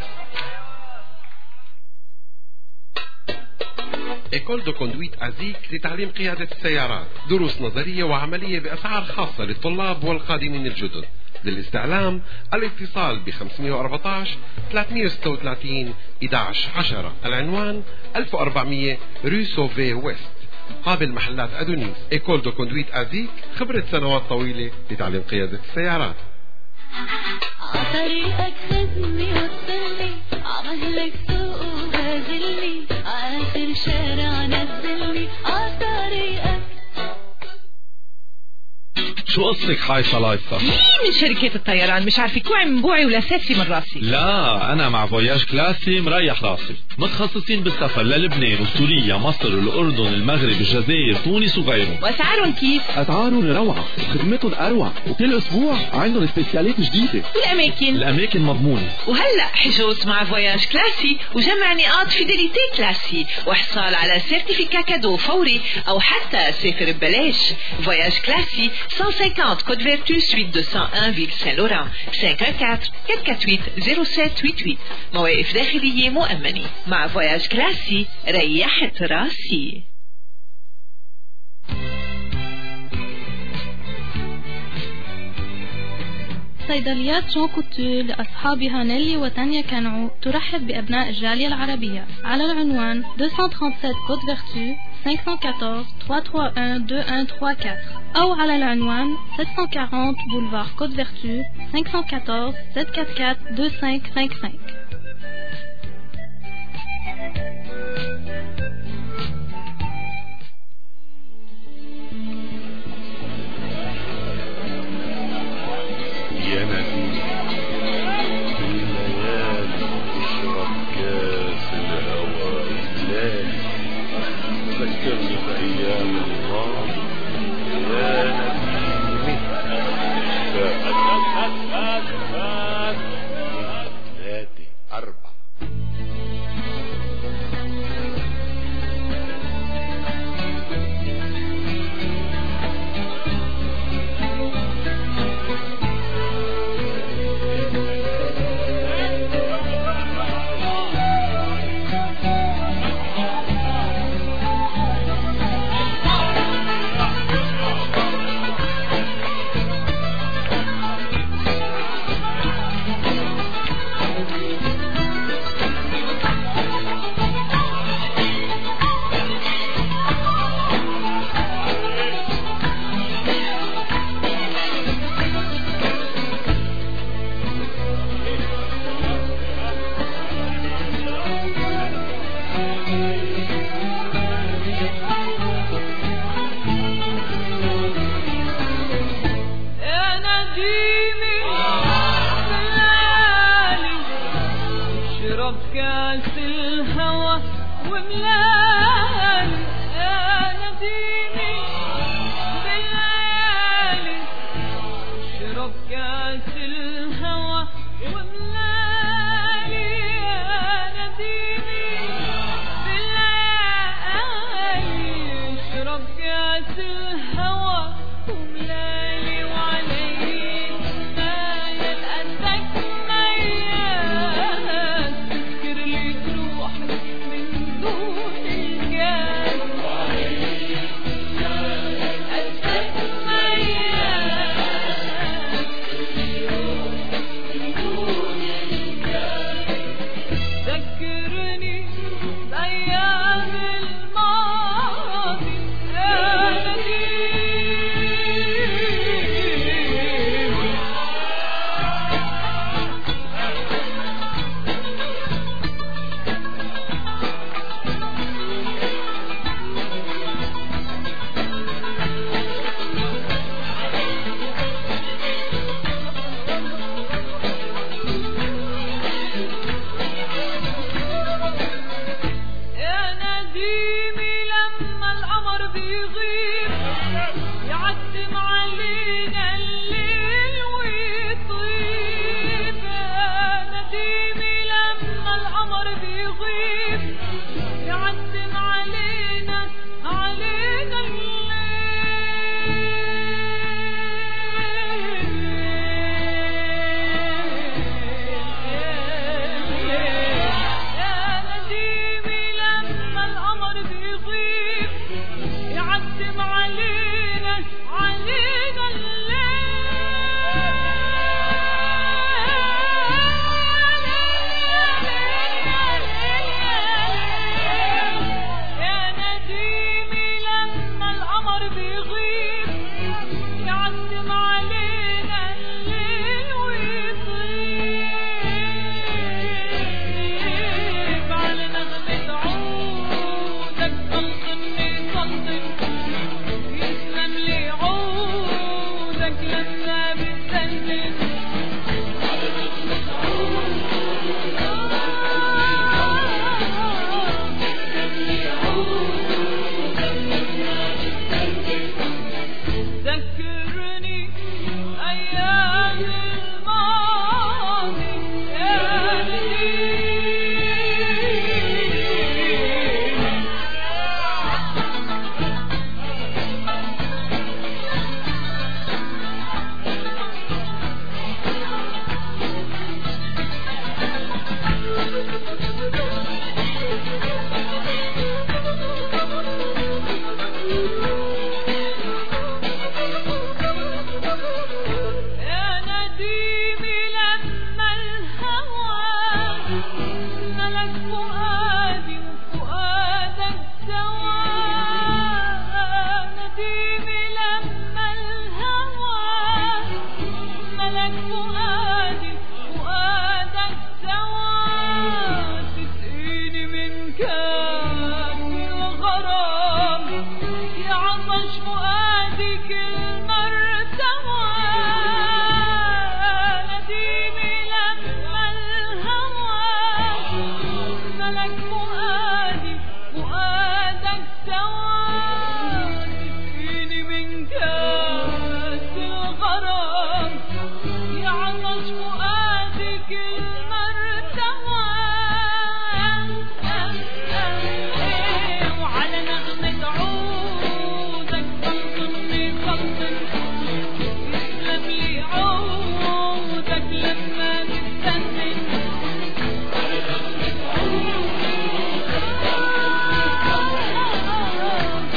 S5: إيكول دو كوندويت أزيك لتعليم قيادة السيارات، دروس نظرية وعملية بأسعار خاصة للطلاب والقادمين الجدد. للاستعلام الاتصال ب خمسمية وأربعة عشر ثلاثمية وستة وثلاثين أحد عشر عشرة. العنوان ألف وأربعمية رو سوفي ويست قابل محلات أدونيس. إيكول دو كوندويت أزيك، خبرة سنوات طويلة لتعليم قيادة السيارات.
S13: عطريقك خدني وصلني، عمهلك سوق وغازلني، آخر شارع نزلني عطريقك.
S14: شو قصتك حايصة لايصة؟
S15: مين من شركات الطيران؟ مش عارفة كوعي من بوعي ولا ساتفي من راسي.
S14: لا أنا مع فواياج كلاسي مريح راسي، متخصصين بالسفر للبنان وسوريا مصر الأردن المغرب الجزائر تونس وغيرهم.
S15: وأسعارهم كيف؟
S17: أسعارهم روعة وخدمتهم أروع، وكل أسبوع عندهم سبيسيالات جديدة.
S15: والأماكن؟
S14: الأماكن مضمونة.
S15: وهلأ حجوز مع فواياج كلاسي وجمع نقاط فيديليتي كلاسي وحصال على سيرتيفيكا كادو فوري أو حتى سافر ببلاش. فواياج كلاسي مئة وخمسين كود فيرتو سويت مئتين وواحد فيل سان لوران. خمسة أربعة أربعة ثمانية ثمانية صفر سبعة ثمانية ثمانية. مواقف داخلية مؤمنة. مع فواياج كلاسي ريحت راسي.
S10: صيدليات جون كوتو لأصحابها نيلي وتانيا كانعو ترحب بأبناء الجالية العربية على العنوان مئتين وسبعة وثلاثين كود فيرتو خمسة أربعة أربعة ثلاثة واحد اثنين واحد ثلاثة أربعة أو على العنوان سبعمية وأربعين بولفار كود فيرتو خمسة أربعة أربعة سبعة أربعة أربعة اثنين خمسة خمسة خمسة.
S9: يا نبي في الليالي اشرب كاس الهوى إلهي، ذكرني بأيام الماضي يا نبي. ثلاثة
S13: الهوى وملالي يا نديمي بالليالي اشرب كاس الهوى وملالي يا نديمي بالليالي اشرب كاس الهوى وملالي وعليك مايل قدك ميال تذكر لي روحك من دون الكاس وعليك مايل قدك ميال من دون الكاس ذكرني بأيام الماضي يا نديم يا نديمي لما القمر بيغيب يعتم علينا الليل ويطيب يا نديمي لما القمر بيغيب يعتم علينا علينا الليل يا نديمي لما القمر بيغيب يعتم علينا علينا الليل يا نديمي لما القمر بيغيب يعتم علينا الليل ويطيب على نغمة عودك طلقني طلقن يسلم لي عودك لما بتسلم على نغمة عودك يسلم لي عودك لما بتسلم ذكرني أيام الماضي يا يا نديمي لما الهوى ملك فؤادي وفؤادك سوا نديمي لما الهوى ملك فؤادي فؤادك سوا تسقيني من كاس الغرام يعطش فؤادي كلمة ارتوى نديمي لما الهوى ملك فؤادي فؤادك سوا تسقيني من كاس الغرام يعطش فؤادي كلمة ارتوى وعلى نغمة عودك طلقني طلقن يسلم لي عودك لما تستنن على نغمة عودك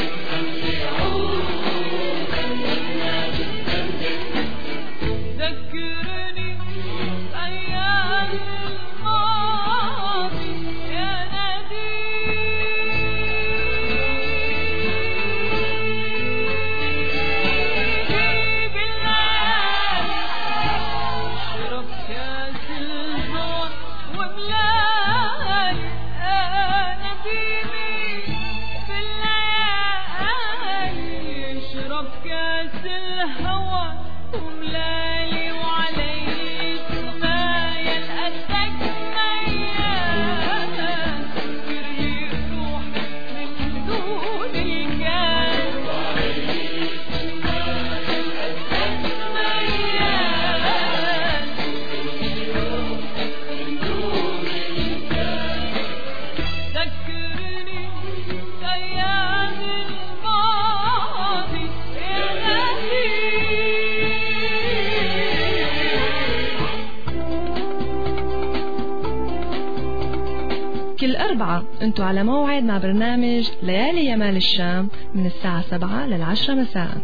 S1: كل أربعة انتوا على موعد مع برنامج ليالي يمال الشام من الساعة سبعة للعشرة مساء.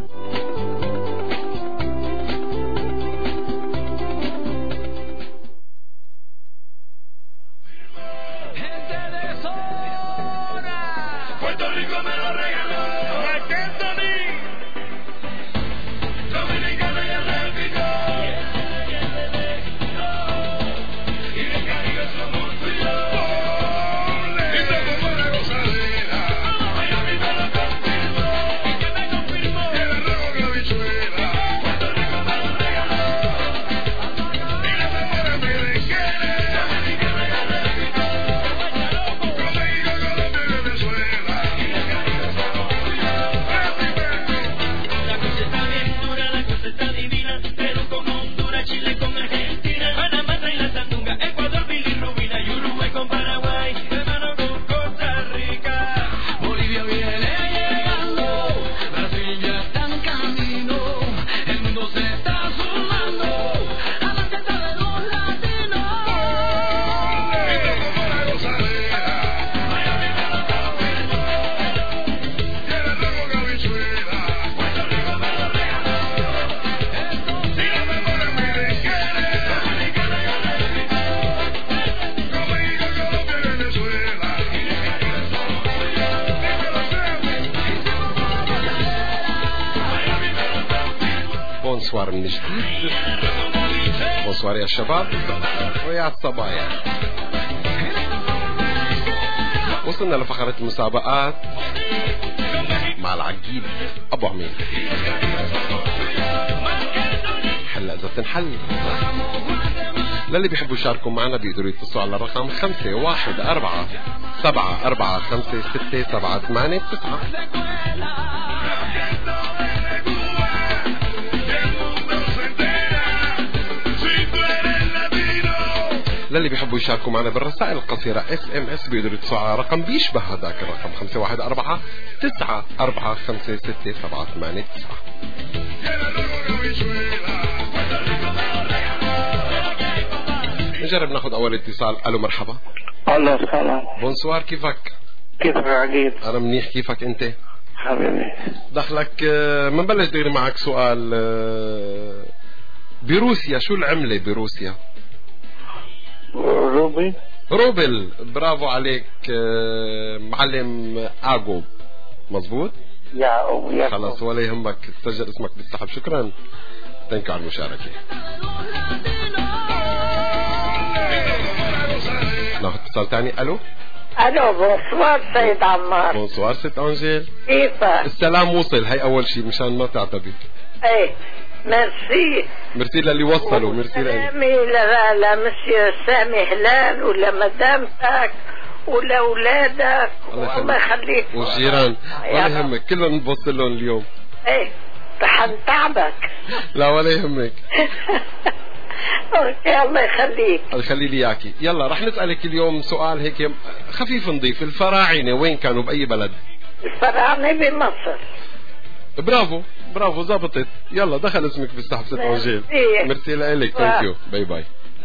S5: بونسوار من جديد. بونسوار يا شباب ويا الصبايا. وصلنا لفقرة المسابقات مع العقيد أبو عمير. حلقة إذا بتنحل. للي بيحبوا يشاركوا معنا بيقدروا يتصلوا على الرقم خمسة واحد أربعة سبعة أربعة خمسة ستة سبعة ثمانية تسعة. للي بيحبوا يشاركوا معنا بالرسائل القصيرة اس ام اس بيقدروا يتصلوا على رقم بيشبه هذاك الرقم خمسة واحد أربعة تسعة أربعة خمسة ستة سبعة ثمانية تسعة. نجرب ناخذ أول اتصال. ألو مرحبا.
S18: الله سلام.
S5: بونسوار كيفك؟
S18: كيفك عقيد؟
S5: أنا منيح. كيفك أنت؟
S18: حبيبي.
S5: دخلك منبلش دغري معك سؤال. بروسيا شو العملة بروسيا؟
S18: روبل.
S5: روبل. برافو عليك معلم آغوب. مزبوط؟
S18: يعقوب. يعقوب.
S5: خلاص ولا يهمك سجل اسمك بالسحب. شكرا. تنك على المشاركة. ناخذ اتصال ثاني. الو.
S18: الو بونسوار سيد عمار.
S5: بونسوار ست انجيل.
S18: كيفك؟
S5: السلام وصل. هي اول شيء مشان ما تعتبي.
S18: ايه ميرسي.
S5: ميرسي للي وصلوا. ميرسي لك.
S18: سلامي لمسيو سامي هلال ولمدامتك ولاولادك والله يخليك
S5: والجيران ولا يهمك كلهم نبص لهم اليوم.
S18: ايه رح نتعبك.
S5: لا ولا يهمك.
S18: اوكي الله يخليك.
S5: الله يخلي لي اياكي. يلا رح نسألك اليوم سؤال هيك خفيف نضيف. الفراعنة وين كانوا بأي بلد؟
S18: الفراعنة بمصر.
S5: برافو برافو زبطت. يلا دخل اسمك بالسحب ست انجيل. ميرسي لك. ثانك يو. باي باي.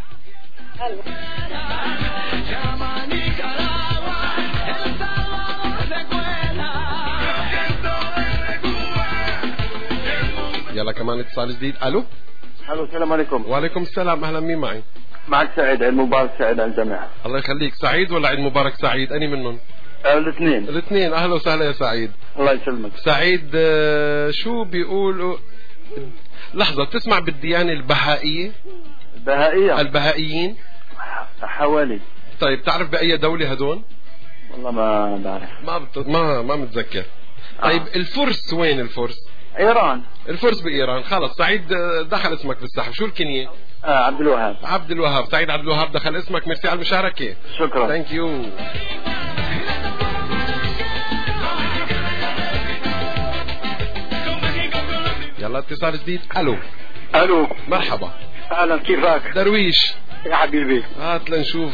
S5: يلا كمان اتصال جديد. الو.
S18: الو السلام عليكم.
S5: وعليكم السلام. اهلا مين معي؟
S18: معك سعيد. عيد مبارك سعيد على الجميع.
S5: الله يخليك. سعيد ولا عيد مبارك سعيد؟ اني منهم؟
S18: الاثنين.
S5: الاثنين. اهلا وسهلا يا سعيد.
S18: الله يسلمك.
S5: سعيد شو بيقولوا؟ لحظة. بتسمع بالديانة البهائية؟
S18: البهائية.
S5: البهائيين
S18: حوالي.
S5: طيب تعرف بأي دولة هدول؟
S18: والله ما بعرف.
S5: ما بت... ما ما متذكر. طيب آه. الفرس وين الفرس؟
S18: ايران.
S5: الفرس بايران. خلص سعيد دخل اسمك بالسحب. شو الكنية؟
S18: آه عبد الوهاب.
S5: عبد الوهاب. سعيد عبد الوهاب دخل اسمك. ميرسي على المشاركة.
S18: شكرا.
S5: ثانك يو. يلا اتصال جديد. الو.
S18: الو
S5: مرحبا.
S18: اهلا كيفك؟
S5: درويش
S18: يا حبيبي.
S5: هات لنشوف.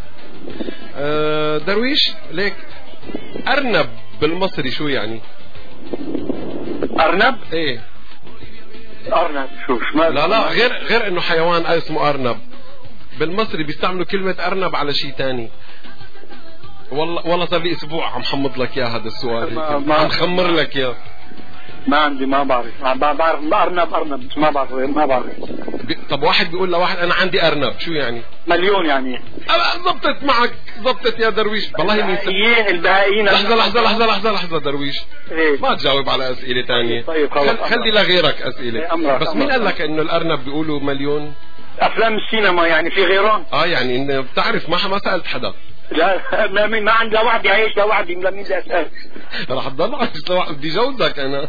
S5: أه درويش ليك ارنب بالمصري شو يعني؟
S18: ارنب؟
S5: ايه
S18: ارنب شو شمال؟
S5: لا لا غير غير انه حيوان اسمه ارنب. بالمصري بيستعملوا كلمة ارنب على شيء تاني. والله والله صار لي اسبوع عم حمض لك اياه هذا السؤال، عم خمر لك اياه.
S18: ما عندي، ما بعرف، ما بعرف ارنب ارنب بس ما بعرف ما بعرف.
S5: طب واحد بيقول لواحد انا عندي ارنب، شو يعني؟
S18: مليون يعني.
S5: زبطت معك، زبطت يا درويش. والله
S18: البهائيين البهائيين.
S5: لحظة لحظة لحظة لحظة لحظة درويش.
S18: إيه؟
S5: ما تجاوب على اسئلة ثانية.
S18: طيب خلص.
S5: خلي لغيرك اسئلة.
S18: إيه أمرك
S5: بس
S18: أمرك
S5: مين قال لك انه الارنب بيقولوا مليون؟
S18: افلام السينما يعني، في غيرهم؟
S5: اه يعني انه بتعرف ما ما سألت حدا.
S18: لا ما, ما عندي لوحدي عايش لوحدي، مين بدي اسال؟
S5: رح تضل عايش لوحدي، بدي جوزك انا.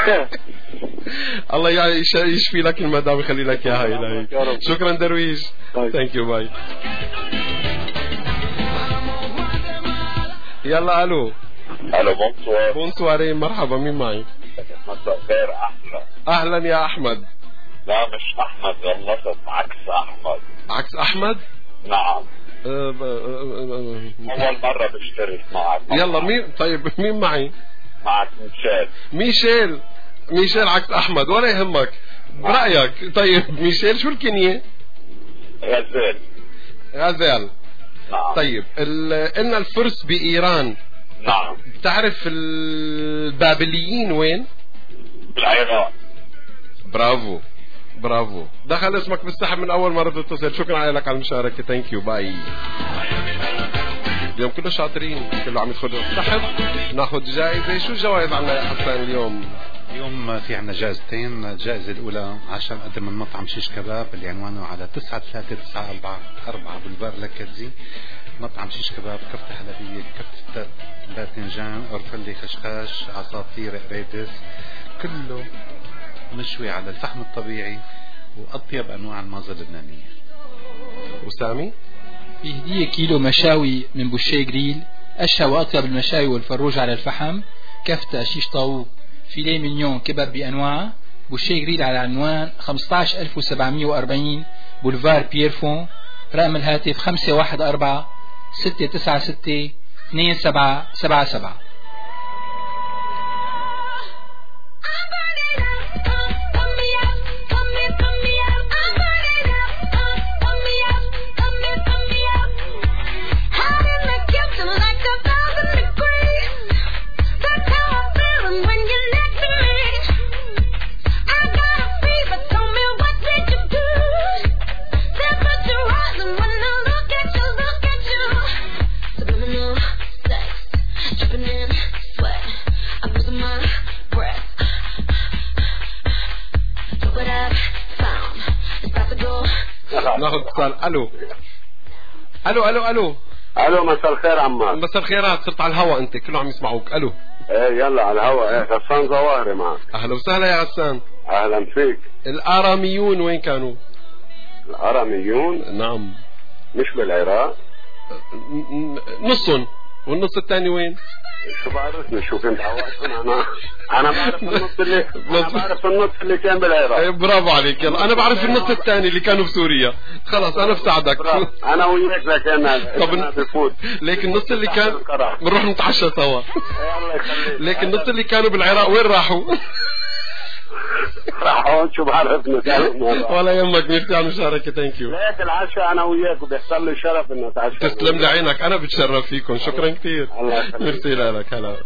S5: الله يعيش يشفي لك المدام ويخلي لك اياها الهي. شكرا درويش. ثانك يو باي. يلا الو.
S19: الو بونسوار.
S5: بونسوار مرحبا، مين معي؟
S19: مساء الخير. احمد.
S5: اهلا يا احمد.
S19: لا مش احمد، غلطت، عكس احمد.
S5: عكس احمد؟
S19: نعم.
S5: أه أه أه
S19: اول مرة بشترك معك.
S5: يلا مين؟ طيب مين معي؟
S19: معك ميشيل.
S5: ميشيل. ميشيل عكس احمد، ولا يهمك. برأيك طيب ميشيل شو الكنية؟
S19: غزال.
S5: غزال.
S19: نعم.
S5: طيب قلنا الفرس بإيران.
S19: نعم.
S5: بتعرف البابليين وين؟
S19: بالعراق.
S5: برافو برافو. دخل اسمك بالسحب من اول مرة تتصل. شكرا لك على المشاركة. ثانك يو باي. اليوم كله شاطرين، كله عم يدخل السحب ناخذ جائزة. شو الجوائز عنا يا حسان اليوم؟
S6: اليوم في عنا جائزتين. الجائزة الأولى عشرة مقدم من مطعم شيش كباب اللي عنوانه على تسعة ثلاثة تسعة أربعة أربعة بولفار لكتزي. مطعم شيش كباب، كفتة حلبية، كفتة باذنجان، أرفلي، خشخاش، عصافير، قريدس، كله مشوي على الفحم الطبيعي وأطيب أنواع المازة اللبنانية.
S5: وسامي
S7: في هدية كيلو مشاوي من بوشي جريل، أشهى وأطيب المشاوي والفروج على الفحم، كفتة، شيش طاووق، فيليه مينيون، كباب بأنواعه. بوشي جريل على عنوان خمسة عشر ألف وسبعمية وأربعين بولفار بيرفون. رقم الهاتف خمسة واحد أربعة ستة تسعة ستة اثنين سبعة سبعة سبعة.
S5: ناخذ اتصال. الو الو الو الو
S19: الو مساء الخير عمار.
S5: مساء الخيرات. صرت على الهوا انت، كله عم يسمعوك. الو
S19: ايه يلا على الهوا. ايه غسان ظواهري معك.
S5: اهلا وسهلا يا غسان.
S19: اهلا فيك.
S5: الاراميون وين كانوا؟
S19: الاراميون؟
S5: نعم.
S19: مش بالعراق؟
S5: نصهم، والنص الثاني وين؟
S19: شو بعرفني شو كنت عوضتهم انا. انا بعرف النص اللي انا بعرف النص اللي كان بالعراق.
S5: برافو عليك. يلا انا بعرف النص الثاني اللي كانوا بسوريا. خلاص انا بساعدك.
S19: انا وياك لكن
S5: طب بفوت. ليك النص اللي كان بنروح نتعشى سوا.
S19: الله يخليك.
S5: ليك النص اللي كانوا بالعراق وين راحوا؟
S19: راحوا شو بعرفني.
S5: ولا يهمك. ميرسي على المشاركة. ثانك يو.
S19: ليك العشاء انا وياك وبيحصل لي شرف انه اتعشى.
S5: تسلم لي عينك، انا بتشرف فيكم. شكرا كثير. ميرسي لك. هلا.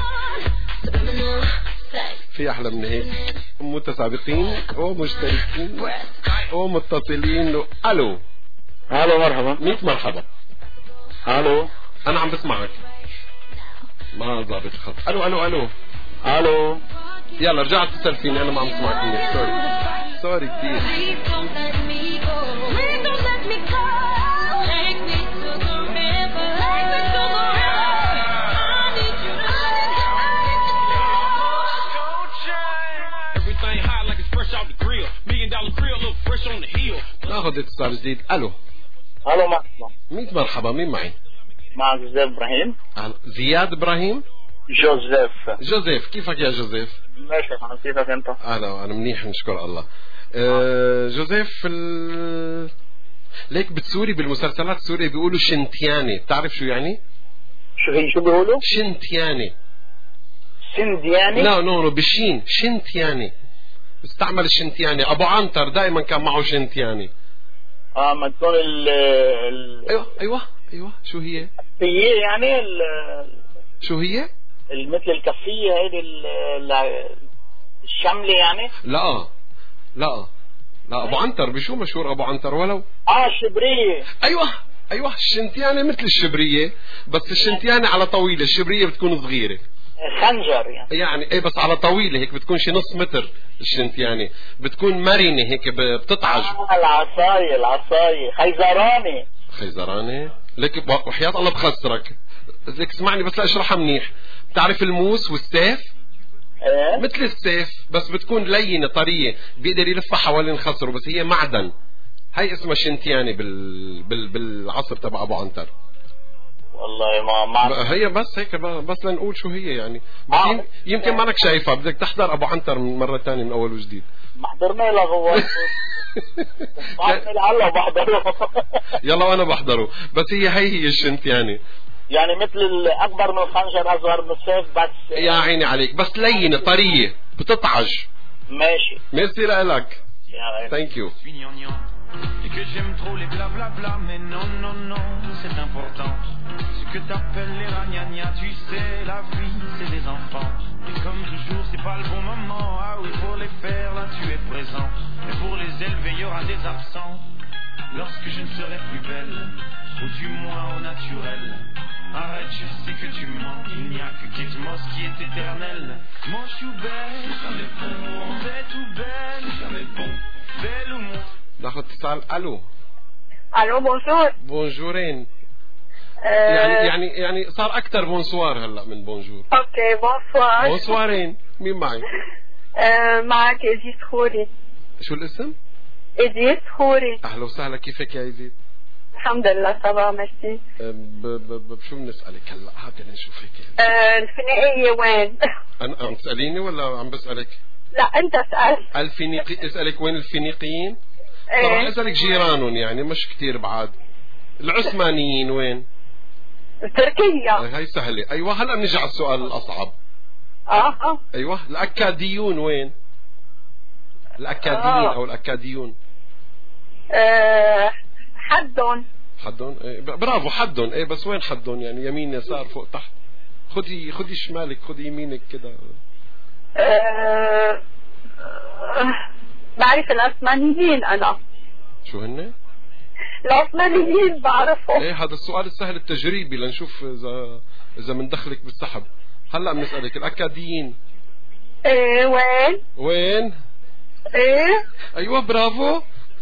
S5: في احلى من هيك؟ متسابقين ومشتركين ومتصلين. الو
S19: الو مرحبا.
S5: ميت مرحبا.
S19: الو
S5: انا عم بسمعك. ما ضابط الخط. الو الو الو
S19: الو
S5: يلا رجعت تتصل فيني. انا ما عم بسمعك منيح. سوري سوري كثير. ناخذ اتصال جديد. الو
S19: الو مرحبا.
S5: ميت مرحبا. مين معي؟
S19: مع زياد ابراهيم.
S5: زياد ابراهيم.
S19: جوزيف.
S5: جوزيف. كيفك يا جوزيف؟
S19: ماشي انا. كيفك انت؟
S5: اهلا. انا منيح نشكر الله. أه جوزيف ال... ليك بتسوري بالمسلسلات السورية بيقولوا شنتياني. بتعرف شو يعني؟
S19: شو هي شو بيقولوا؟
S5: شنتياني.
S19: سندياني؟
S5: لا نو نو بالشين. شنتياني. استعمل الشنتياني. ابو عنتر دائما كان معه شنتياني.
S19: اه ما تكون ال
S5: ايوه ايوه ايوه. شو هي؟
S20: هي يعني ال...
S5: شو هي؟
S20: مثل الكفية هيدي الشملة يعني.
S5: لا لا لا ابو عنتر بشو مشهور ابو عنتر ولو؟
S20: اه الشبرية.
S5: ايوه ايوه الشنتيانة مثل الشبرية بس الشنتيانة على طويلة، الشبرية بتكون صغيرة.
S20: خنجر يعني.
S5: يعني ايه بس على طويلة هيك بتكون شي نص متر الشنتيانة، بتكون مرنة هيك بتطعج.
S20: اه العصاية العصاية خيزراني.
S5: خيزراني؟ لك وحياة الله بخسرك. لك اسمعني بس اشرحها منيح. بتعرف الموس والسيف؟
S20: ايه
S5: مثل السيف بس بتكون لينة طرية بيقدر يلفها حوالين خصره، بس هي معدن. هاي اسمها شنتياني بال... بال... بالعصر تبع ابو عنتر.
S20: والله ما ما
S5: هي بس هيك بس لنقول شو هي يعني. بس آه. يمكن ما انك شايفها، بدك تحضر ابو عنتر من مرة تانية من اول وجديد.
S20: ما حضرنا له هو. هلا بحضره.
S5: يلا وانا بحضره، بس هي هي هي الشنتياني.
S20: يعني مثل اكبر من الخنجر اصغر من السيف بس.
S5: يا عيني عليك، بس لينة طرية بتطعج.
S20: ماشي.
S5: ميرسي لك. ثانك يو.
S21: Et que j'aime trop les blablabla, mais non, non, non, c'est important. Ce que t'appelles les ragnagnas, tu sais, la vie, c'est des enfants. Et comme toujours, c'est pas le bon moment. Ah oui, pour les faire, là, tu es présent. Et pour les élever, il y aura des absents. Lorsque je ne serai plus belle, ou du moins au naturel. Arrête, je sais que tu mens. Il n'y a que Kate Moss qui est éternelle. Mon chou belle, c'est jamais bon. C'est tout belle, c'est jamais bon. Belle ou mon.
S5: ناخذ اتصال. الو
S22: الو بونجور.
S5: بونجورين. أه يعني يعني يعني صار اكثر بونسوار هلا من بونجور.
S22: اوكي بونسوار.
S5: بونسوارين. مين معي؟
S22: أه معك ايزيد خوري.
S5: شو الاسم؟
S22: ايزيد خوري.
S5: اهلا وسهلا، كيفك يا ايزيد؟
S22: الحمد لله صباح ميرسي.
S5: بشو بنسألك هلا؟ هات نشوف هيك.
S22: أه الفينيقية وين؟
S5: انا عم تسأليني ولا عم بسألك؟
S22: لا انت اسأل.
S5: الفينيقي اسألك وين الفينيقيين؟ طبعا
S22: ايه
S5: اسألك جيرانهم يعني مش كتير بعاد. العثمانيين وين؟
S22: تركيا.
S5: هاي سهلة. ايوه هلا بنجي على السؤال الاصعب.
S22: اه اه
S5: ايوه الاكاديون وين؟ الاكاديين
S22: آه.
S5: او الاكاديون.
S22: أه حدهم.
S5: حدهم؟ ايه برافو حدهم. ايه بس وين حدهم؟ يعني يمين يسار فوق تحت. خدي خدي شمالك، خدي يمينك كده.
S22: أه بعرف العثمانيين انا.
S5: شو هن؟
S22: العثمانيين بعرفهم.
S5: ايه هذا السؤال السهل التجريبي لنشوف اذا اذا مندخلك بالسحب. هلا بنسألك الاكاديين.
S22: ايه وين؟
S5: وين؟
S22: ايه
S5: ايوه برافو.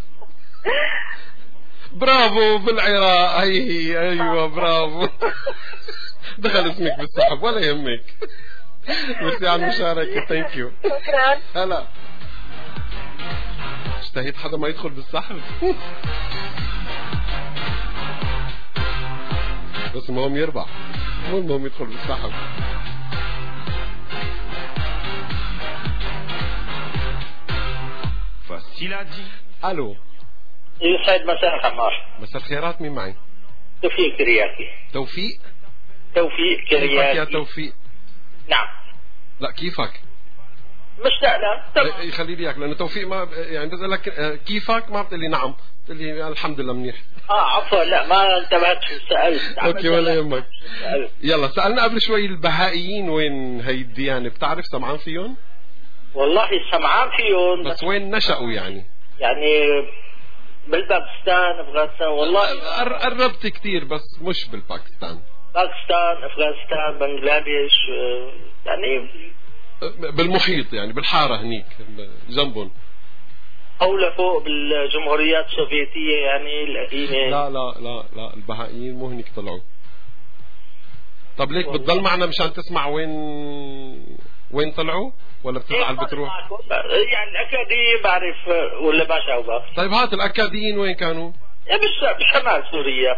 S5: برافو بالعراق. هي هي ايوه برافو. دخل اسمك بالسحب ولا يهمك. ميرسي على المشاركة. ثانك يو.
S22: شكرا.
S5: هلا اشتهيت حدا ما يدخل بالسحب. بس المهم يربح، مو المهم يدخل بالسحب. الو
S20: يسعد مساء الخمار.
S5: مساء الخيرات، مين معي؟
S20: توفيق كرياكي.
S5: توفيق؟
S20: توفيق كرياكي.
S5: كيفك يا توفيق؟
S20: نعم.
S5: لا كيفك؟
S20: مشتاق لها.
S5: يخلي لي اياك لانه توفيق ما يعني بسألك كيفك ما بتقول لي نعم، بتقول لي الحمد لله منيح.
S20: اه عفوا لا ما انتبهت سألت.
S5: اوكي ولا يهمك. يلا سألنا قبل شوي البهائيين وين هي الديانة، بتعرف سمعان فيهم؟
S20: والله سمعان فيهم
S5: بس, بس وين نشأوا يعني؟
S20: يعني بالباكستان افغانستان. والله
S5: قربت كتير بس مش بالباكستان.
S20: باكستان افغانستان بنغلاديش يعني
S5: بالمحيط يعني بالحارة هنيك جنبهم.
S20: أو لفوق بالجمهوريات السوفيتية يعني القديمة.
S5: لا لا لا لا البهائيين مو هنيك طلعوا. طب ليك بتضل معنا مشان تسمع وين وين طلعوا ولا بتزعل بتروح؟
S20: يعني الأكاديين بعرف ولا ما شاوبها.
S5: طيب هات الأكاديين وين كانوا؟
S20: بشمال سوريا.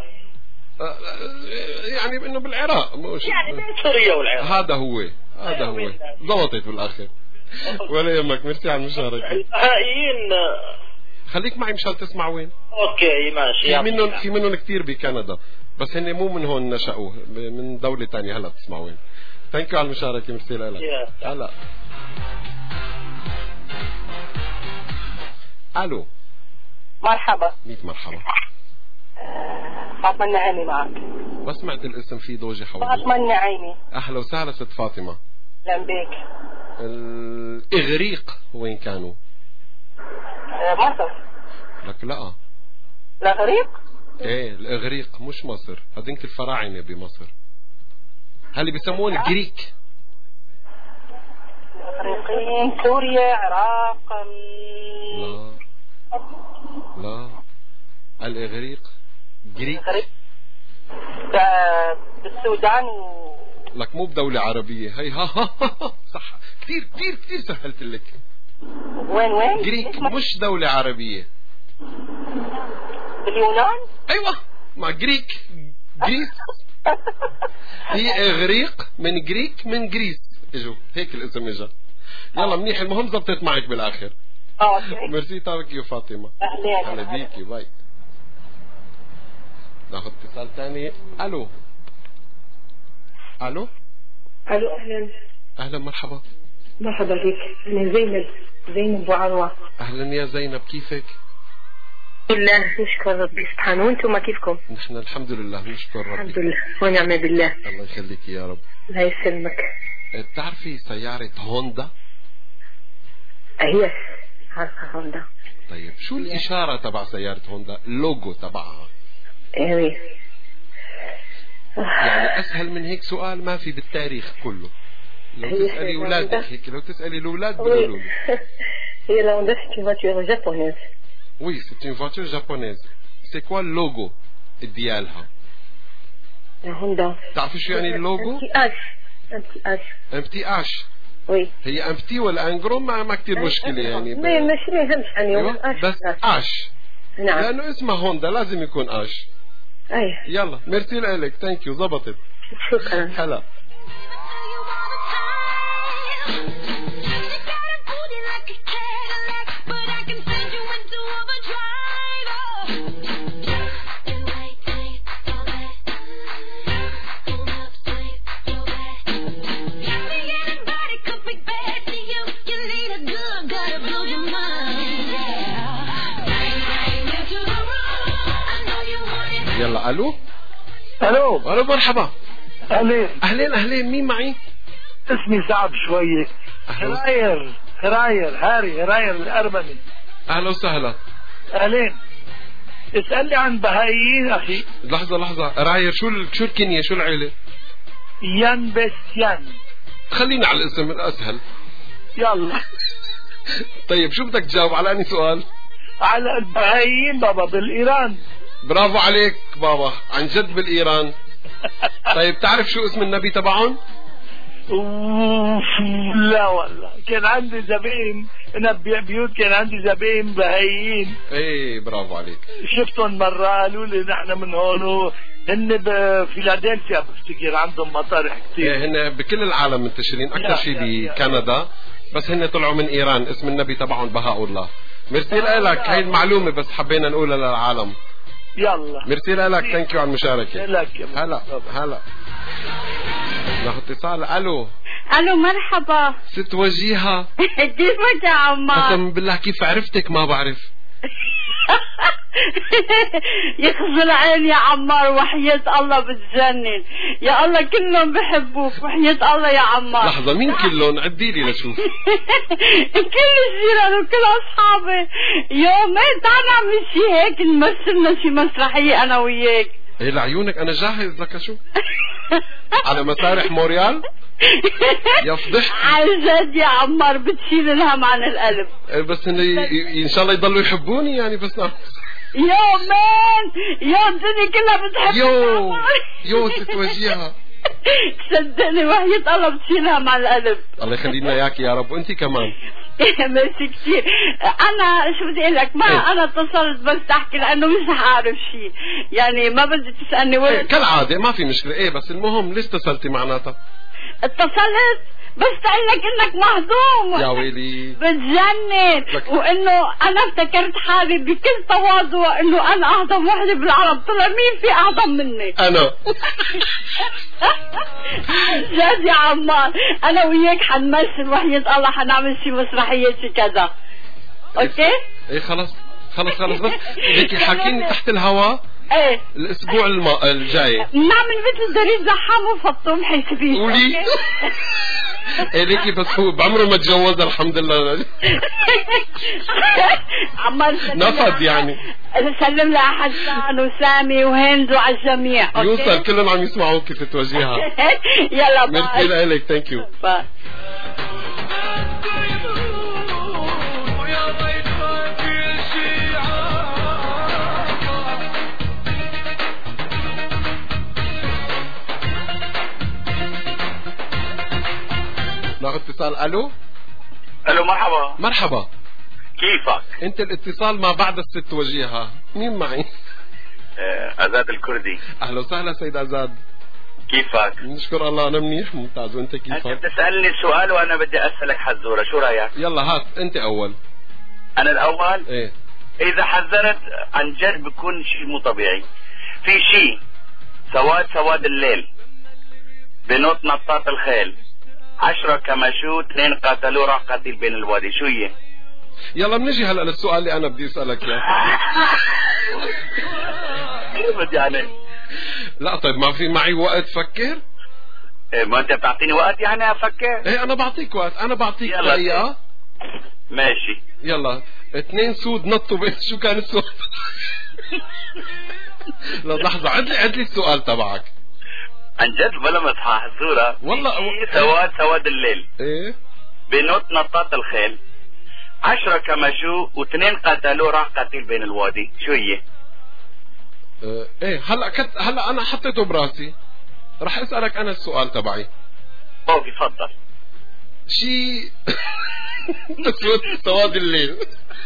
S5: يعني انه بالعراق مش
S20: يعني بين سوريا والعراق.
S5: هذا هو هذا هو ضبطت بالاخر. ولا يهمك. ميرسي على المشاركة.
S20: البهائيين
S5: خليك معي مشان تسمع وين.
S20: اوكي ماشي.
S5: في منهم في منهم كثير بكندا بس هن مو من هون نشأوا، من دولة تانية. هلا بتسمع وين. ثانك يو على المشاركة. ميرسي لك. هلا الو
S22: مرحبا.
S5: ميت مرحبا.
S22: فاطمة النعيمي معك.
S5: ما سمعت الاسم في ضوجة حوالي.
S22: فاطمة النعيمي.
S5: أهلا وسهلا ست فاطمة.
S22: أهلا بك.
S5: الإغريق وين كانوا؟
S22: مصر.
S5: لك لا.
S22: الإغريق؟
S5: ايه الإغريق مش مصر، هذيك الفراعنة بمصر. هل بيسموهم الجريك؟
S22: الإغريقيين سوريا، عراق.
S5: لا لا الإغريق جريك.
S22: بالسودان و...
S5: لك مو بدولة عربية هي. ها ها ها صح، كثير كثير كثير سهلت لك.
S22: وين وين؟
S5: جريك مش دولة عربية.
S22: باليونان؟
S5: ايوه مع جريك جريس. هي اغريق من جريك من جريس اجوا هيك الاسم اجا. يلا منيح، المهم زبطت معك بالاخر.
S22: اوكي
S5: ميرسي تارك يا فاطمة.
S22: اهلا
S5: اهلا بيكي باي. ناخذ اتصال ثاني. الو الو
S22: الو اهلا
S5: اهلا مرحبا.
S22: مرحبا بك، انا زينب زينب ابو عروه.
S5: اهلا يا زينب، كيفك؟
S22: بالله نشكر ربي سبحانه، وانتم كيفكم؟
S5: نحن الحمد لله نشكر ربي.
S22: الحمد لله ونعم بالله.
S5: الله يخليك يا رب.
S22: الله يسلمك.
S5: بتعرفي سيارة هوندا؟
S22: هي عارفه هوندا.
S5: طيب شو الإشارة تبع سيارة هوندا؟ اللوجو تبعها.
S22: ايه
S5: يعني أسهل من هيك سؤال ما في بالتاريخ كله. لو تسألي أولادك هيك، لو تسألي الأولاد بيقولوا لي.
S22: هي لا هوندا c'est une voiture japonaise.
S5: Oui, c'est une voiture japonaise. C'est quoi le logo ديالها؟
S22: هوندا.
S5: تعرفي شو يعني اللوجو؟
S22: un petit H. un petit H.
S5: un petit H.
S22: oui.
S5: هي un petit ولا un gros ما, ما كتير مشكلة يعني.
S22: ما مش ما يهمش عني.
S5: أيوة. بس H.
S22: نعم.
S5: لأنه اسمها هوندا لازم يكون H.
S22: أي.
S5: يلا ميرسي لك، ثانك يو، زبطت.
S22: شكرا.
S5: هلا. يلا الو
S18: الو
S5: الو مرحبا.
S18: اهلين
S5: اهلين اهلين، مين معي؟
S18: اسمي صعب شوية. هراير هراير هاري هراير الأرمني.
S5: اهلا وسهلا.
S18: اهلين. اسألني عن بهائيين اخي.
S5: لحظة لحظة، راير شو ال... شو الكنية، شو العيلة؟
S18: يان بسيان.
S5: خلينا على الاسم الاسهل.
S18: يلا.
S5: طيب شو بدك تجاوب على اني سؤال؟
S18: على البهائيين بابا بالإيران.
S5: برافو عليك بابا، عن جد بالإيران. طيب تعرف شو اسم النبي تبعهم؟
S18: لا والله، كان عندي زبائن، انا ببيوت كان عندي زبائن بهائيين.
S5: ايه برافو عليك.
S18: شفتهم مرة قالوا لي نحن من هون، هن بفيلادلفيا بفتكر عندهم مطارح كثير.
S5: ايه هن بكل العالم منتشرين، اكثر شيء بكندا، بس هن طلعوا من ايران، اسم النبي تبعهم بهاء الله. ميرسي لك، هاي المعلومة بس حبينا نقولها للعالم.
S18: يلا
S5: ميرسي لك، ثانك يو على المشاركة. هلا هلا. ناخذ اتصال. الو
S22: الو مرحبا.
S5: ست وجيهة.
S22: كيفك يا عمار؟
S5: قسم بالله كيف عرفتك ما بعرف.
S22: يخزل عين يا عمار، وحياة الله بتجنن، يا الله كلهم بحبوك وحياة الله يا عمار.
S5: لحظة، مين كلهم؟ عدي لي لشوف.
S22: كل الجيران وكل اصحابي. يومين تعال نعمل شي هيك، نمثلنا شي مسرحية انا وياك.
S5: ايه لعيونك انا جاهز لك. شو على مسارح موريال؟ يا فضحت.
S22: عن جد يا عمار بتشيل الهم عن القلب.
S5: بس ان ان شاء الله يضلوا يحبوني يعني. بس نعم.
S22: يومين يا الدنيا كلها بتحبني.
S5: يو يو ست وجيهة.
S22: صدقني وحياة الله بتشيلها مع القلب.
S5: الله يخلي لنا اياك يا رب، وانتي كمان.
S22: ميرسي كثير. انا شو بدي اقول لك، ما ايه؟ انا اتصلت بس احكي لانه مش عارف شيء، يعني ما بدي تسالني وين.
S5: ايه كالعاده ما في مشكله. ايه بس المهم ليش اتصلتي معناتها؟
S22: اتصلت بس تقول لك انك مهضوم.
S5: يا ويلي
S22: بتجنن، وانه انا افتكرت حالي بكل تواضع انه انا اعظم وحده بالعرب، طلع مين في اعظم مني؟
S5: انا.
S22: جد يا عمار، انا وياك حنمثل وحياة الله، حنعمل شي مسرحية شي كذا. اوكي؟
S5: ايه خلص خلص خلص بس هيك حاكيني تحت الهواء
S22: ايه
S5: الاسبوع الم... الجاي
S22: نعمل مثل دريد زحام وفطوم حسبي.
S5: قولي ايه ليكي بس هو بعمره ما تجوز الحمد لله.
S22: عمال
S5: نفض يعني.
S22: سلم لها حسان وسامي وهند وعلى الجميع.
S5: يوصل كلهم عم يسمعوك كيف تواجهها.
S22: يلا باي.
S5: ميرسي لك ثانك يو.
S22: باي.
S5: ناخذ اتصال. الو
S20: الو مرحبا.
S5: مرحبا
S20: كيفك؟
S5: انت الاتصال ما بعد الست وجيهها. مين معي؟
S20: آه، ازاد الكردي.
S5: اهلا وسهلا سيد ازاد.
S20: كيفك؟
S5: نشكر الله انا منيح ممتاز. وانت كيفك؟
S20: انت بتسالني سؤال وانا بدي اسالك حزوره، شو رايك؟
S5: يلا هات انت اول.
S20: انا الاول؟
S5: ايه.
S20: اذا حذرت عن جد بكون شيء مو طبيعي. في شيء سواد سواد الليل، بنوت نطاط الخيل، عشرة كمشوا، اثنين قاتلوا، راح قتيل بين الوادي، شو هي؟
S5: يلا بنجي هلا للسؤال اللي انا بدي اسالك اياه.
S20: كيف بدي يعني؟
S5: لا طيب ما في معي وقت فكر؟
S20: إيه ما انت بتعطيني وقت يعني افكر؟
S5: ايه انا بعطيك وقت، انا بعطيك دقيقة.
S20: ماشي.
S5: يلا اثنين سود نطوا بين شو كان السؤال؟ لا لحظة عد لي عد لي السؤال تبعك.
S20: عن جد بلا مصحى حزورة.
S5: والله
S20: سواد سواد الليل.
S5: ايه.
S20: بنوت نطاط الخيل، عشرة كمشوا واثنين قتلوا، راح قتيل بين الوادي، شو هي؟
S5: اه ايه هلا كت... هلا انا حطيته براسي، رح اسألك انا السؤال تبعي.
S20: اوكي تفضل.
S5: شي اسود سواد الليل.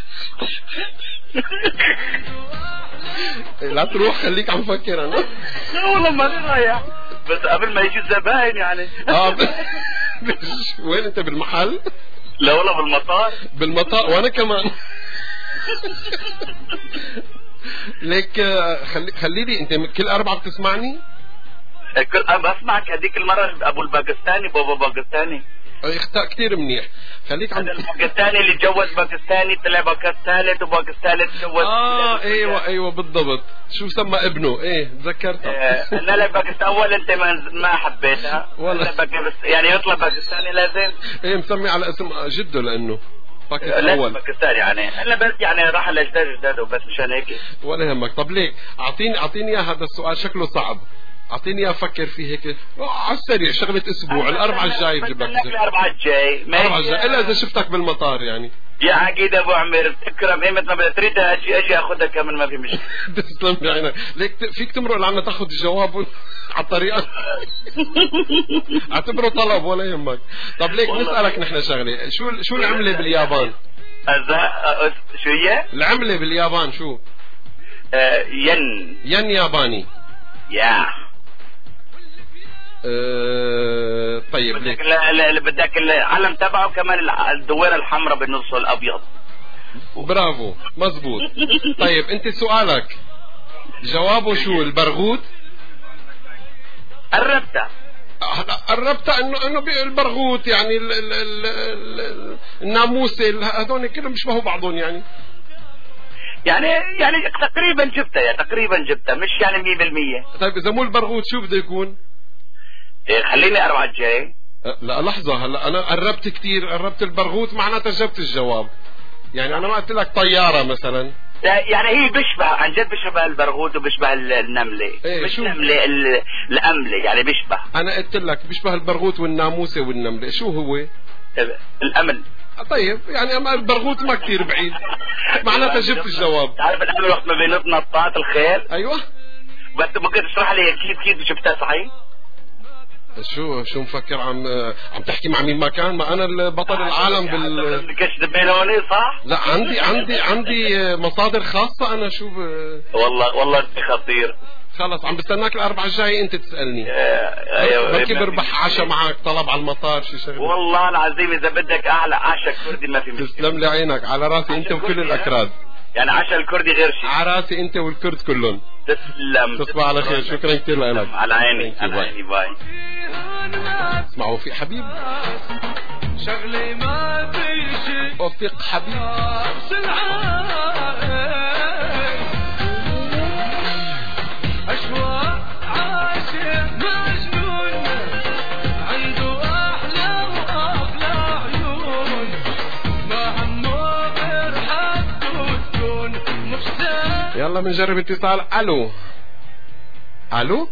S5: لا تروح خليك عم فكر انا.
S20: لا والله ماني رايح، بس قبل ما يجي الزباين يعني.
S5: اه وين انت بالمحل؟
S20: لا والله بالمطار.
S5: بالمطار وانا كمان. ليك خلي خلي لي انت كل اربعه بتسمعني؟
S20: كل بسمعك. هذيك المره ابو الباكستاني بابا باكستاني
S5: اختار كثير منيح. خليك عم
S20: الباكستاني اللي تجوز باكستاني طلع باكستاني وباكستاني تجوز.
S5: اه ايوه ايوه بالضبط. شو سمى ابنه؟ ايه تذكرتها.
S20: آه لا لا باكستان اول انت ما ما حبيتها ولا يعني يطلع باكستاني لازم.
S5: ايه مسمي على اسم جده لانه باكستان
S20: اول باكستان يعني. انا بس يعني راح لاجداد جداده بس مشان هيك.
S5: ولا يهمك. طب ليك اعطيني اعطيني اياه هذا السؤال شكله صعب. اعطيني افكر فيه هيك على السريع شغله اسبوع. الاربعاء الجاي بجيب لك.
S20: الاربعاء الجاي
S5: الاربعاء الجاي الا اذا شفتك بالمطار يعني.
S20: يا عقيد ابو عمير تكرم ايمت ما بدك تريد اجي اجي اخذها كمان ما في مشكله.
S5: تسلم لي عينك. ليك فيك تمرق لعنا تاخذ الجواب على الطريقه. اعتبره طلب ولا يهمك. طب ليك نسالك نحن شغله. شو شو العمله باليابان؟
S20: شو هي؟
S5: العمله باليابان شو؟
S20: آه ين.
S5: ين ياباني.
S20: يا
S5: أه طيب
S20: بدك ال... بدك العلم تبعه كمان الدويره الحمراء بالنص الابيض.
S5: برافو مزبوط. طيب انت سؤالك جوابه شو؟ البرغوث.
S20: قربتها
S5: قربتها انه انه البرغوث يعني ال ال ال ال الناموسه هذول كلهم بيشبهوا بعضهم يعني.
S20: يعني يعني تقريبا جبتها يعني تقريبا جبتها مش يعني مية بالمية.
S5: طيب اذا مو البرغوث شو بده يكون؟
S20: إيه خليني اربعة الجاي.
S5: لا لحظة هلا انا قربت كثير. قربت البرغوث معناتها جبت الجواب. يعني انا ما قلت لك طيارة مثلا.
S20: يعني هي بيشبه عن جد بيشبه البرغوث وبيشبه النملة.
S5: إيه
S20: مش
S5: شو؟
S20: النملة الأملة يعني بيشبه.
S5: انا قلت لك بيشبه البرغوث والناموسة والنملة. شو هو؟
S20: الأمل.
S5: طيب يعني اما البرغوث ما كثير بعيد. معناتها جبت الجواب.
S20: تعرف الأمل وقت ما بينط نطاط الخيل.
S5: ايوه
S20: بس ممكن تشرح لي كيف كيف جبتها صحيح؟
S5: شو شو مفكر عم عم تحكي مع مين ما كان؟ ما انا البطل العالم بال
S20: كشف بينوني صح؟
S5: لا عندي عندي عندي مصادر خاصة انا. شو ب...
S20: والله والله انت خطير.
S5: خلص عم بستناك الاربعة الجاي انت تسألني.
S20: ايوه
S5: بركي بربح عشاء معك طلب على المطار شي شغله.
S20: والله العظيم اذا بدك احلى عشاء كردي ما في مشكلة.
S5: تسلم لي عينك على راسي انت وكل الاكراد.
S20: يعني عشاء الكردي غير شيء.
S5: على راسي انت والكرد كلهم.
S20: تسلم.
S5: تصبح على خير. شكرا كثير لك.
S20: على عيني على عيني باي.
S5: اسمعوا في حبيب
S13: شغلي ما في شيء
S5: وفيق حبيب يلا بنجرب اتصال. الو الو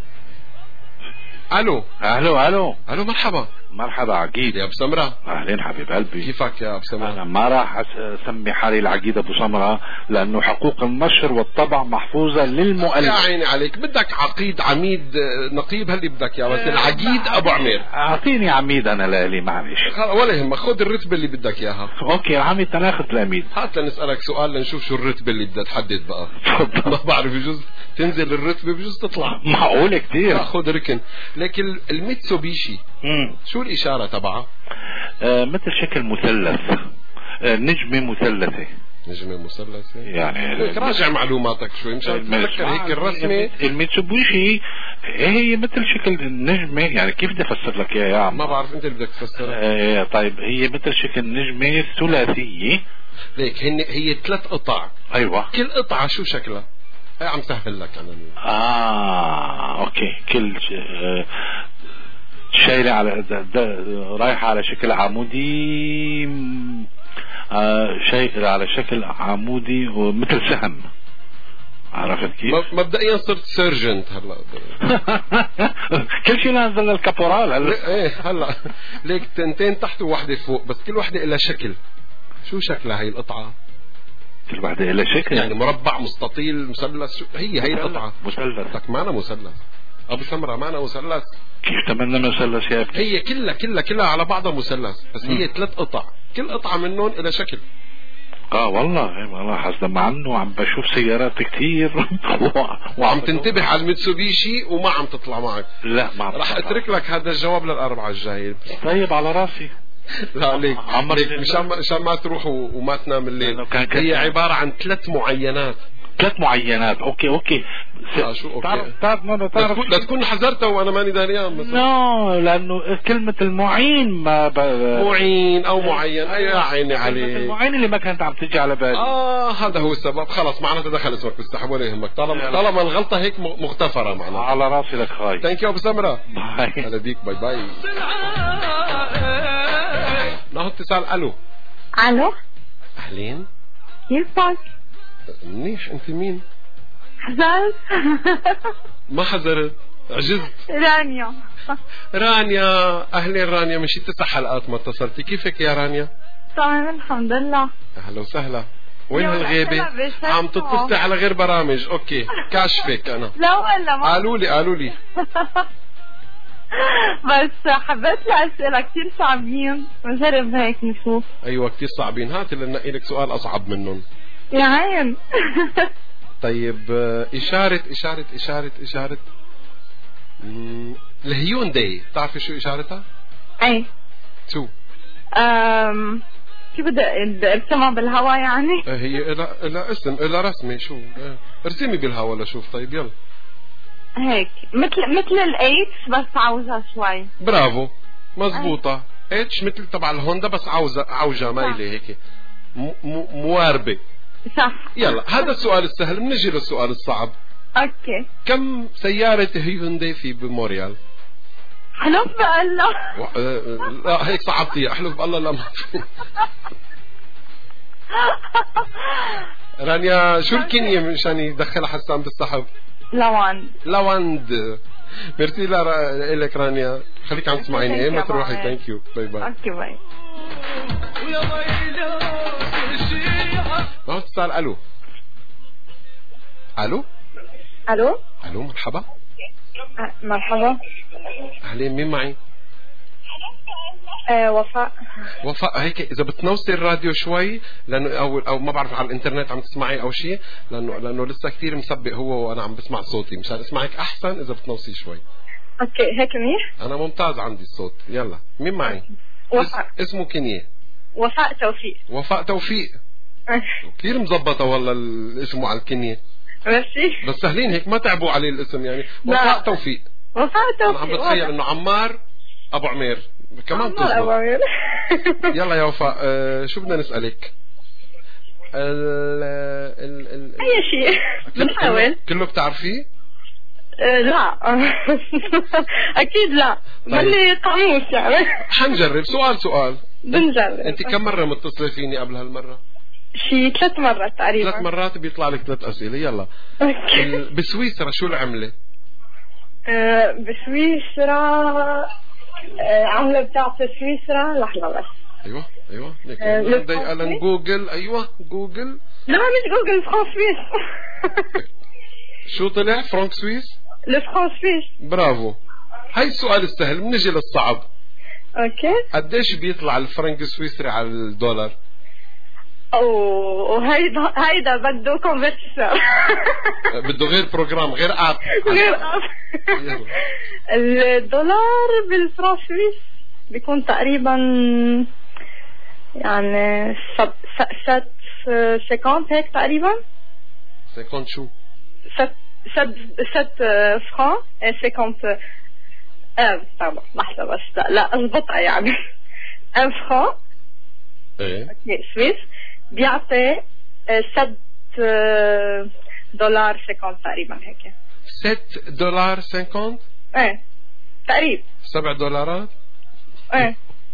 S5: الو
S4: الو الو
S5: الو مرحبا.
S4: مرحبا عقيد
S5: يا ابو سمره.
S4: اهلين حبيب قلبي.
S5: كيفك يا ابو سمره؟
S4: انا ما راح اسمي حالي العقيد ابو سمره لانه حقوق النشر والطبع محفوظه للمؤلف.
S5: يا عيني عليك، بدك عقيد عميد نقيب هل بدك يا بس العقيد ابو عمير.
S4: اعطيني عميد انا لالي معلش.
S5: ولا يهمك، خذ الرتبه اللي بدك اياها.
S4: اوكي يا عمي تناخذ العميد.
S5: هات لنسالك سؤال لنشوف شو الرتبه اللي بدها تحدد بقى. ما بعرف بجوز تنزل الرتبه بجوز تطلع.
S4: معقول كثير.
S5: خذ ركن. لكن الميتسوبيشي شو الاشاره تبعها؟
S4: آه مثل شكل مثلث، آه نجمه مثلثه.
S5: نجمه مثلثه
S4: يعني
S5: راجع معلوماتك شوي مشان تتذكر هيك الرسمه.
S4: الميتسوبيشي هي مثل شكل النجمه، يعني كيف بدي افسر لك اياها يا عم؟
S5: ما بعرف انت اللي بدك تفسرها.
S4: آه طيب هي مثل شكل نجمه ثلاثيه.
S5: ليك هن هي ثلاث قطع.
S4: ايوه.
S5: كل قطعه شو شكلها؟ اي عم سهل لك انا.
S4: اه اوكي. كل ش... آه شايله على رايحه على شكل عمودي، آه شايله على شكل عمودي ومثل سهم. عرفت كيف؟
S5: مبدئيا صرت سيرجنت هلا.
S4: كل شيء نازل للكابورال هلا.
S5: ايه هلا ليك تنتين تحت وواحده فوق، بس كل واحده لها شكل. شو شكلها هي القطعه؟
S4: كل واحدة لها شكل،
S5: يعني مربع مستطيل مثلث. شو هي هي القطعه؟
S4: مثلث.
S5: لك معنا مثلث ابو سمره، معنا مثلث.
S4: كيف تمنى مثلث يا ابني؟
S5: هي كلها كلها كلها على بعضها مثلث، بس م. هي ثلاث قطع، كل قطعه منهم لها شكل.
S4: اه والله والله حسب ما عنه عم بشوف سيارات كتير
S5: وعم تنتبه على الميتسوبيشي وما عم تطلع معك.
S4: لا ما عم
S5: رح اترك لك هذا الجواب للاربعه الجايين.
S4: طيب على راسي.
S5: لا ليك ليك مشان مشان ما تروح وما تنام الليل. هي عباره عن ثلاث معينات.
S4: ثلاث معينات. اوكي اوكي.
S5: آه شو اوكي؟
S4: تعرف تعرف ما تعرف
S5: لا تكون حذرته وانا ماني داريان مثلا.
S4: نو لانه كلمه المعين ما ب...
S5: معين او معين. اي يا عيني عليك.
S4: المعين اللي ما كانت عم تجي على بالي.
S5: اه هذا هو السبب. خلص معناته دخل اسمك بالسحب ولا يهمك، طالما طالما الغلطه هيك مغتفره معنا.
S4: على راسي لك خاي.
S5: ثانك يو ابو سمره.
S4: باي.
S5: هلا بيك. باي باي. ناخذ اتصال. الو
S16: الو
S5: اهلين.
S16: كيفك؟
S5: منيح. انت مين؟
S16: حزرت.
S5: ما حزرت، عجزت.
S16: رانيا.
S5: رانيا اهلين. رانيا من شي تسع حلقات ما اتصلتي. كيفك يا رانيا؟
S16: تمام الحمد لله.
S5: اهلا وسهلا. وين هالغيبة؟ عم تتصلي على غير برامج. اوكي كاشفك انا.
S16: لا ولا ما
S5: قالوا لي قالوا لي
S16: بس حبيت الأسئلة كتير صعبين، نجرب هيك نشوف.
S5: ايوه كتير صعبين. هات لنقي لك سؤال اصعب منهم.
S16: يا عين.
S5: طيب اشارة اشارة اشارة اشارة الهيونداي بتعرفي شو اشارتها؟
S16: اي
S5: شو؟
S16: امم كيف بدي ارسمها بالهواء يعني؟
S5: هي لا لا اسم لا رسمي. شو ارسمي بالهواء لشوف. طيب يلا
S16: هيك مثل مثل الاتش بس عوجة شوي.
S5: برافو مزبوطة. اتش مثل تبع الهوندا بس عوجة عوجة مايلة هيك مواربة.
S16: صح.
S5: يلا هذا السؤال السهل، بنجي للسؤال الصعب.
S16: اوكي.
S5: كم سيارة هيونداي في بموريال؟
S16: احلف بالله.
S5: لا هيك صعبتي. احلف بالله لا ما في. رانيا شو الكنية مشان يدخلها حسان بالسحب؟
S16: لواند.
S5: لواند. ميرسي لك رانيا. خليك عم تسمعيني. ايه ما تروحي. ثانك يو. باي باي.
S16: اوكي باي.
S5: ما تسأل. الو الو
S16: الو
S5: الو مرحبا.
S16: مرحبا.
S5: اهلين. مين معي؟
S16: آه وفاء.
S5: وفاء. هيك اذا بتنوصي الراديو شوي لانه او او ما بعرف على الانترنت عم تسمعي او شيء، لانه لانه لسه كثير مسبق هو وانا عم بسمع صوتي. مشان اسمعك احسن اذا بتنوصي شوي.
S16: اوكي هيك منيح.
S5: انا ممتاز عندي الصوت. يلا مين معي؟
S16: وفاء.
S5: اسمه كنيه؟
S16: وفاء توفيق.
S5: وفاء توفيق. كثير مزبطه والله الاسم على الكنيه.
S16: ماشي.
S5: بس سهلين هيك ما تعبوا عليه الاسم يعني. وفاء توفيق.
S16: وفاء توفيق.
S5: انا عم بتخيل انه عمار ابو عمير كمان تزبط. يلا يا وفاء. آه شو بدنا نسألك؟ ال ال ال
S16: اي شيء بنحاول.
S5: كله بتعرفيه؟
S16: آه لا اكيد لا. بلي قاموس يعني.
S5: حنجرب سؤال سؤال.
S16: بنجرب.
S5: انت كم مرة متصلة فيني قبل هالمرة؟
S16: شي ثلاث مرات تقريبا.
S5: ثلاث مرات بيطلع لك ثلاث أسئلة. يلا. بسويسرا شو العملة؟
S16: أه بسويسرا أه عملة بتاعت سويسرا. لحظة بس.
S5: ايوه ايوه
S16: أه
S5: بدي قال جوجل. ايوه جوجل.
S16: لا مش جوجل، فرانك سويس.
S5: شو طلع؟ فرانك سويس.
S16: الفرانك سويس.
S5: برافو. هاي السؤال السهل، بنجي للصعب.
S16: اوكي.
S5: قديش بيطلع الفرنك السويسري على الدولار؟
S16: اوه هيدا هيدا بده كونفرتيشن.
S5: بده غير بروجرام، غير اب.
S16: غير اب. الدولار بالفرنك سويس بيكون تقريبا يعني ست ست خمسين هيك تقريبا.
S5: خمسين شو؟
S16: ست ست ست فران خمسين. اه طبعا لحظة بس. لا لا اضبطها يعني. ان فران
S5: ايه
S16: اوكي سويس بيعطي ست دولار خمسين تقريبا هيك.
S5: ست دولار خمسين؟
S16: ايه تقريبا.
S5: سبع دولارات؟
S16: ايه.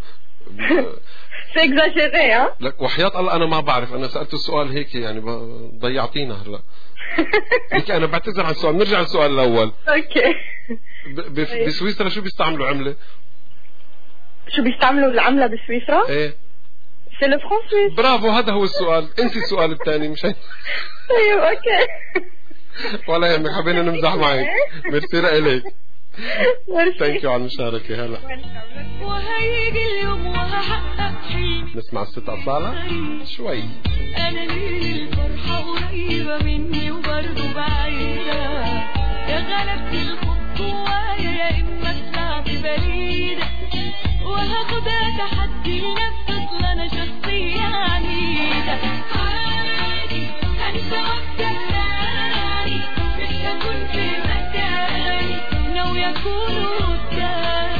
S16: سيكزاجيري ها؟
S5: لك وحياة الله انا ما بعرف، انا سألت السؤال هيك يعني ضيعتينا هلا. هيك انا بعتذر عن السؤال. نرجع للسؤال الاول.
S16: اوكي.
S5: بسويسرا شو بيستعملوا عملة؟
S16: شو بيستعملوا العملة بسويسرا؟
S5: ايه
S16: سي لو فرون سويس.
S5: برافو، هذا هو السؤال. انسي السؤال الثاني مشان.
S16: طيب اوكي.
S5: ولا يهمك، حبينا نمزح معك. ميرسي لك. ثانك يو على المشاركة. هلا
S2: وهيجي اليوم وهحقق حلمي.
S5: نسمع الست أصالة شوي.
S2: أنا ليل الفرحة قريبة مني وبرضه بعيدة، يا غلبت الخوف جوايا يا إما طلعت بعيدة، وهاخدها تحدي لنفسي أصل أنا شخصية عنيدة. عادي أنسى وأستناني، مش هكون في مكاني، ناوية أكون قدام.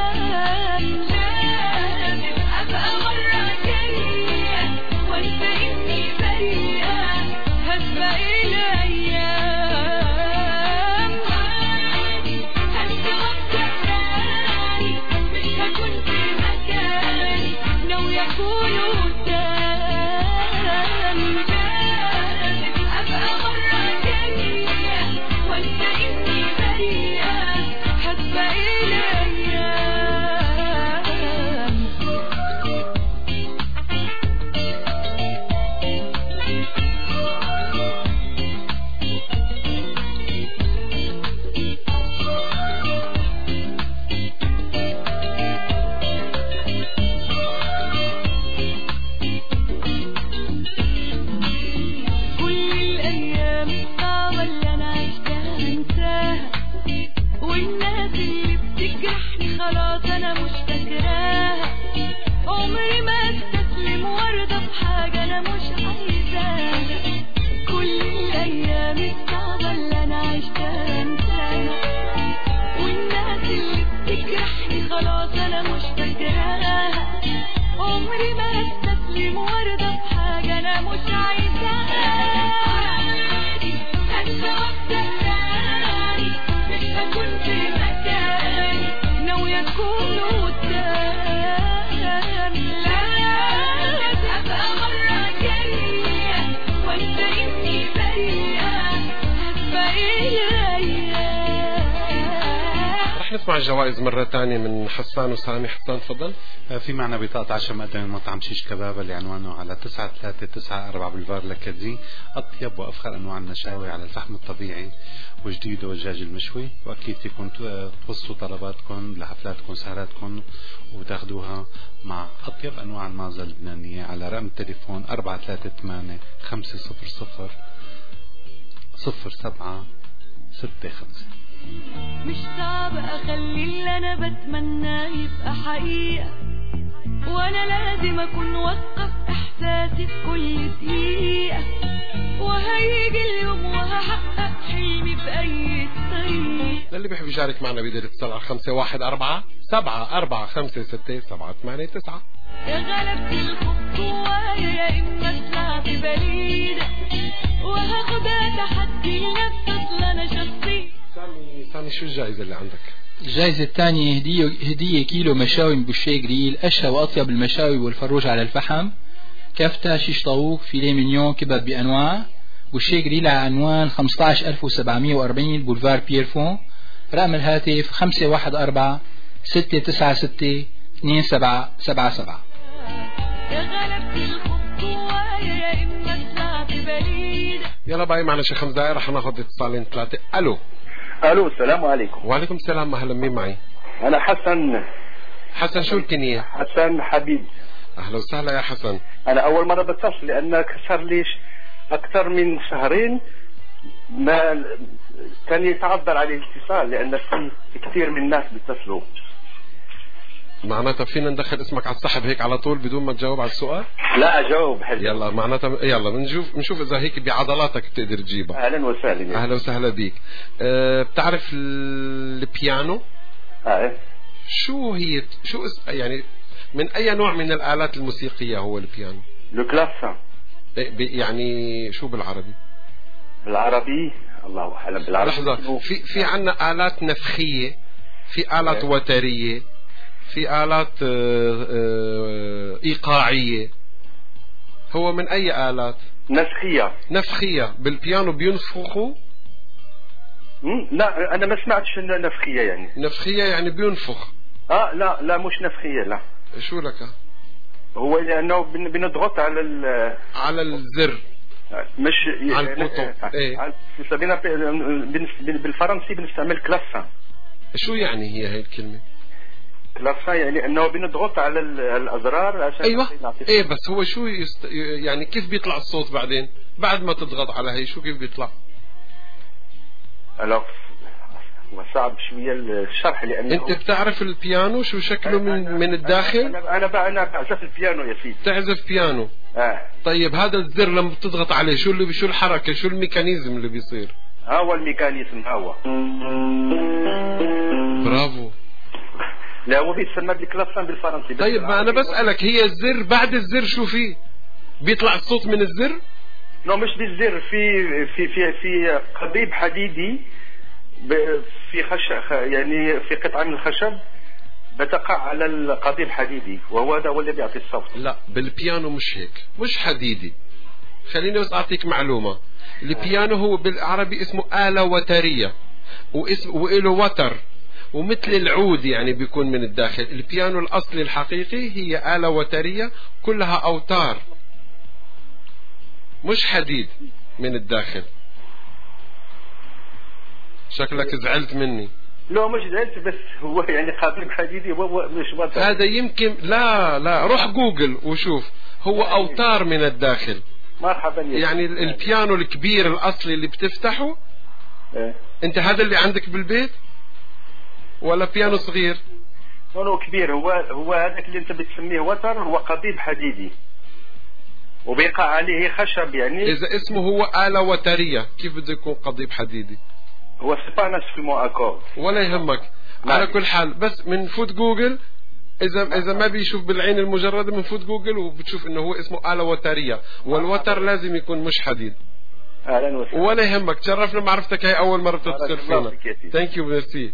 S2: لازم أبقى مرة جاية وأنسى إني بريئة، هسبق الأيام. عادي أنسى وأستناني، مش هكون في مكاني، ناوية أكون قدام. لازم أبقى مرة جاية وأنسى إني بريئة، هسبق الأيام. كل الأيام الصعبة اللي أنا عشتها هنساها، والناس اللي بتجرحني خلاص أنا مش فاكراها. عمري ما استسلم وارضى بحاجة أنا مش عايزاها. كل الأيام الصعبة اللي أنا عشتها هنساها، والناس اللي بتجرحني خلاص أنا مش فاكراها. عمري ما استسلم وارضى بحاجة أنا مش عايزاها. عادي أنسى وأستناني، مش هكون في مكاني، ناوية أكون قدام. لازم أبقى مرة جاية وأنسى إني بريئة، هسبق الأيام.
S5: رح نسمع الجوائز مرة تانية من حسان وسامي. حسان تفضل.
S6: في معنا بطاقة عشاء مقدمة من مطعم شيش كباب اللي عنوانه على تسعة ثلاثة تسعة أربعة بلفار لكدي، أطيب وأفخر أنواع المشاوي على الفحم الطبيعي وجديد والدجاج المشوي. وأكيد فيكم توصلوا طلباتكم لحفلاتكم سهراتكم وتاخدوها مع أطيب أنواع المازة اللبنانية على رقم التليفون أربعة ثلاثة ثمانية خمسة صفر صفر صفر سبعة ستة خمسة.
S2: مش صعب أخلي اللي أنا بتمناه يبقى حقيقة، وأنا لازم أكون واثقة في إحساسي في كل دقيقة، وهيجي اليوم وهحقق حلمي بأي طريقة.
S5: للي بيحب يشارك معنا بيقدر يتصل على خمسة واحد أربعة سبعة أربعة خمسة ستة سبعة ثمانية تسعة.
S2: يا غلبت الخوف جوايا يا إما طلعت بعيدة، وهاخدها تحدي لنفسي أصل أنا شخصية.
S5: سامي سامي شو الجائزة اللي عندك؟
S7: الجائزة الثانية هدية هدية كيلو مشاوي من بوشيه جريل، أشهى وأطيب المشاوي والفروج على الفحم. كفتة شيش طاووق فيليه مينيون كباب بأنواع والشي جريل على عنوان خمسة عشر ألف وسبعمية وأربعين بولفار بيرفون. رقم الهاتف خمسة واحد أربعة ستة تسعة ستة اثنين سبعة سبعة سبعة.
S5: يلا باقي معنا شي خمس دقايق رح ناخذ اتصالين ثلاثة. الو
S3: الو السلام عليكم.
S5: وعليكم السلام. اهلا، مين معي؟
S3: انا حسن.
S5: حسن شو الكنية؟
S3: حسن حبيب.
S5: اهلا وسهلا يا حسن.
S3: انا اول مرة بتصل لان صار لي اكثر من شهرين ما كان يتعذر عليه الاتصال لان في كثير من الناس بيتصلوا.
S5: معناتها فينا ندخل اسمك على السحب هيك على طول بدون ما تجاوب على السؤال؟
S3: لا اجاوب حلو.
S5: يلا معناتها يلا بنشوف بنشوف اذا هيك بعضلاتك بتقدر تجيبها.
S3: اهلا وسهلا.
S5: اهلا وسهلا بيك. أه بتعرف البيانو؟
S3: اه.
S5: شو هي شو اس... يعني من اي نوع من الالات الموسيقيه هو البيانو؟
S3: لو كلاسا.
S5: يعني شو بالعربي؟
S3: بالعربي الله اعلم. بالعربي
S5: لحظه، في في عندنا الات نفخيه، في الات وتريه، في آلات إيقاعية. هو من أي آلات؟
S3: نفخية.
S5: نفخية. بالبيانو بينفخوا؟
S3: لا أنا ما سمعتش نفخية يعني.
S5: نفخية يعني بينفخ.
S3: آه لا لا مش نفخية لا.
S5: شو لك؟
S3: هو لأنه بنضغط على ال
S5: على الزر.
S3: مش
S5: على البوتون.
S3: إيه. بالفرنسي بنستعمل كلاسا.
S5: شو يعني هي هاي الكلمة؟
S3: كلاسا يعني انه بنضغط على الازرار عشان
S5: ايوه ايه بس هو شو يست... يعني كيف بيطلع الصوت بعدين بعد ما تضغط على هي شو كيف بيطلع؟
S3: الو وصعب شويه الشرح لانه
S5: انت بتعرف البيانو شو شكله من أنا من الداخل؟
S3: انا انا انا بعزف البيانو يا سيدي.
S5: تعزف بيانو؟
S3: اه.
S5: طيب هذا الزر لما بتضغط عليه شو اللي شو الحركه شو الميكانيزم اللي بيصير؟
S3: هو الميكانيزم هو.
S5: برافو.
S3: لا هو بيتسمى بالكلاسان بالفرنسي.
S5: طيب ما انا بسألك هي الزر بعد الزر شو فيه؟ بيطلع الصوت من الزر؟
S3: لا مش بالزر، في في في في قضيب حديدي في خشب يعني في قطعة من الخشب بتقع على القضيب الحديدي وهو هذا هو اللي بيعطي الصوت.
S5: لا بالبيانو مش هيك، مش حديدي. خليني بس اعطيك معلومة. البيانو هو بالعربي اسمه آلة وترية واسم وإله وتر ومثل العود يعني بيكون من الداخل. البيانو الأصلي الحقيقي هي آلة وترية كلها أوتار مش حديد من الداخل. شكلك زعلت مني.
S3: لا مش زعلت بس هو يعني قضيب حديدي هو مش وتر.
S5: هذا يمكن لا لا روح جوجل وشوف هو أوتار من الداخل.
S3: مرحبا.
S5: يعني البيانو الكبير الأصلي اللي بتفتحه
S3: اه.
S5: انت هذا اللي عندك بالبيت ولا بيانو صغير؟
S3: بيانو كبير. هو هو هذاك اللي انت بتسميه وتر هو قضيب حديدي وبيقع عليه خشب يعني.
S5: اذا اسمه هو آلة وترية كيف بده يكون قضيب حديدي؟
S3: هو سبانس في المو اكورد.
S5: ولا يهمك. على كل حال بس من فوت جوجل اذا اذا ما بيشوف بالعين المجرده من فوت جوجل وبتشوف انه هو اسمه آلة وترية والوتر لازم يكون مش حديد.
S3: اهلا وسهلا.
S5: ولا يهمك. تشرفنا معرفتك. هاي اول مره بتتصل فينا. ثانك يو ميرسي.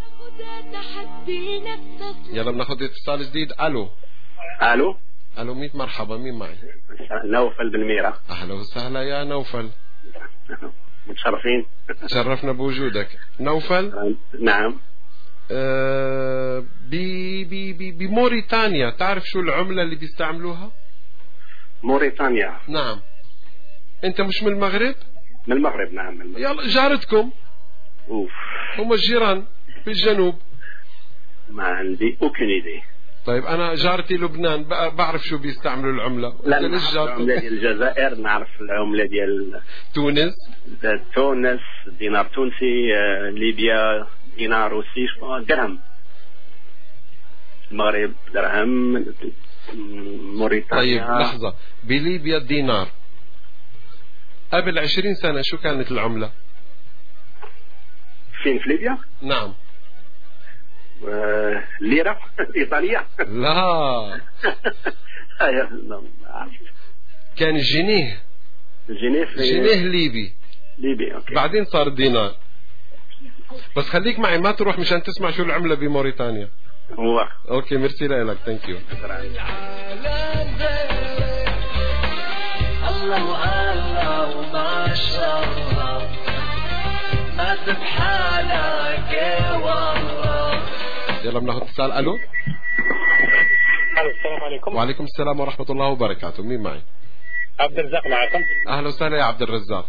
S5: يلا بناخذ اتصال جديد. الو
S19: الو
S5: الو ميت مرحبا. مين معي؟
S19: نوفل بالميرة.
S5: اهلا وسهلا يا نوفل.
S19: متشرفين.
S5: تشرفنا بوجودك نوفل.
S19: نعم.
S5: أه بي بي بي بموريتانيا تعرف شو العملة اللي بيستعملوها؟
S19: موريتانيا.
S5: نعم. انت مش من المغرب؟
S19: من المغرب. نعم من المغرب.
S5: يلا جارتكم.
S19: اوف. هم
S5: الجيران في الجنوب.
S19: ما عندي اوكين ايدي.
S5: طيب انا جارتي لبنان بعرف شو بيستعملوا العملة.
S19: لا نعرف العملة ديال الجزائر، نعرف العملة ديال
S5: تونس.
S19: تونس دينار تونسي، ليبيا دينار روسي، درهم. المغرب درهم، موريتانيا.
S5: طيب لحظة، بليبيا دينار قبل عشرين سنة شو كانت العملة؟
S19: فين في ليبيا؟
S5: نعم.
S19: ليرة إيطالية.
S5: لا كان جنيه.
S19: جنيه
S5: جنيه ليبي.
S19: ليبي أوكي.
S5: بعدين صار دينار. بس خليك معي ما تروح مشان تسمع شو العملة بموريتانيا.
S19: هو
S5: اوكي ميرسي لك. ثانك يو.
S2: الله والله وما شاء الله ما بحالك يا والله.
S5: يلا بناخذ اتصال. الو
S8: السلام عليكم.
S5: وعليكم السلام ورحمة الله وبركاته. مين معي؟
S8: عبد الرزاق معكم.
S5: اهلا وسهلا يا عبد الرزاق.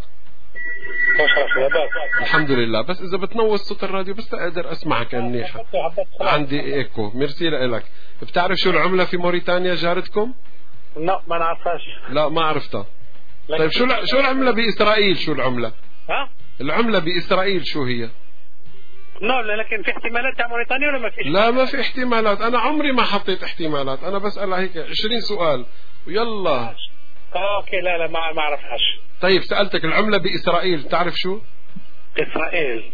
S5: الحمد لله، بس اذا بتنوص صوت الراديو بس اقدر اسمعك منيحة. عندي ايكو. ميرسي لك. بتعرف شو العملة في موريتانيا جارتكم؟
S8: لا ما نعرفهاش.
S5: لا ما عرفتها. طيب شو شو العملة بإسرائيل؟ شو العملة؟
S8: ها؟
S5: العملة بإسرائيل شو هي؟
S8: لا لكن في احتمالات تاع موريتانيا ولا ما فيش؟
S5: لا ما في احتمالات، أنا عمري ما حطيت احتمالات، أنا بسأل هيك عشرين سؤال ويلا.
S8: اوكي لا لا ما ما اعرفهاش.
S5: طيب سألتك العملة بإسرائيل تعرف شو؟
S8: إسرائيل.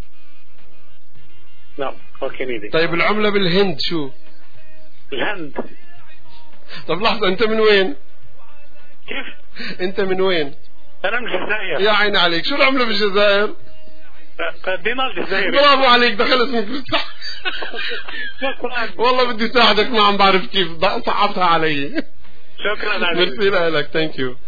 S8: نعم اوكي نيدي.
S5: طيب العملة بالهند شو؟
S8: الهند.
S5: طب لحظة، أنت من وين؟
S8: كيف؟
S5: أنت من وين؟
S8: أنا من الجزائر.
S5: يا عيني عليك، شو العملة بالجزائر؟
S8: دينار جزائري.
S5: برافو عليك، دخل اسمك بالصح. والله بدي ساعدك ما عم بعرف كيف، صعبتها علي.
S8: شكرا عليك.
S5: ميرسي لك، ثانك يو.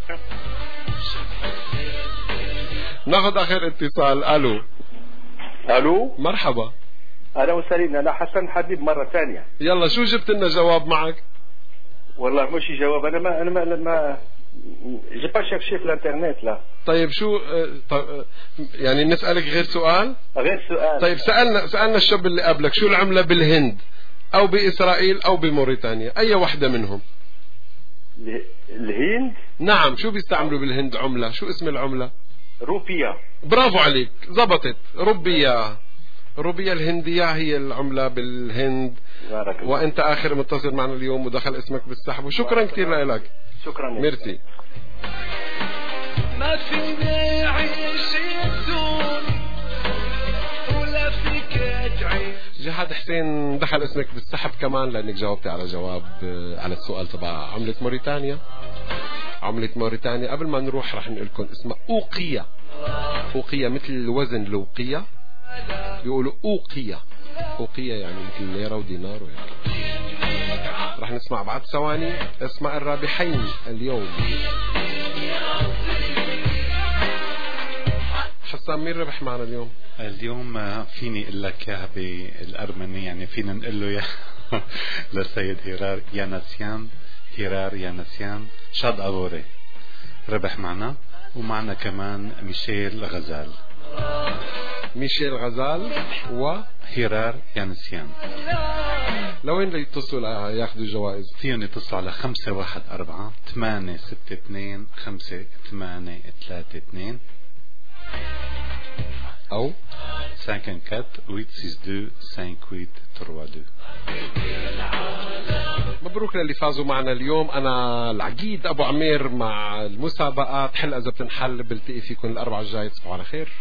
S5: ناخذ آخر اتصال. ألو
S3: ألو
S5: مرحبا.
S3: أهلا وسهلا، أنا حسن حبيب مرة ثانية.
S5: يلا شو جبت لنا جواب معك؟
S3: والله مش جواب، أنا ما أنا ما, ما جي با شيرشي في الانترنت. لا
S5: طيب شو طيب يعني نسألك غير سؤال؟
S3: غير سؤال.
S5: طيب سألنا سألنا الشاب اللي قبلك شو العملة بالهند أو بإسرائيل أو بموريتانيا، أي واحدة منهم؟
S3: الهند.
S5: نعم، شو بيستعملوا بالهند عملة؟ شو اسم العملة؟
S3: روبيا.
S5: برافو عليك، زبطت. روبيا. روبيا الهندية هي العملة بالهند. وأنت آخر متصل معنا اليوم ودخل اسمك بالسحب، وشكرا كثير لك.
S3: شكرا.
S5: ميرسي.
S2: ما فيني عيش بدون ولا فيك تعيش.
S5: جهاد حسين دخل اسمك بالسحب كمان لأنك جاوبتي على جواب على السؤال تبع عملة موريتانيا. عملة موريتانيا قبل ما نروح رح نقول لكم اسمها أوقية. أوقية مثل الوزن الوقية، بيقولوا أوقية. أوقية يعني مثل ليرة ودينار ويعني. رح نسمع بعد ثواني اسماء الرابحين اليوم. حسام مين ربح معنا اليوم؟
S6: اليوم فيني اقول لك اياها بالارمني، يعني فينا نقول له اياها للسيد هيرار يانسيان. هيرار يانسيان شاد ابوري ربح معنا، ومعنا كمان ميشيل غزال.
S5: ميشيل غزال
S6: وهيرار يانسيان.
S5: لوين يتصلوا ياخذوا جوائز؟
S6: فيهم يتصلوا على خمسة واحد أربعة ثمانية ستة اثنين خمسة ثمانية ثلاثة اثنين
S5: أو
S6: خمسة أربعة ثمانية ستة اثنين خمسة ثمانية ثلاثة اثنين.
S5: مبروك للي فازوا معنا اليوم. أنا العقيد أبو عمير مع المسابقات حلقة إذا بتنحل. بلتقي فيكم الأربعة الجاي. تصبحوا على خير.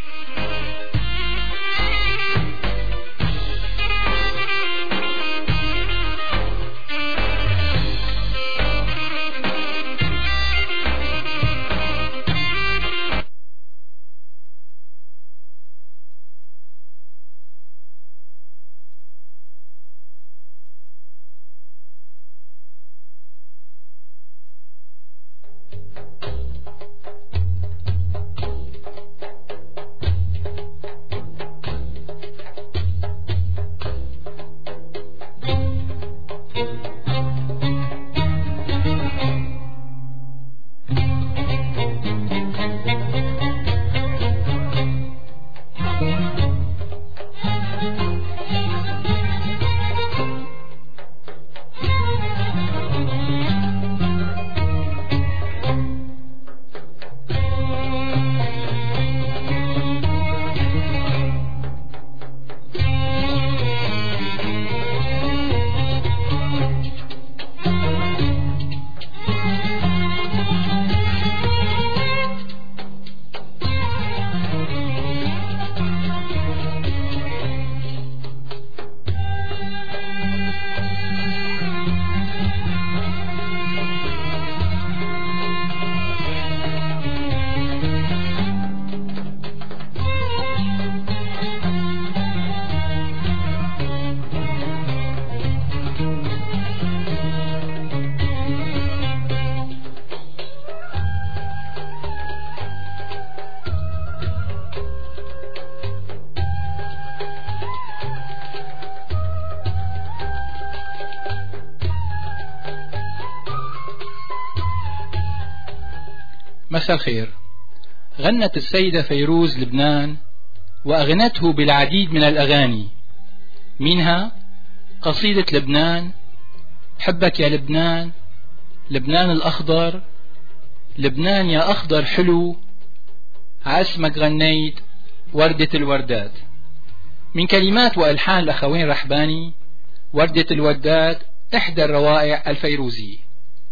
S7: مساء الخير. غنت السيدة فيروز لبنان وأغنته بالعديد من الأغاني، منها قصيدة لبنان، حبك يا لبنان، لبنان الأخضر، لبنان يا أخضر حلو، عاسمك غنيت، وردة الوردات. من كلمات وألحان الأخوين رحباني، وردة الوردات إحدى الروائع الفيروزية.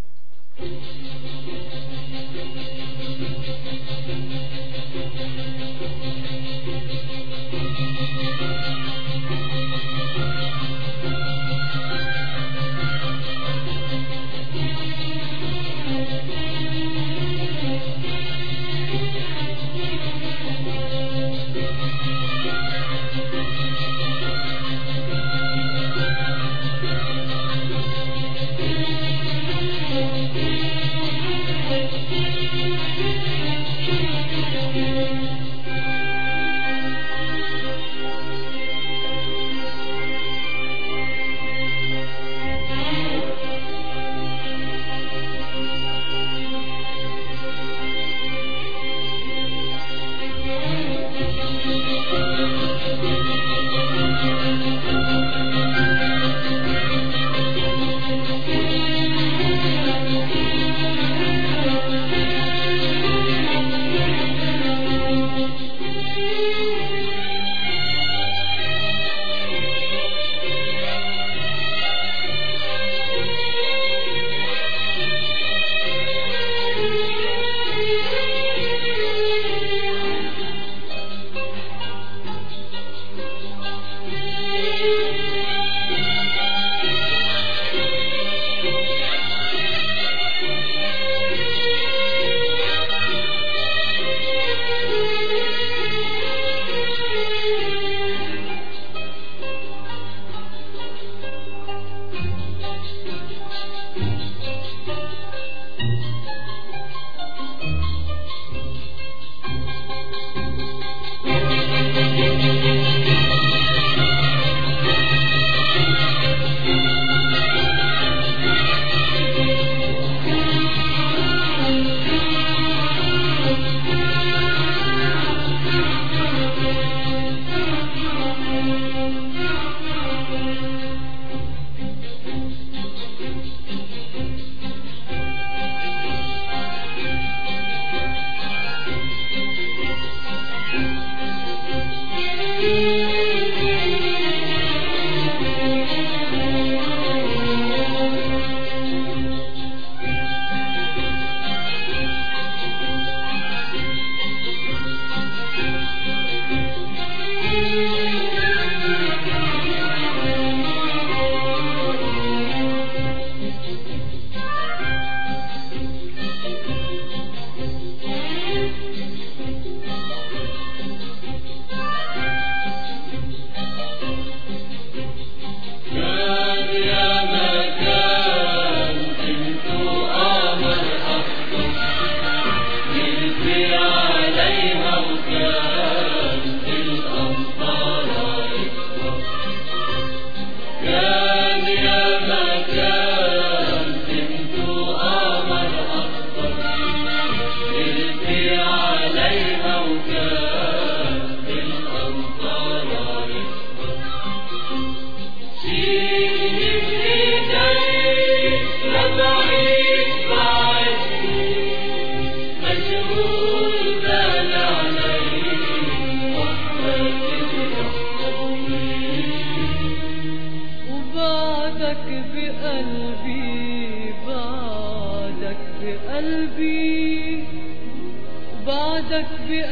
S2: بعدك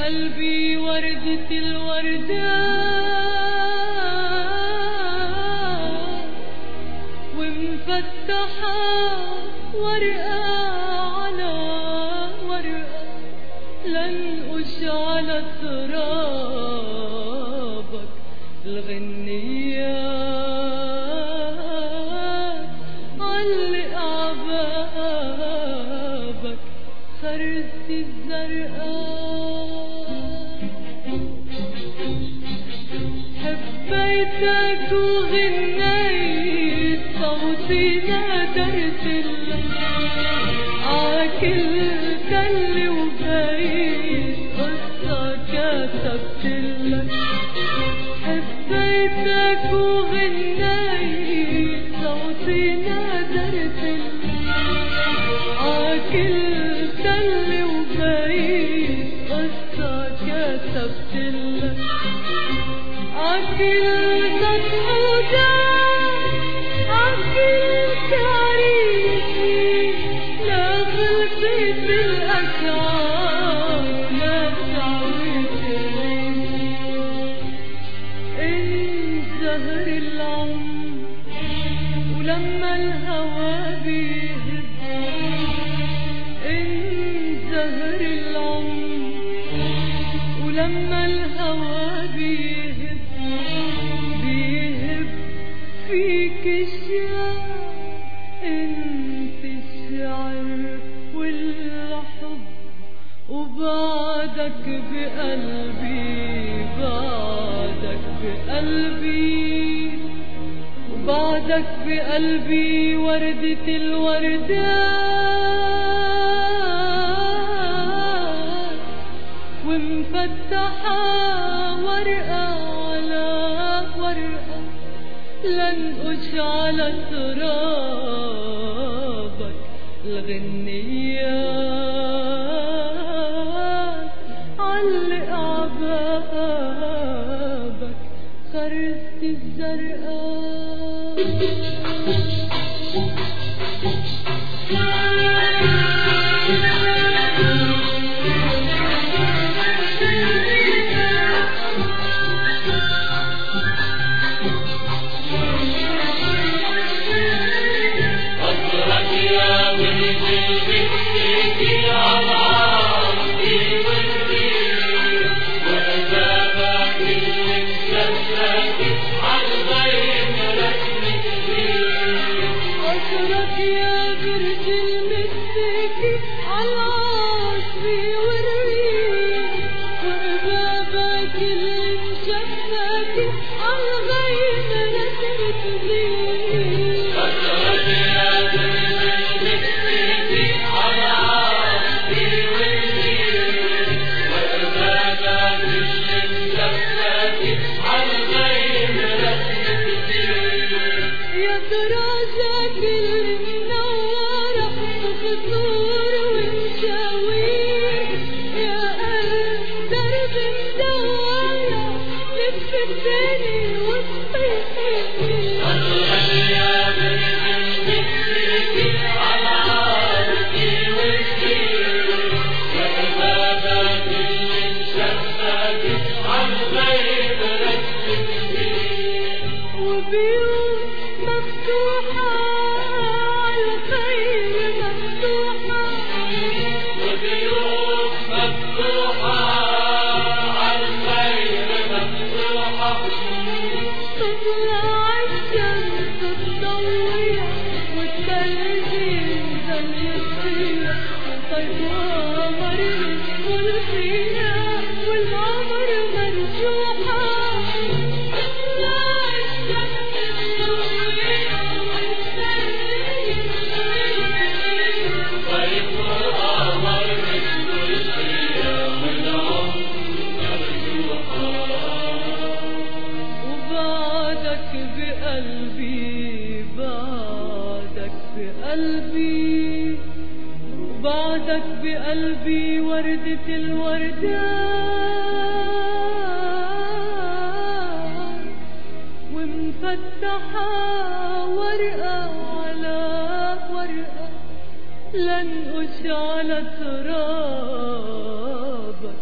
S2: بقلبي وردة الوردات ومفتحة ورقة على ورقة لنقش على ترابك الغنيات علق عبابك خرزتي الزرقاء حبيتك وغنيت صوتي نادرت عاكل تل وب عكل سطح وجاه عكل تعريفي لا خلصت بالأشعار لا تعويت زهر العمر ولما الهوى بيهب إن زهر العمر ولما الهوى بيهب بيهب فيك الشعر انت الشعر والحب وبعدك بقلبي بعدك بقلبي وبعدك بقلبي وردة الوردات ومفتحة ورقة على ورقة لنقش على ترابك الغنيات علق عبابك خرست الزرقاء بقلبي وردة الوردات ومفتحة ورقة على ورقة لنقش على ترابك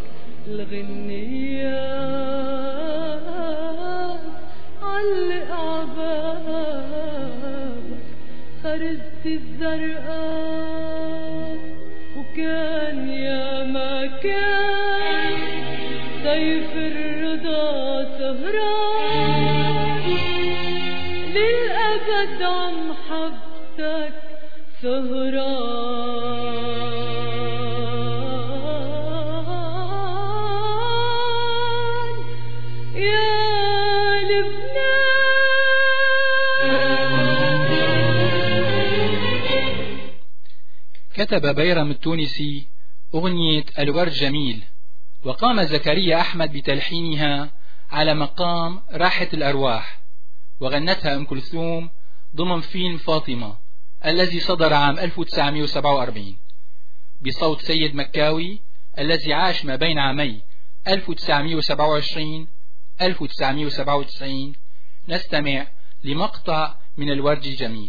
S2: الغنيات علق عبابك خرست الزرقاء وكان يا ما كان سيف الرضا سهران للأبد عم حبتك سهران يا
S7: كتب بيرم التونسي أغنية الورد جميل، وقام زكريا أحمد بتلحينها على مقام راحة الأرواح، وغنتها أم كلثوم ضمن فيلم فاطمة الذي صدر عام ألف وتسعمائة وسبعة وأربعين بصوت سيد مكاوي الذي عاش ما بين عامي ألف وتسعمائة وسبعة وعشرين ألف وتسعمائة وسبعة وتسعين نستمع لمقطع من الورد الجميل.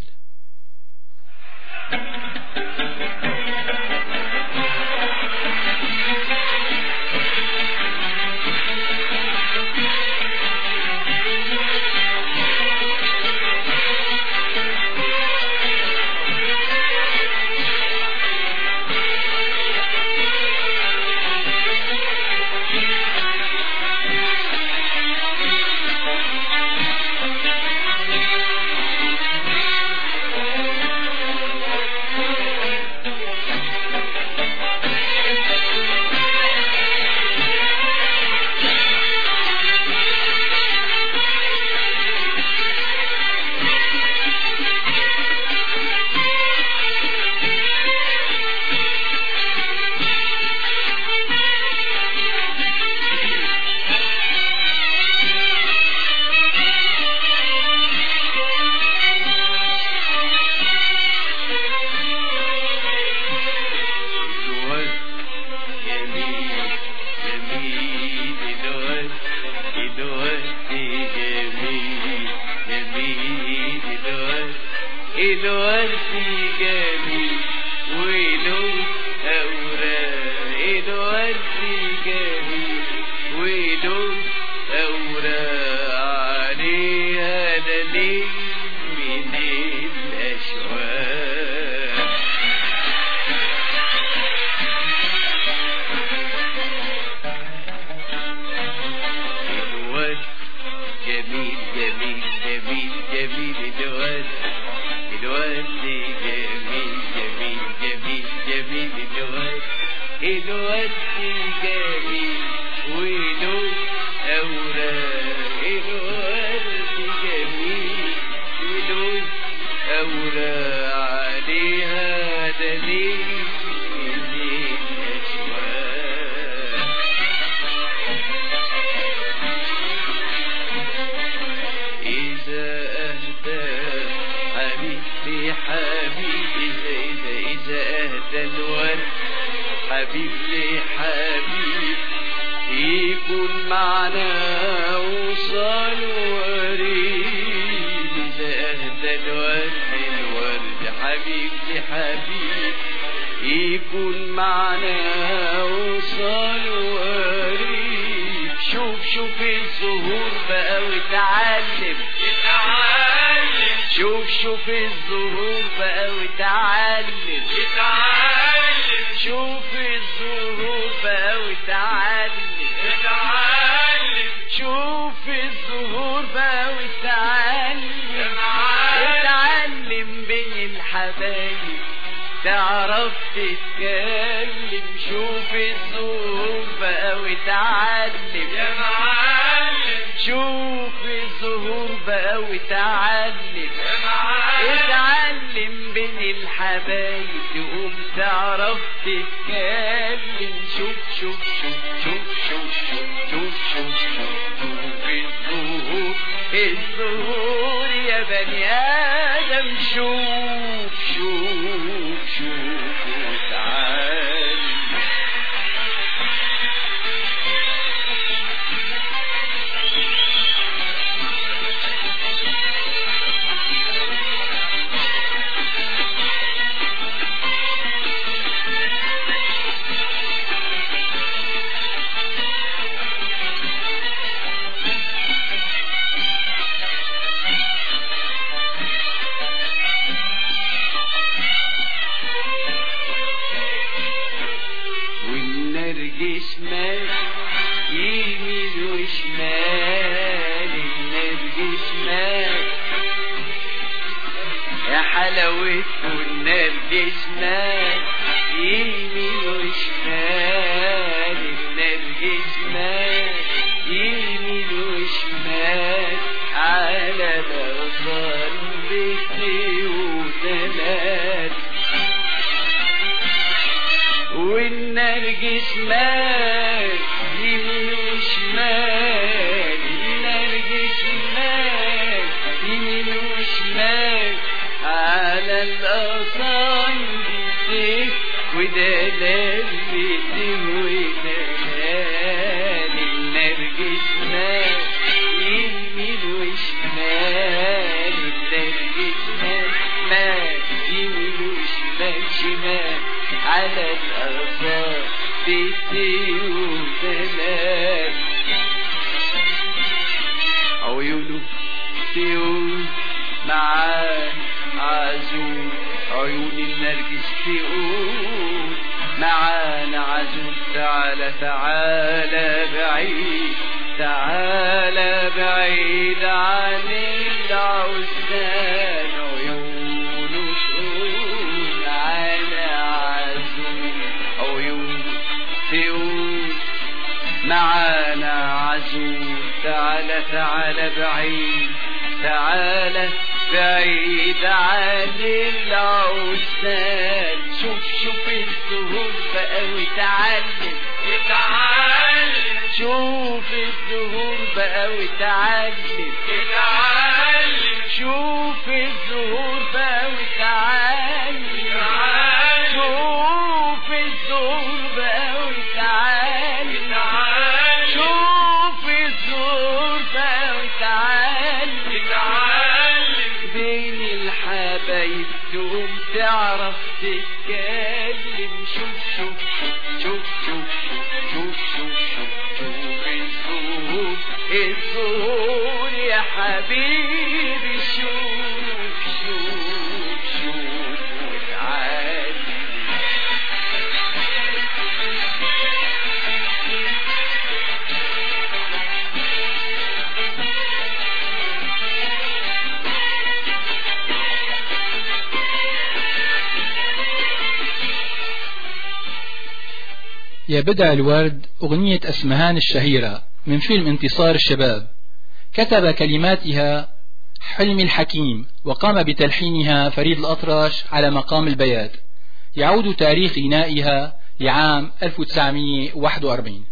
S11: ودلال بيته ودلال النرجس مات على الأرصاد تديله دلال عيونه تقول معاه عزول عيون النرجس تقول معانا عزول تعالى تعالى بعيد تعالى بعيد عن العزال عيونه تقول معانا عزول عيون تقول معانا عزول تعالى تعالى بعيد تعالى بعيد عن العزال شوف شوف الزهور بقى وتعلم وتعلم شوف الزهور بقى وتعلم وتعلم شوف الزهور بقى وتعلم شوف الزهور بقى وتعلم شوف الزهور بقى وتعلم بين الحبايب تقوم تعرف تتكلم شوف شوف شوف شوف شوف شوف شوف شوف الزهور الزهور يا حبيبي شوف شوف شوف وتعالي
S7: يا بدع الورد أغنية أسمهان الشهيرة من فيلم انتصار الشباب. كتب كلماتها حلمي الحكيم وقام بتلحينها فريد الأطرش على مقام البيات. يعود تاريخ غنائها لعام ألف وتسعمئة وواحد وأربعين.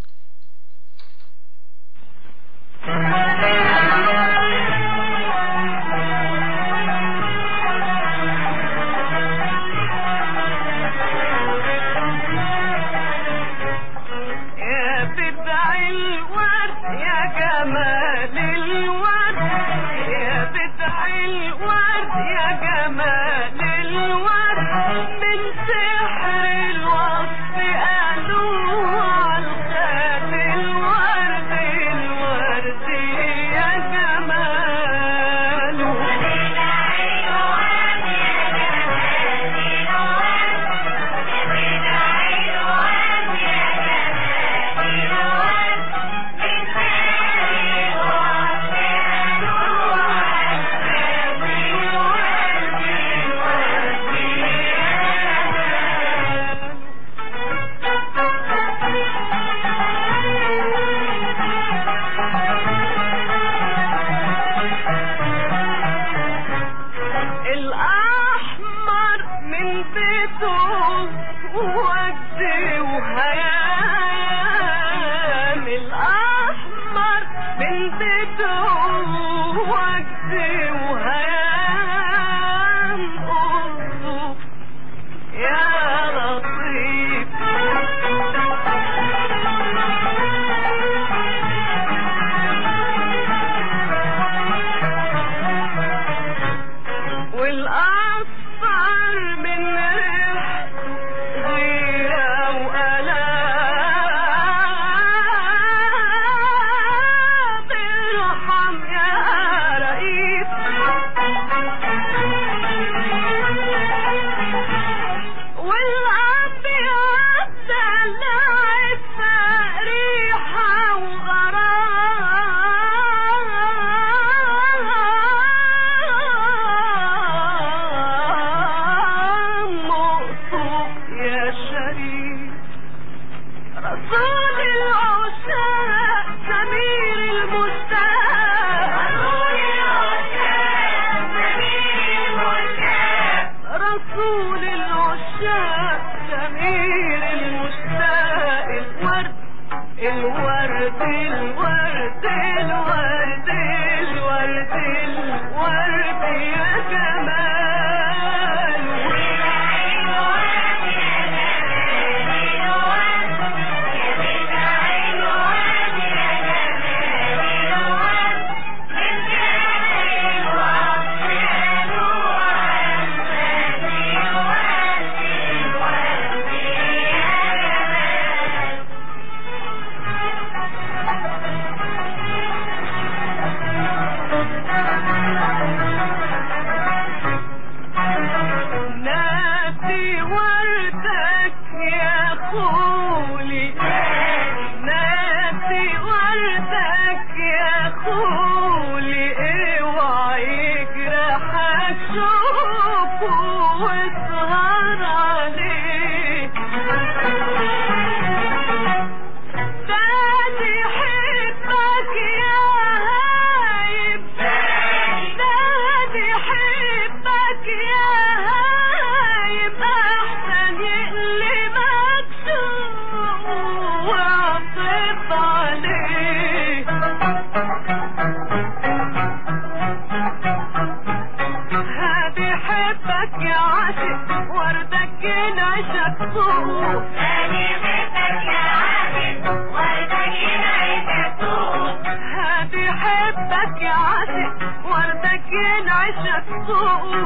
S2: وردك ينعشق فوق أنا بحبك يا عاشق وردك ينعشق فوق هادي حبك يا عاشق وردك ينعشق فوق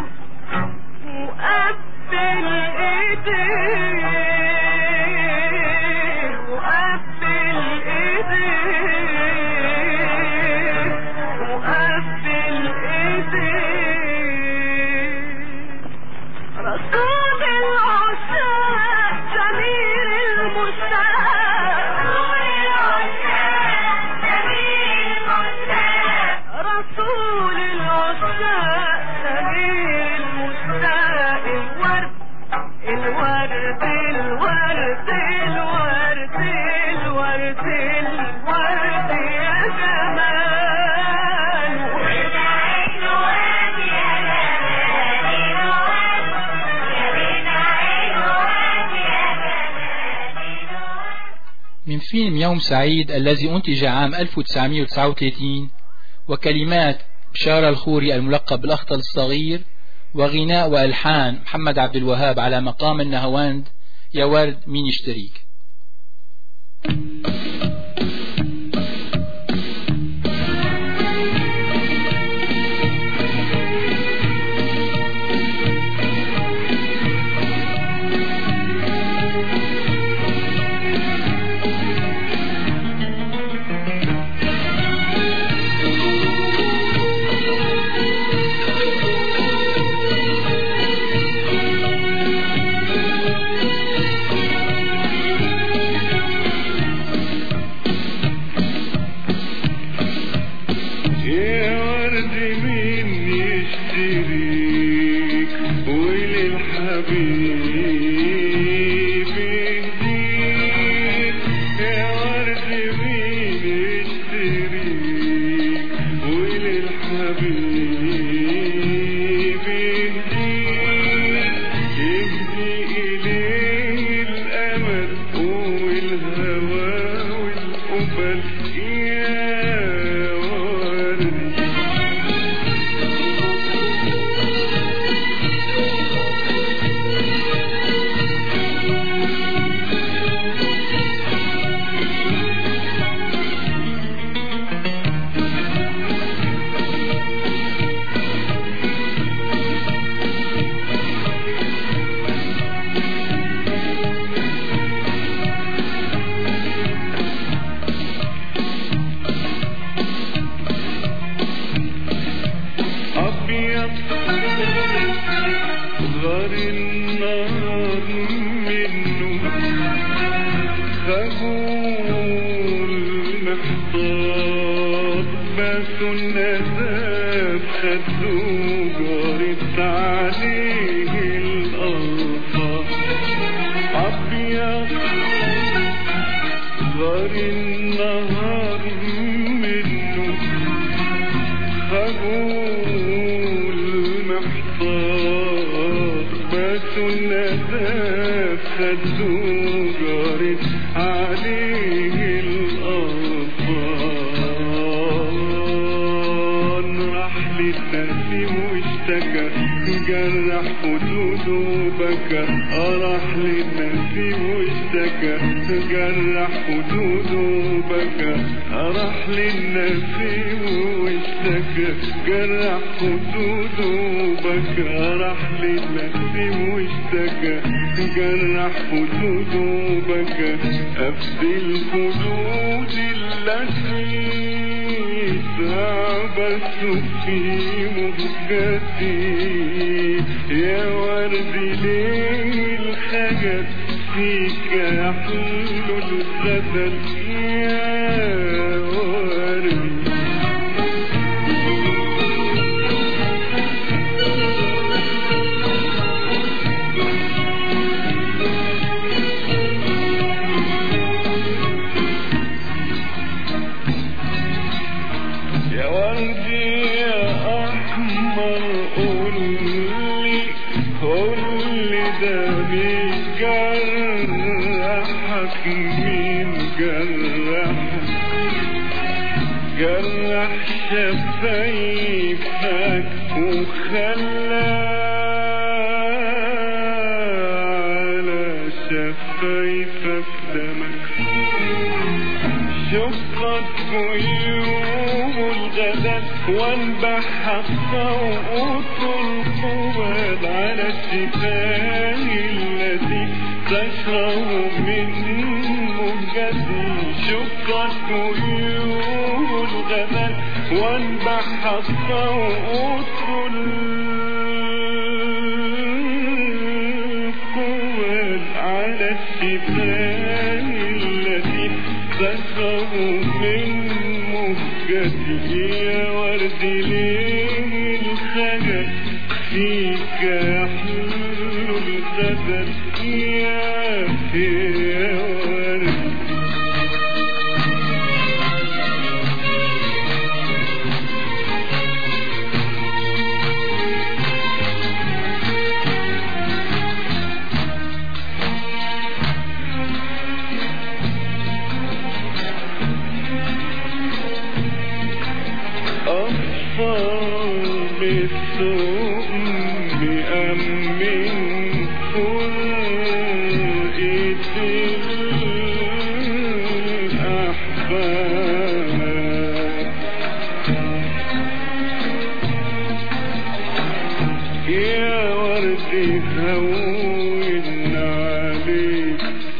S2: وقبل ايديه وقبل ايديه وقبل ايديه رسول العشاق سمير المشتاق رسول العشاق سمير المشتاق الورد الورد الورد الورد الورد الورد يا جمال وانت عينه وانت يا جمال يا بين عينه وانت يا جمال.
S7: من فيلم يوم سعيد الذي أنتج عام ألف وتسعمئة وتسعة وثلاثين وكلمات بشارة الخوري الملقب بالأخطل الصغير وغناء وألحان محمد عبد الوهاب على مقام النهواند يا ورد مين يشتريك.
S12: شفايفك دمك شقت غيوم الغدر وانبح الصوت القواد على الشفاه التي تشرب من مهجتي شقت غيوم الغدر وانبح الصوت القواد على الشفاه التي تشرب من مهجتي يا ورد ليه الخجل فيك يحل الغدر يا يا ورد أطفال بالسوء بأمن فرقة الأحباب يا وردي هون عليك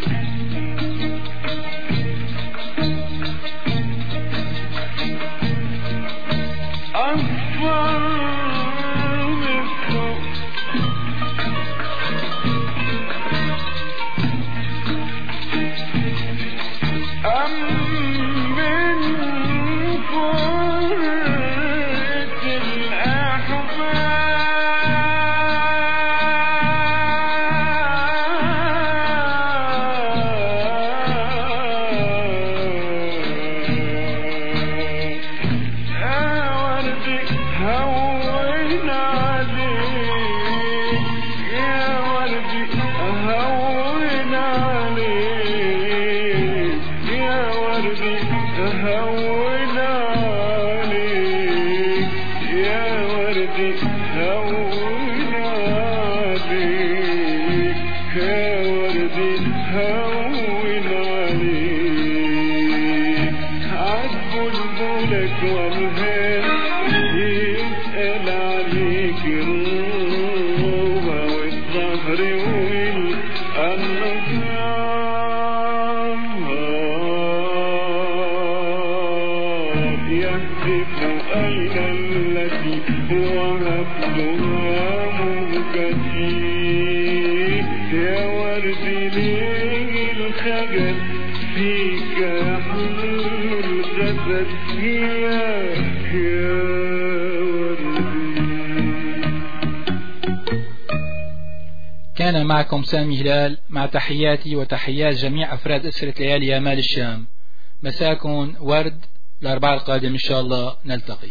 S7: كان معكم سامي هلال مع تحياتي وتحيات جميع أفراد أسرة ليالي يا مال الشام. مساكن ورد. الأربعاء القادم إن شاء الله نلتقي.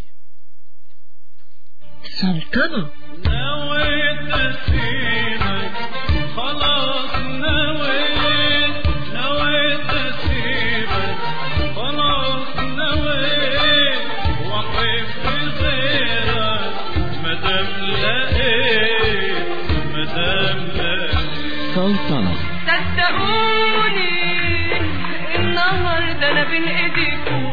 S2: سلطنة
S21: نويت أسيبك خلاص نويت نويت أسيبك خلاص نويت وأحب غيرك مدام لقيت مدام لقيت
S2: سلطنة. صدقوني النهارده أنا بين إيديكم